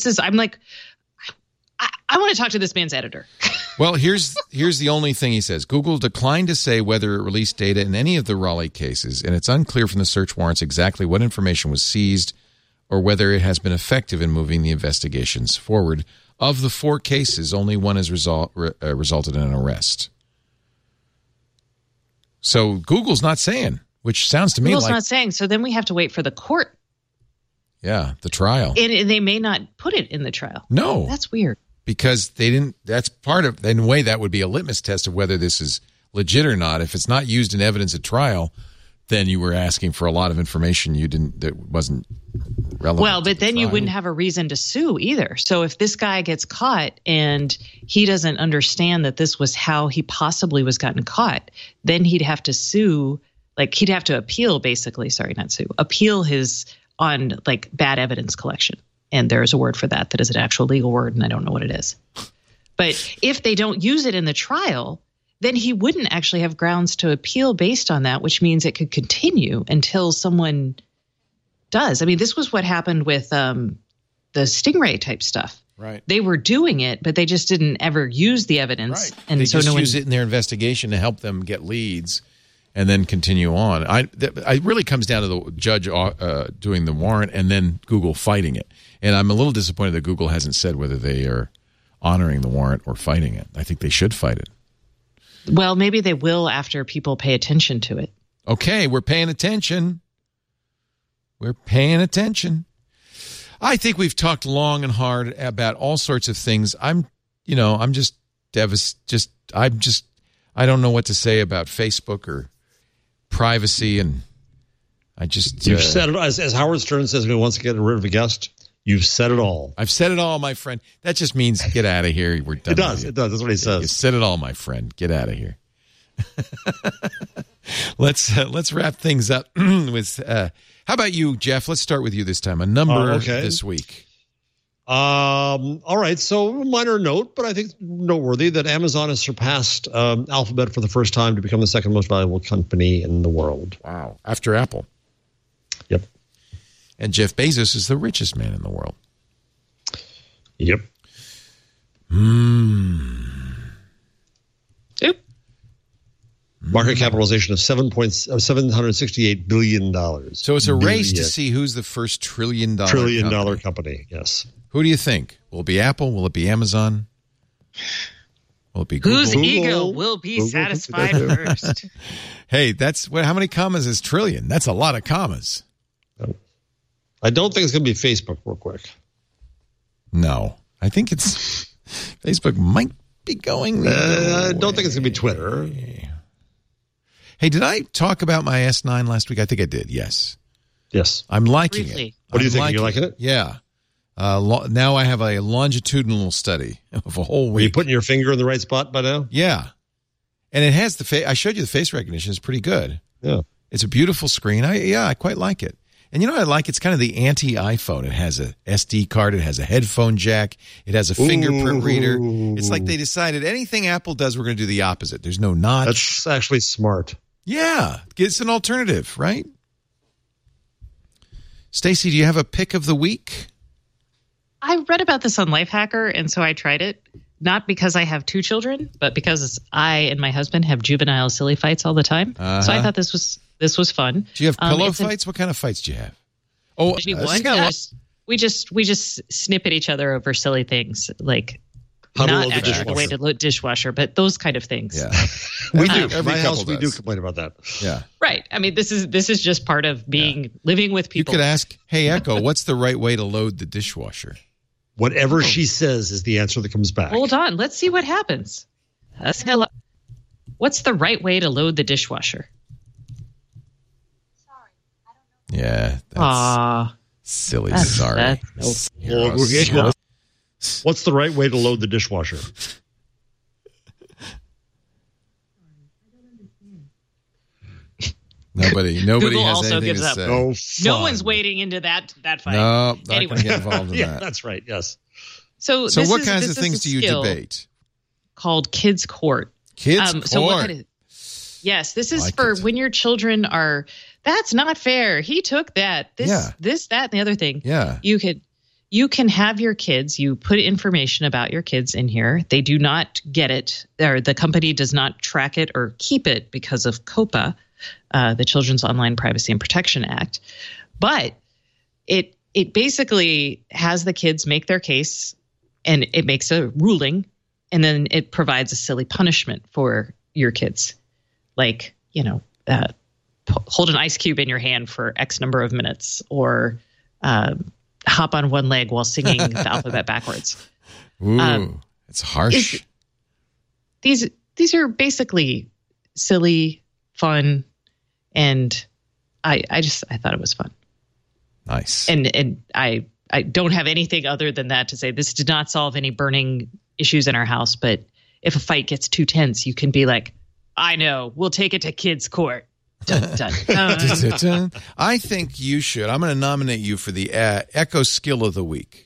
I want to talk to this man's editor. Well, here's the only thing he says. Google declined to say whether it released data in any of the Raleigh cases, and it's unclear from the search warrants exactly what information was seized or whether it has been effective in moving the investigations forward. Of the 4 cases, only one has resulted in an arrest. So Google's not saying, which sounds to me Google's like not saying. So then we have to wait for the court. Yeah, the trial. And they may not put it in the trial. No. That's weird. Because they didn't, that's part of, in a way, that would be a litmus test of whether this is legit or not. If it's not used in evidence at trial, then you were asking for a lot of information that wasn't relevant. Well, but then you wouldn't have a reason to sue either. So if this guy gets caught and he doesn't understand that this was how he possibly was gotten caught, then he'd have to sue, like he'd have to appeal basically, sorry, not sue, appeal his on like bad evidence collection. And there's a word for that is an actual legal word, and I don't know what it is. But if they don't use it in the trial, then he wouldn't actually have grounds to appeal based on that, which means it could continue until someone does. I mean, this was what happened with the Stingray type stuff. Right. They were doing it, but they just didn't ever use the evidence. Right. And they so just use it in their investigation to help them get leads and then continue on. It really comes down to the judge doing the warrant and then Google fighting it. And I'm a little disappointed that Google hasn't said whether they are honoring the warrant or fighting it. I think they should fight it. Well, maybe they will after people pay attention to it. Okay, we're paying attention. We're paying attention. I think we've talked long and hard about all sorts of things. I don't know what to say about Facebook or privacy, and I just you've said it as Howard Stern says when he wants to get rid of a guest. You've said it all. I've said it all, my friend. That just means get out of here. We're done. It does. It does. That's what he says. You said it all, my friend. Get out of here. Let's wrap things up with. How about you, Jeff? Let's start with you this time. A number this week. All right. So minor note, but I think noteworthy that Amazon has surpassed Alphabet for the first time to become the second most valuable company in the world. Wow. After Apple. Yep. And Jeff Bezos is the richest man in the world. Yep. Oop. Market capitalization of $768 billion. So it's a race to see who's the first $1 trillion company. Yes. Who do you think? Will it be Apple? Will it be Amazon? Will it be Google? Whose ego will be satisfied first? Hey, how many commas is trillion? That's a lot of commas. I don't think it's going to be Facebook real quick. No. I think Facebook might be going. I don't think it's going to be Twitter. Hey, did I talk about my S9 last week? I think I did, yes. Yes. I'm liking Briefly. it. What do you think? You liking it? Yeah. Now I have a longitudinal study of a whole week. Are you putting your finger in the right spot by now? Yeah. And it has I showed you the face recognition. It's pretty good. Yeah. It's a beautiful screen. I quite like it. And you know what I like? It's kind of the anti-iPhone. It has a SD card. It has a headphone jack. It has a fingerprint reader. It's like they decided anything Apple does, we're going to do the opposite. There's no notch. That's actually smart. Yeah. It's an alternative, right? Stacey, do you have a pick of the week? I read about this on Lifehacker, and so I tried it. Not because I have 2 children, but because I and my husband have juvenile silly fights all the time. So I thought this was fun. Do you have pillow fights? What kind of fights do you have? Oh, we just snip at each other over silly things, like How not actually the way to load dishwasher, but those kind of things. Yeah, we do. My house, we do complain about that. Yeah, right. I mean, this is just part of living with people. You could ask, "Hey, Echo, what's the right way to load the dishwasher?" Whatever she says is the answer that comes back. Hold on. Let's see what happens. What's the right way to load the dishwasher? Yeah. That's silly. Sorry. What's the right way to load the dishwasher? Nobody Google has also anything gives to up. say. No one's wading into that fight. No, anyway. not going to get involved in Yeah, that. that's right. Yes. So what kinds of things do you debate? Called Kids Court. Kids Court. So yes, this is for when your children are. That's not fair. He took that. This, that, and the other thing. Yeah. You can have your kids. You put information about your kids in here. They do not get it, or the company does not track it or keep it because of COPPA, the Children's Online Privacy and Protection Act. But it basically has the kids make their case, and it makes a ruling, and then it provides a silly punishment for your kids, like hold an ice cube in your hand for X number of minutes, or hop on one leg while singing the alphabet backwards. Ooh, it's harsh. These are basically silly, fun, and I thought it was fun. Nice. And I don't have anything other than that to say. This did not solve any burning issues in our house, but if a fight gets too tense, you can be like, I know, we'll take it to kids' court. Dun, dun, dun. I think you should. I'm going to nominate you for the Echo Skill of the Week.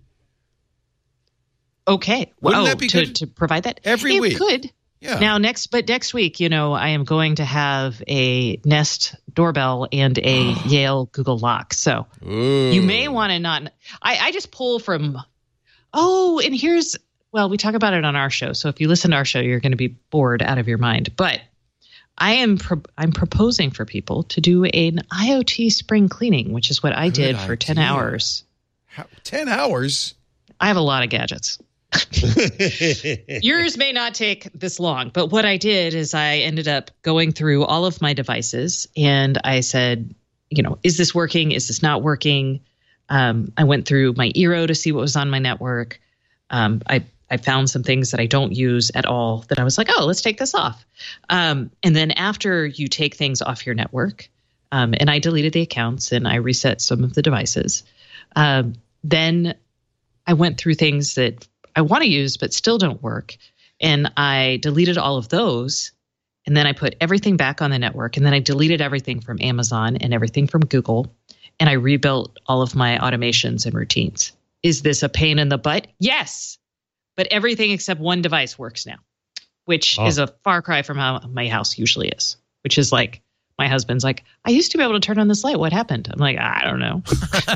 Okay. Wouldn't that be good? To provide that? Every week. It could. Yeah. Now, next week, I am going to have a Nest doorbell and a Yale Google Lock. So you may want to not. I just pull from. Oh, and we talk about it on our show. So if you listen to our show, you're going to be bored out of your mind. But I'm proposing for people to do an IoT spring cleaning, which is what I did for 10 hours. 10 hours? I have a lot of gadgets. Yours may not take this long, but what I did is I ended up going through all of my devices and I said, is this working? Is this not working? I went through my Eero to see what was on my network. I found some things that I don't use at all that I was like, oh, let's take this off. And then after you take things off your network, and I deleted the accounts and I reset some of the devices, then I went through things that I want to use but still don't work. And I deleted all of those. And then I put everything back on the network. And then I deleted everything from Amazon and everything from Google. And I rebuilt all of my automations and routines. Is this a pain in the butt? Yes. But everything except one device works now, which is a far cry from how my house usually is, which is like, my husband's like, I used to be able to turn on this light. What happened? I'm like, I don't know.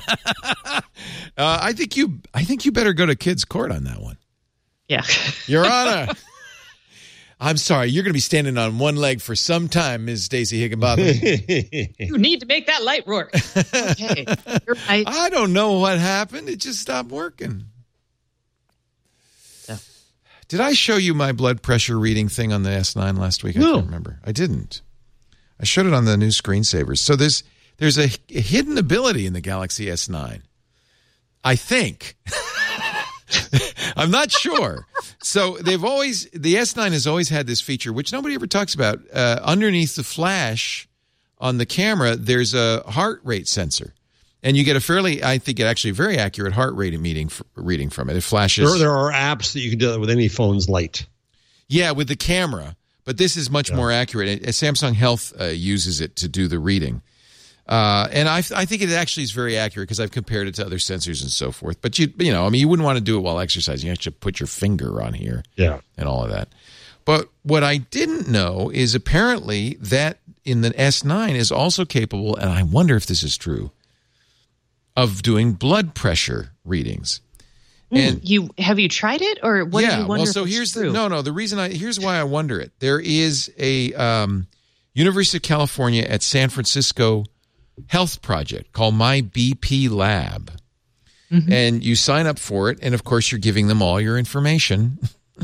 I think you better go to kids' court on that one. Yeah. Your Honor. I'm sorry. You're going to be standing on one leg for some time, Ms. Stacey Higginbotham. You need to make that light work. Okay. You're right. I don't know what happened. It just stopped working. Yeah. Did I show you my blood pressure reading thing on the S9 last week? No. I can't remember. I didn't. I showed it on the new screensavers. So there's a hidden ability in the Galaxy S9. I think. I'm not sure. So the S9 has always had this feature, which nobody ever talks about. Underneath the flash on the camera, there's a heart rate sensor. And you get I think, actually very accurate heart rate reading from it. It flashes. There are apps that you can do that with any phone's light. Yeah, with the camera. But this is much more accurate. Samsung Health uses it to do the reading. And I think it actually is very accurate because I've compared it to other sensors and so forth. But, you wouldn't want to do it while exercising. You have to put your finger on here and all of that. But what I didn't know is apparently that in the S9 is also capable, and I wonder if this is true, of doing blood pressure readings. And have you tried it, or what do you wonder? Well, so here's the reason here's why I wonder it. There is a University of California at San Francisco health project called My BP Lab, and you sign up for it, and of course you're giving them all your information.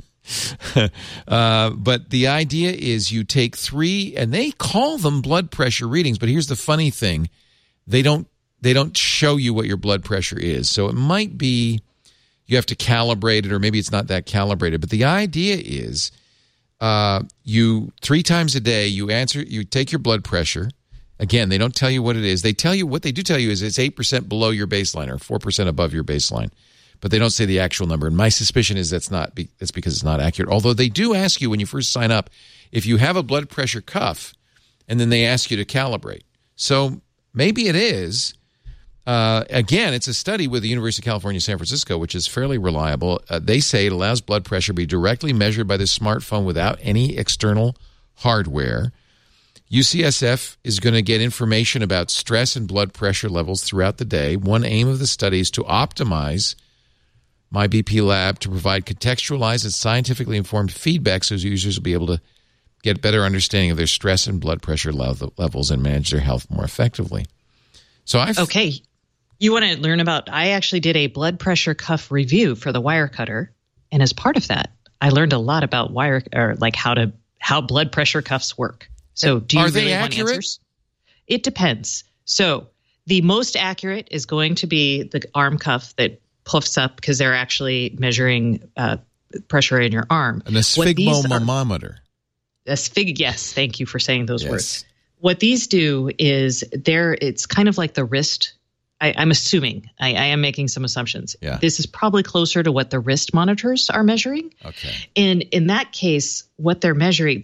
But the idea is you take 3, and they call them blood pressure readings. But here's the funny thing: they don't show you what your blood pressure is. So it might be. You have to calibrate it, or maybe it's not that calibrated. But the idea is you 3 times a day, you take your blood pressure. Again, they don't tell you what it is. What they do tell you is it's 8% below your baseline or 4% above your baseline. But they don't say the actual number. And my suspicion is that's because it's not accurate. Although they do ask you when you first sign up if you have a blood pressure cuff, and then they ask you to calibrate. So maybe it is. Again, it's a study with the University of California, San Francisco, which is fairly reliable. They say it allows blood pressure to be directly measured by the smartphone without any external hardware. UCSF is going to get information about stress and blood pressure levels throughout the day. One aim of the study is to optimize My BP Lab to provide contextualized and scientifically informed feedback so users will be able to get better understanding of their stress and blood pressure levels and manage their health more effectively. So Okay. You want to learn about, I actually did a blood pressure cuff review for the Wirecutter. And as part of that, I learned a lot about how blood pressure cuffs work. So do you really want accurate? answers? It depends. So the most accurate is going to be the arm cuff that puffs up because they're actually measuring pressure in your arm. An sphygmomanometer. Yes, thank you for saying those words. What these do is it's kind of like the wrist. I'm assuming. I am making some assumptions. Yeah. This is probably closer to what the wrist monitors are measuring. Okay. And in that case, what they're measuring,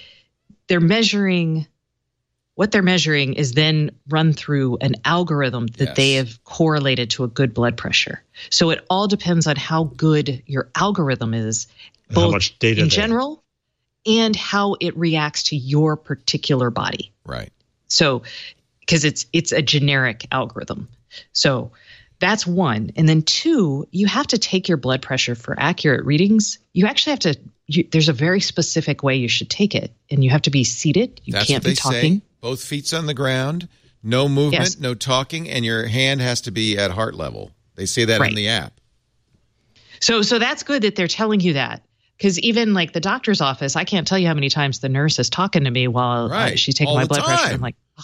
what they're measuring is then run through an algorithm that they have correlated to a good blood pressure. So it all depends on how good your algorithm is, both how much data in general and how it reacts to your particular body. Right. So, because it's a generic algorithm. So that's one. And then two, you have to take your blood pressure for accurate readings. You actually have to, there's a very specific way you should take it. And you have to be seated. You can't be talking. Say. Both feet's on the ground, no movement, no talking, and your hand has to be at heart level. They say that in the app. So that's good that they're telling you that. Because even like the doctor's office, I can't tell you how many times the nurse is talking to me while she's taking my blood pressure. I'm like, oh.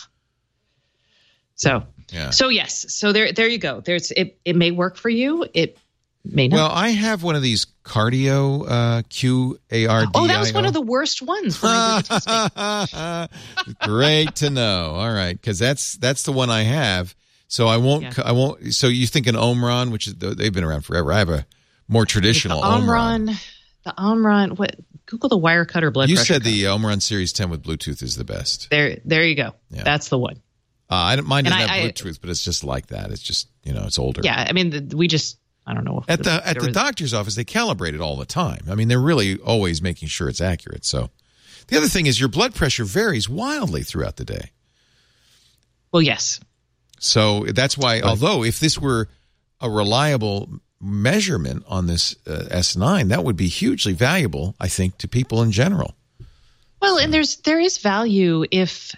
So yes. So there you go. It may work for you. It may not. Well, I have one of these cardio QARDIO. Oh, that was one of the worst ones when I did the testing. Great to know. All right, because that's the one I have. So I won't. So you think an Omron, which is they've been around forever. I have a more traditional Omron. The Omron. What? Google the Wirecutter blood pressure. You said the Omron Series 10 with Bluetooth is the best. There you go. Yeah. That's the one. Mine doesn't have Bluetooth, but it's just like that. It's just it's older. Yeah, I mean I don't know. At the doctor's office, they calibrate it all the time. I mean, they're really always making sure it's accurate. So the other thing is your blood pressure varies wildly throughout the day. Well, yes. So that's why, although if this were a reliable measurement on this S9, that would be hugely valuable, I think, to people in general. Well, and there is value if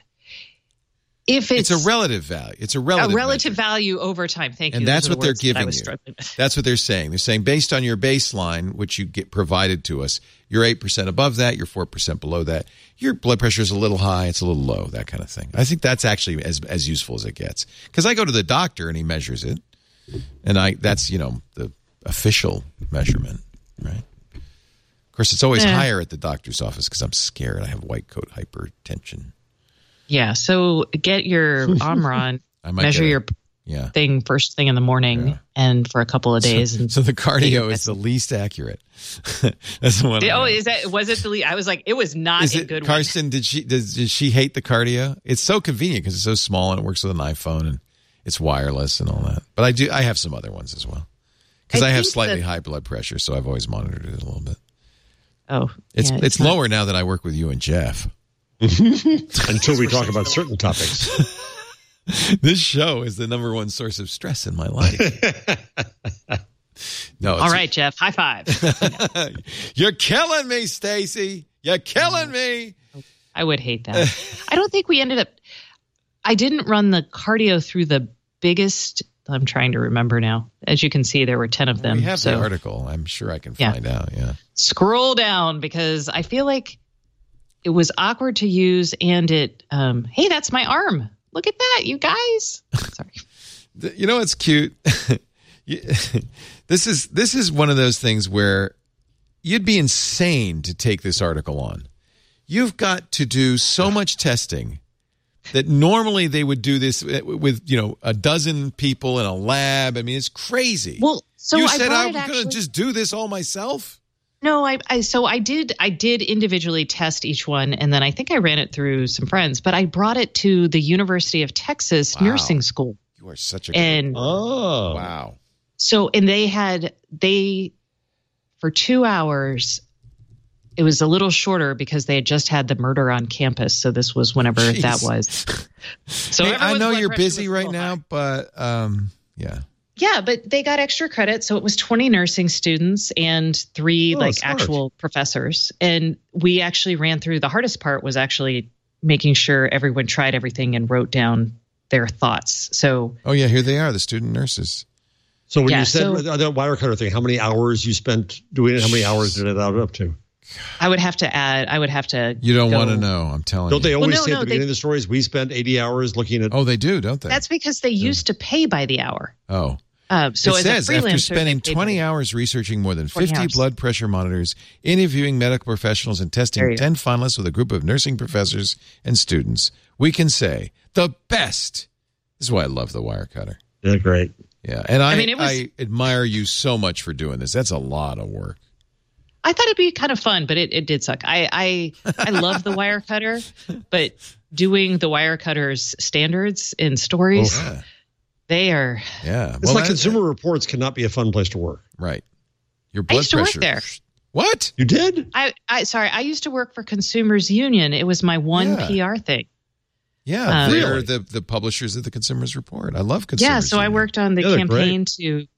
it's a relative value. It's a relative value over time. Thank you. And that's what they're giving you. That's what they're saying. They're saying based on your baseline, which you get provided to us, you're 8% above that, you're 4% below that. Your blood pressure is a little high, it's a little low, that kind of thing. I think that's actually as useful as it gets. Because I go to the doctor and he measures it. And that's, the official measurement, right? Of course, it's always higher at the doctor's office because I'm scared. I have white coat hypertension. Yeah, so get your Omron, measure your thing first thing in the morning and for a couple of days. So the cardio is the least accurate. That's the one. Was it the least? I was like, it was not a good one. Karsten, did she hate the cardio? It's so convenient because it's so small and it works with an iPhone and it's wireless and all that. But I have some other ones as well. Because I have slightly high blood pressure, so I've always monitored it a little bit. Oh, it's lower now that I work with you and Jeff. Until we talk about certain topics. This show is the number one source of stress in my life. All right, Jeff. High five. You're killing me, Stacy. You're killing me. I would hate that. I don't think we ended up. I didn't run the cardio through the biggest. I'm trying to remember now. As you can see, there were 10 of them. We have the article. I'm sure I can find out. Yeah. Scroll down because I feel like it was awkward to use, and it. Hey, that's my arm. Look at that, you guys. Sorry. You know what's cute? This is one of those things where you'd be insane to take this article on. You've got to do so much testing that normally they would do this with, a dozen people in a lab. I mean, it's crazy. Well, so you said I'm going to just do this all myself? No, I did individually test each one, and then I think I ran it through some friends, but I brought it to the University of Texas nursing school. You are such a good wow. So, and for 2 hours, it was a little shorter because they had just had the murder on campus. So this was whenever that was. So hey, I know you're busy right now, but yeah. Yeah, but they got extra credit. So it was 20 nursing students and 3 actual professors. And we actually ran through, the hardest part was actually making sure everyone tried everything and wrote down their thoughts. So here they are, the student nurses. So when you said the Wirecutter thing, how many hours you spent doing it? How many hours did it add up to? I would have to add. I would have to. You don't want to know. I'm telling you. Don't they always say at the beginning of the stories, we spent 80 hours looking at... Oh, they do, don't they? That's because they used to pay by the hour. Oh. So it says, after spending 20 hours researching more than 50 blood pressure monitors, interviewing medical professionals, and testing 10 finalists with a group of nursing professors and students, we can say the best. This is why I love the Wirecutter. Yeah, great. Yeah, and I admire you so much for doing this. That's a lot of work. I thought it'd be kind of fun, but it did suck. I love the Wirecutter, but doing the Wirecutter's standards in stories... Oh, yeah. They are. Yeah. It's like Consumer Reports cannot be a fun place to work. Right. Your blood I used to pressure. work there. What? You did? I used to work for Consumers Union. It was my one PR thing. Yeah. They're the publishers of the Consumers Report. I love Consumers Yeah. So Union. I worked on the campaign to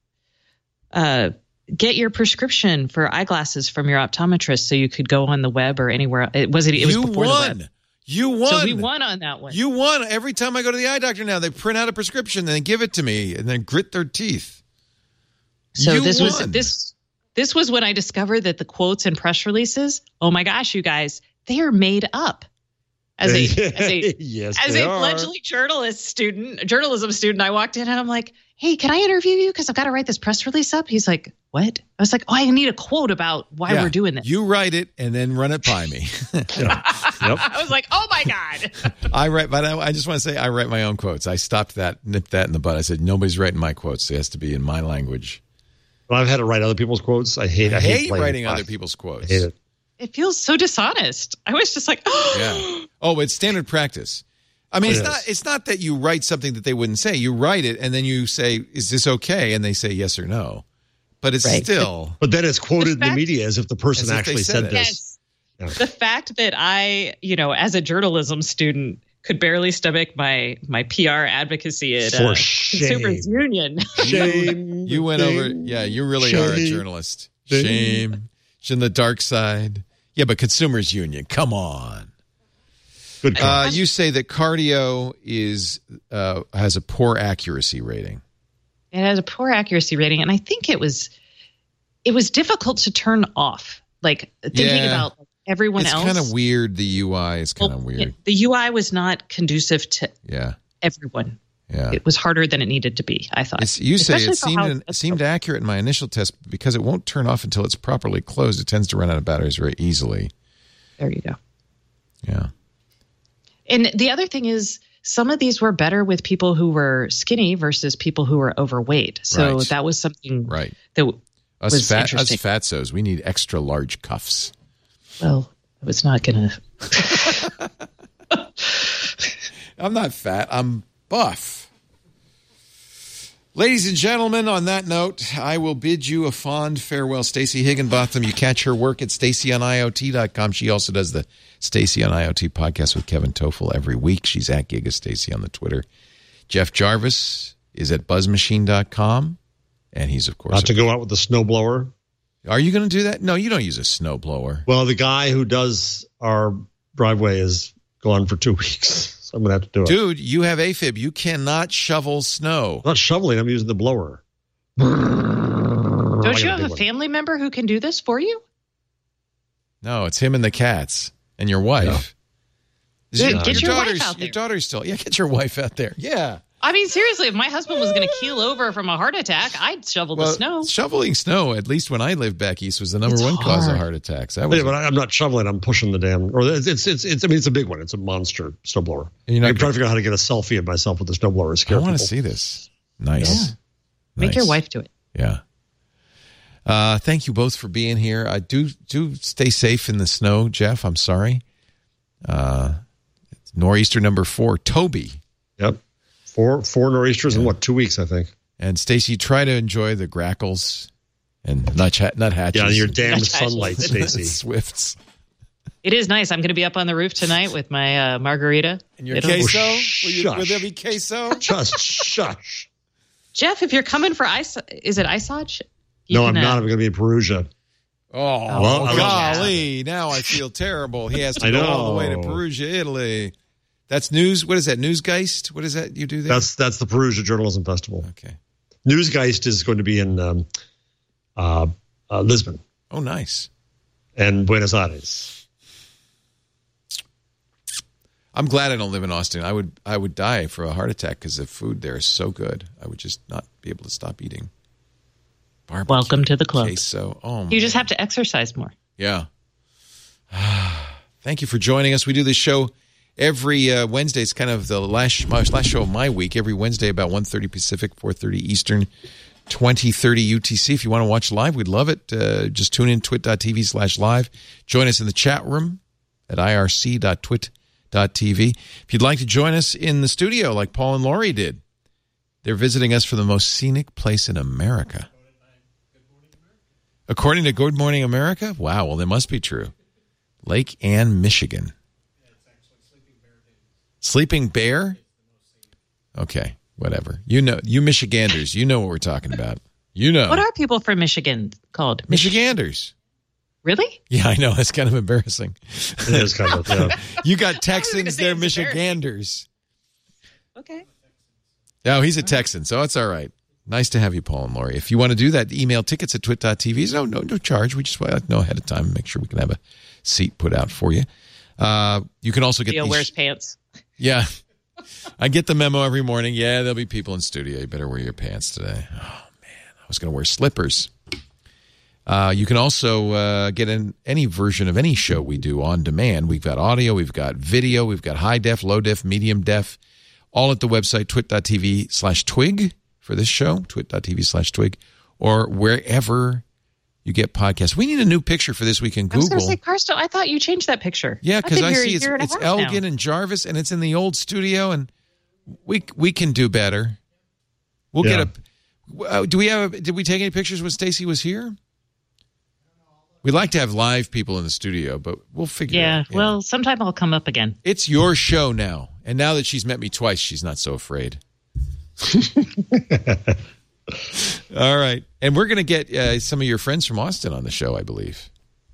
get your prescription for eyeglasses from your optometrist so you could go on the web or anywhere. It was before the web. You won. So we won on that one. You won. Every time I go to the eye doctor now, they print out a prescription and they give it to me and then grit their teeth. So this was when I discovered that the quotes and press releases, oh my gosh, you guys, they are made up. As a fledgling journalism student, I walked in and I'm like, hey, can I interview you? Because I've got to write this press release up. He's like, what? I was like, oh, I need a quote about why we're doing this. You write it and then run it by me. Yep. I was like, oh my God. I just want to say I write my own quotes. I stopped that, nipped that in the bud. I said, nobody's writing my quotes. It has to be in my language. Well, I've had to write other people's quotes. I hate writing other people's quotes. I hate it. It feels so dishonest. I was just like, yeah. Oh, it's standard practice. I mean, it's not that you write something that they wouldn't say. You write it and then you say, is this okay? And they say yes or no. But it's still. But then it's quoted in the media as if the person actually said this. Yes. Yeah. The fact that I, as a journalism student, could barely stomach my PR advocacy at Consumers Union. Shame. You went over. Yeah, you really are a journalist. Shame. She's in the dark side. Yeah, but Consumers Union, come on. Good you say that cardio has a poor accuracy rating. It has a poor accuracy rating, and I think it was difficult to turn off. Like thinking about everyone else. It's kind of weird. The UI is kind of weird. The UI was not conducive to everyone. Yeah. It was harder than it needed to be, I thought. You say it seemed accurate in my initial test because it won't turn off until it's properly closed. It tends to run out of batteries very easily. There you go. Yeah. And the other thing is some of these were better with people who were skinny versus people who were overweight. So that was something that was interesting. Us fatsos, we need extra large cuffs. Well, I was not going to. I'm not fat. I'm buff. Ladies and gentlemen, on that note, I will bid you a fond farewell. Stacey Higginbotham, you catch her work at StaceyOnIoT.com. She also does the Stacey on IoT podcast with Kevin Toffel every week. She's at GigaStacey on the Twitter. Jeff Jarvis is at BuzzMachine.com, and he's, of course... Not to go out with the snowblower. Are you going to do that? No, you don't use a snowblower. Well, the guy who does our driveway is gone for 2 weeks. So I'm going to have to do it. Dude, you have AFib. You cannot shovel snow. I'm not shoveling. I'm using the blower. Don't you have a family member who can do this for you? No, it's him and the cats and your wife. Yeah. Get your wife out there. Your daughter's still. Yeah, get your wife out there. Yeah. I mean, seriously, if my husband was going to keel over from a heart attack, I'd shovel the snow. Shoveling snow, at least when I lived back east, was the number one cause of heart attacks. But I'm not shoveling. I'm pushing the damn. Or it's. I mean, it's a big one. It's a monster snowblower. I'm trying to figure out how to get a selfie of myself with the snowblower. I want to see this. Nice. Yeah. Make your wife do it. Yeah. Thank you both for being here. I do stay safe in the snow, Jeff. I'm sorry. Nor'easter number 4, Toby. Yep. Four nor'easters in 2 weeks, I think. And Stacey, try to enjoy the grackles and nuthatches. Yeah, your damn sunlight, Stacey. Swifts. It is nice. I'm going to be up on the roof tonight with my margarita. And your queso? Will there be queso? Just shush. Jeff, if you're coming for is it Isage? No, I'm not. I'm going to be in Perugia. Oh, golly. Now I feel terrible. He has to go all the way to Perugia, Italy. That's news. What is that? Newsgeist? What is that you do there? That's the Perugia Journalism Festival. Okay. Newsgeist is going to be in Lisbon. Oh, nice. and Buenos Aires. I'm glad I don't live in Austin. I would die for a heart attack because the food there is so good. I would just not be able to stop eating. Barbecue, welcome to the club. Queso. Oh, you just have to exercise more. Yeah. Thank you for joining us. We do this show every Wednesday. It's kind of the last show of my week. Every Wednesday about 1:30 Pacific, 4:30 Eastern, 20:30 UTC. If you want to watch live, we'd love it. Just tune in twit.tv/live. Join us in the chat room at irc.twit.tv. If you'd like to join us in the studio like Paul and Lori did, they're visiting us for the most scenic place in America. According to Good Morning America? Wow, well, that must be true. Lake Ann, Michigan. Yeah, it's actually Sleeping Bear? Okay, whatever. You know, you Michiganders, you know what we're talking about. You know. What are people from Michigan called? Michiganders. Really? Yeah, I know. That's kind of embarrassing. It is kind of, yeah. You got Texans, they're Michiganders. Okay. No, he's a Texan, so it's all right. Nice to have you, Paul and Lori. If you want to do that, email tickets at twit.tv. No charge. We just want to know ahead of time and make sure we can have a seat put out for you. You can also get Theo wears pants. Yeah. I get the memo every morning. Yeah, there'll be people in studio. You better wear your pants today. Oh, man. I was going to wear slippers. You can also get in any version of any show we do on demand. We've got audio. We've got video. We've got high def, low def, medium def, all at the website twit.tv/twig for this show, twit.tv/twig, or wherever you get podcasts. We need a new picture for this week in Google. I was going to say, Karsto, I thought you changed that picture. Yeah, because I see it's Elgin and Jarvis, and it's in the old studio, and we can do better. We'll get a. Did we take any pictures when Stacy was here? We like to have live people in the studio, but we'll figure it out. Yeah, well, sometime I'll come up again. It's your show now, and now that she's met me twice, she's not so afraid. All right. And we're going to get some of your friends from Austin on the show, I believe.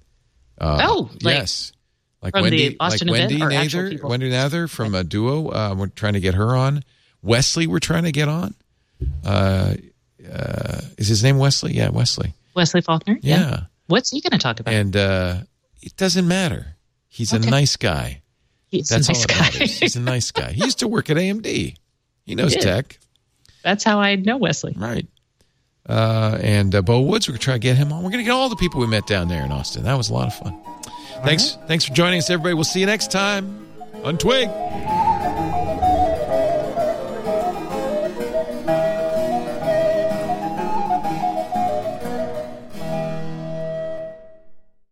Yes. Like from Wendy, the Austin like event, Wendy Nather from a duo. We're trying to get her on. Wesley, we're trying to get on. Is his name Wesley? Yeah, Wesley. Wesley Faulkner? Yeah. What's he going to talk about? And it doesn't matter. He's a nice guy. That's a nice guy. He's a nice guy. He used to work at AMD. He knows tech. That's how I know Wesley. Right. And Bo Woods, we're going to try to get him on. We're going to get all the people we met down there in Austin. That was a lot of fun. Thanks for joining us, everybody. We'll see you next time on Twig.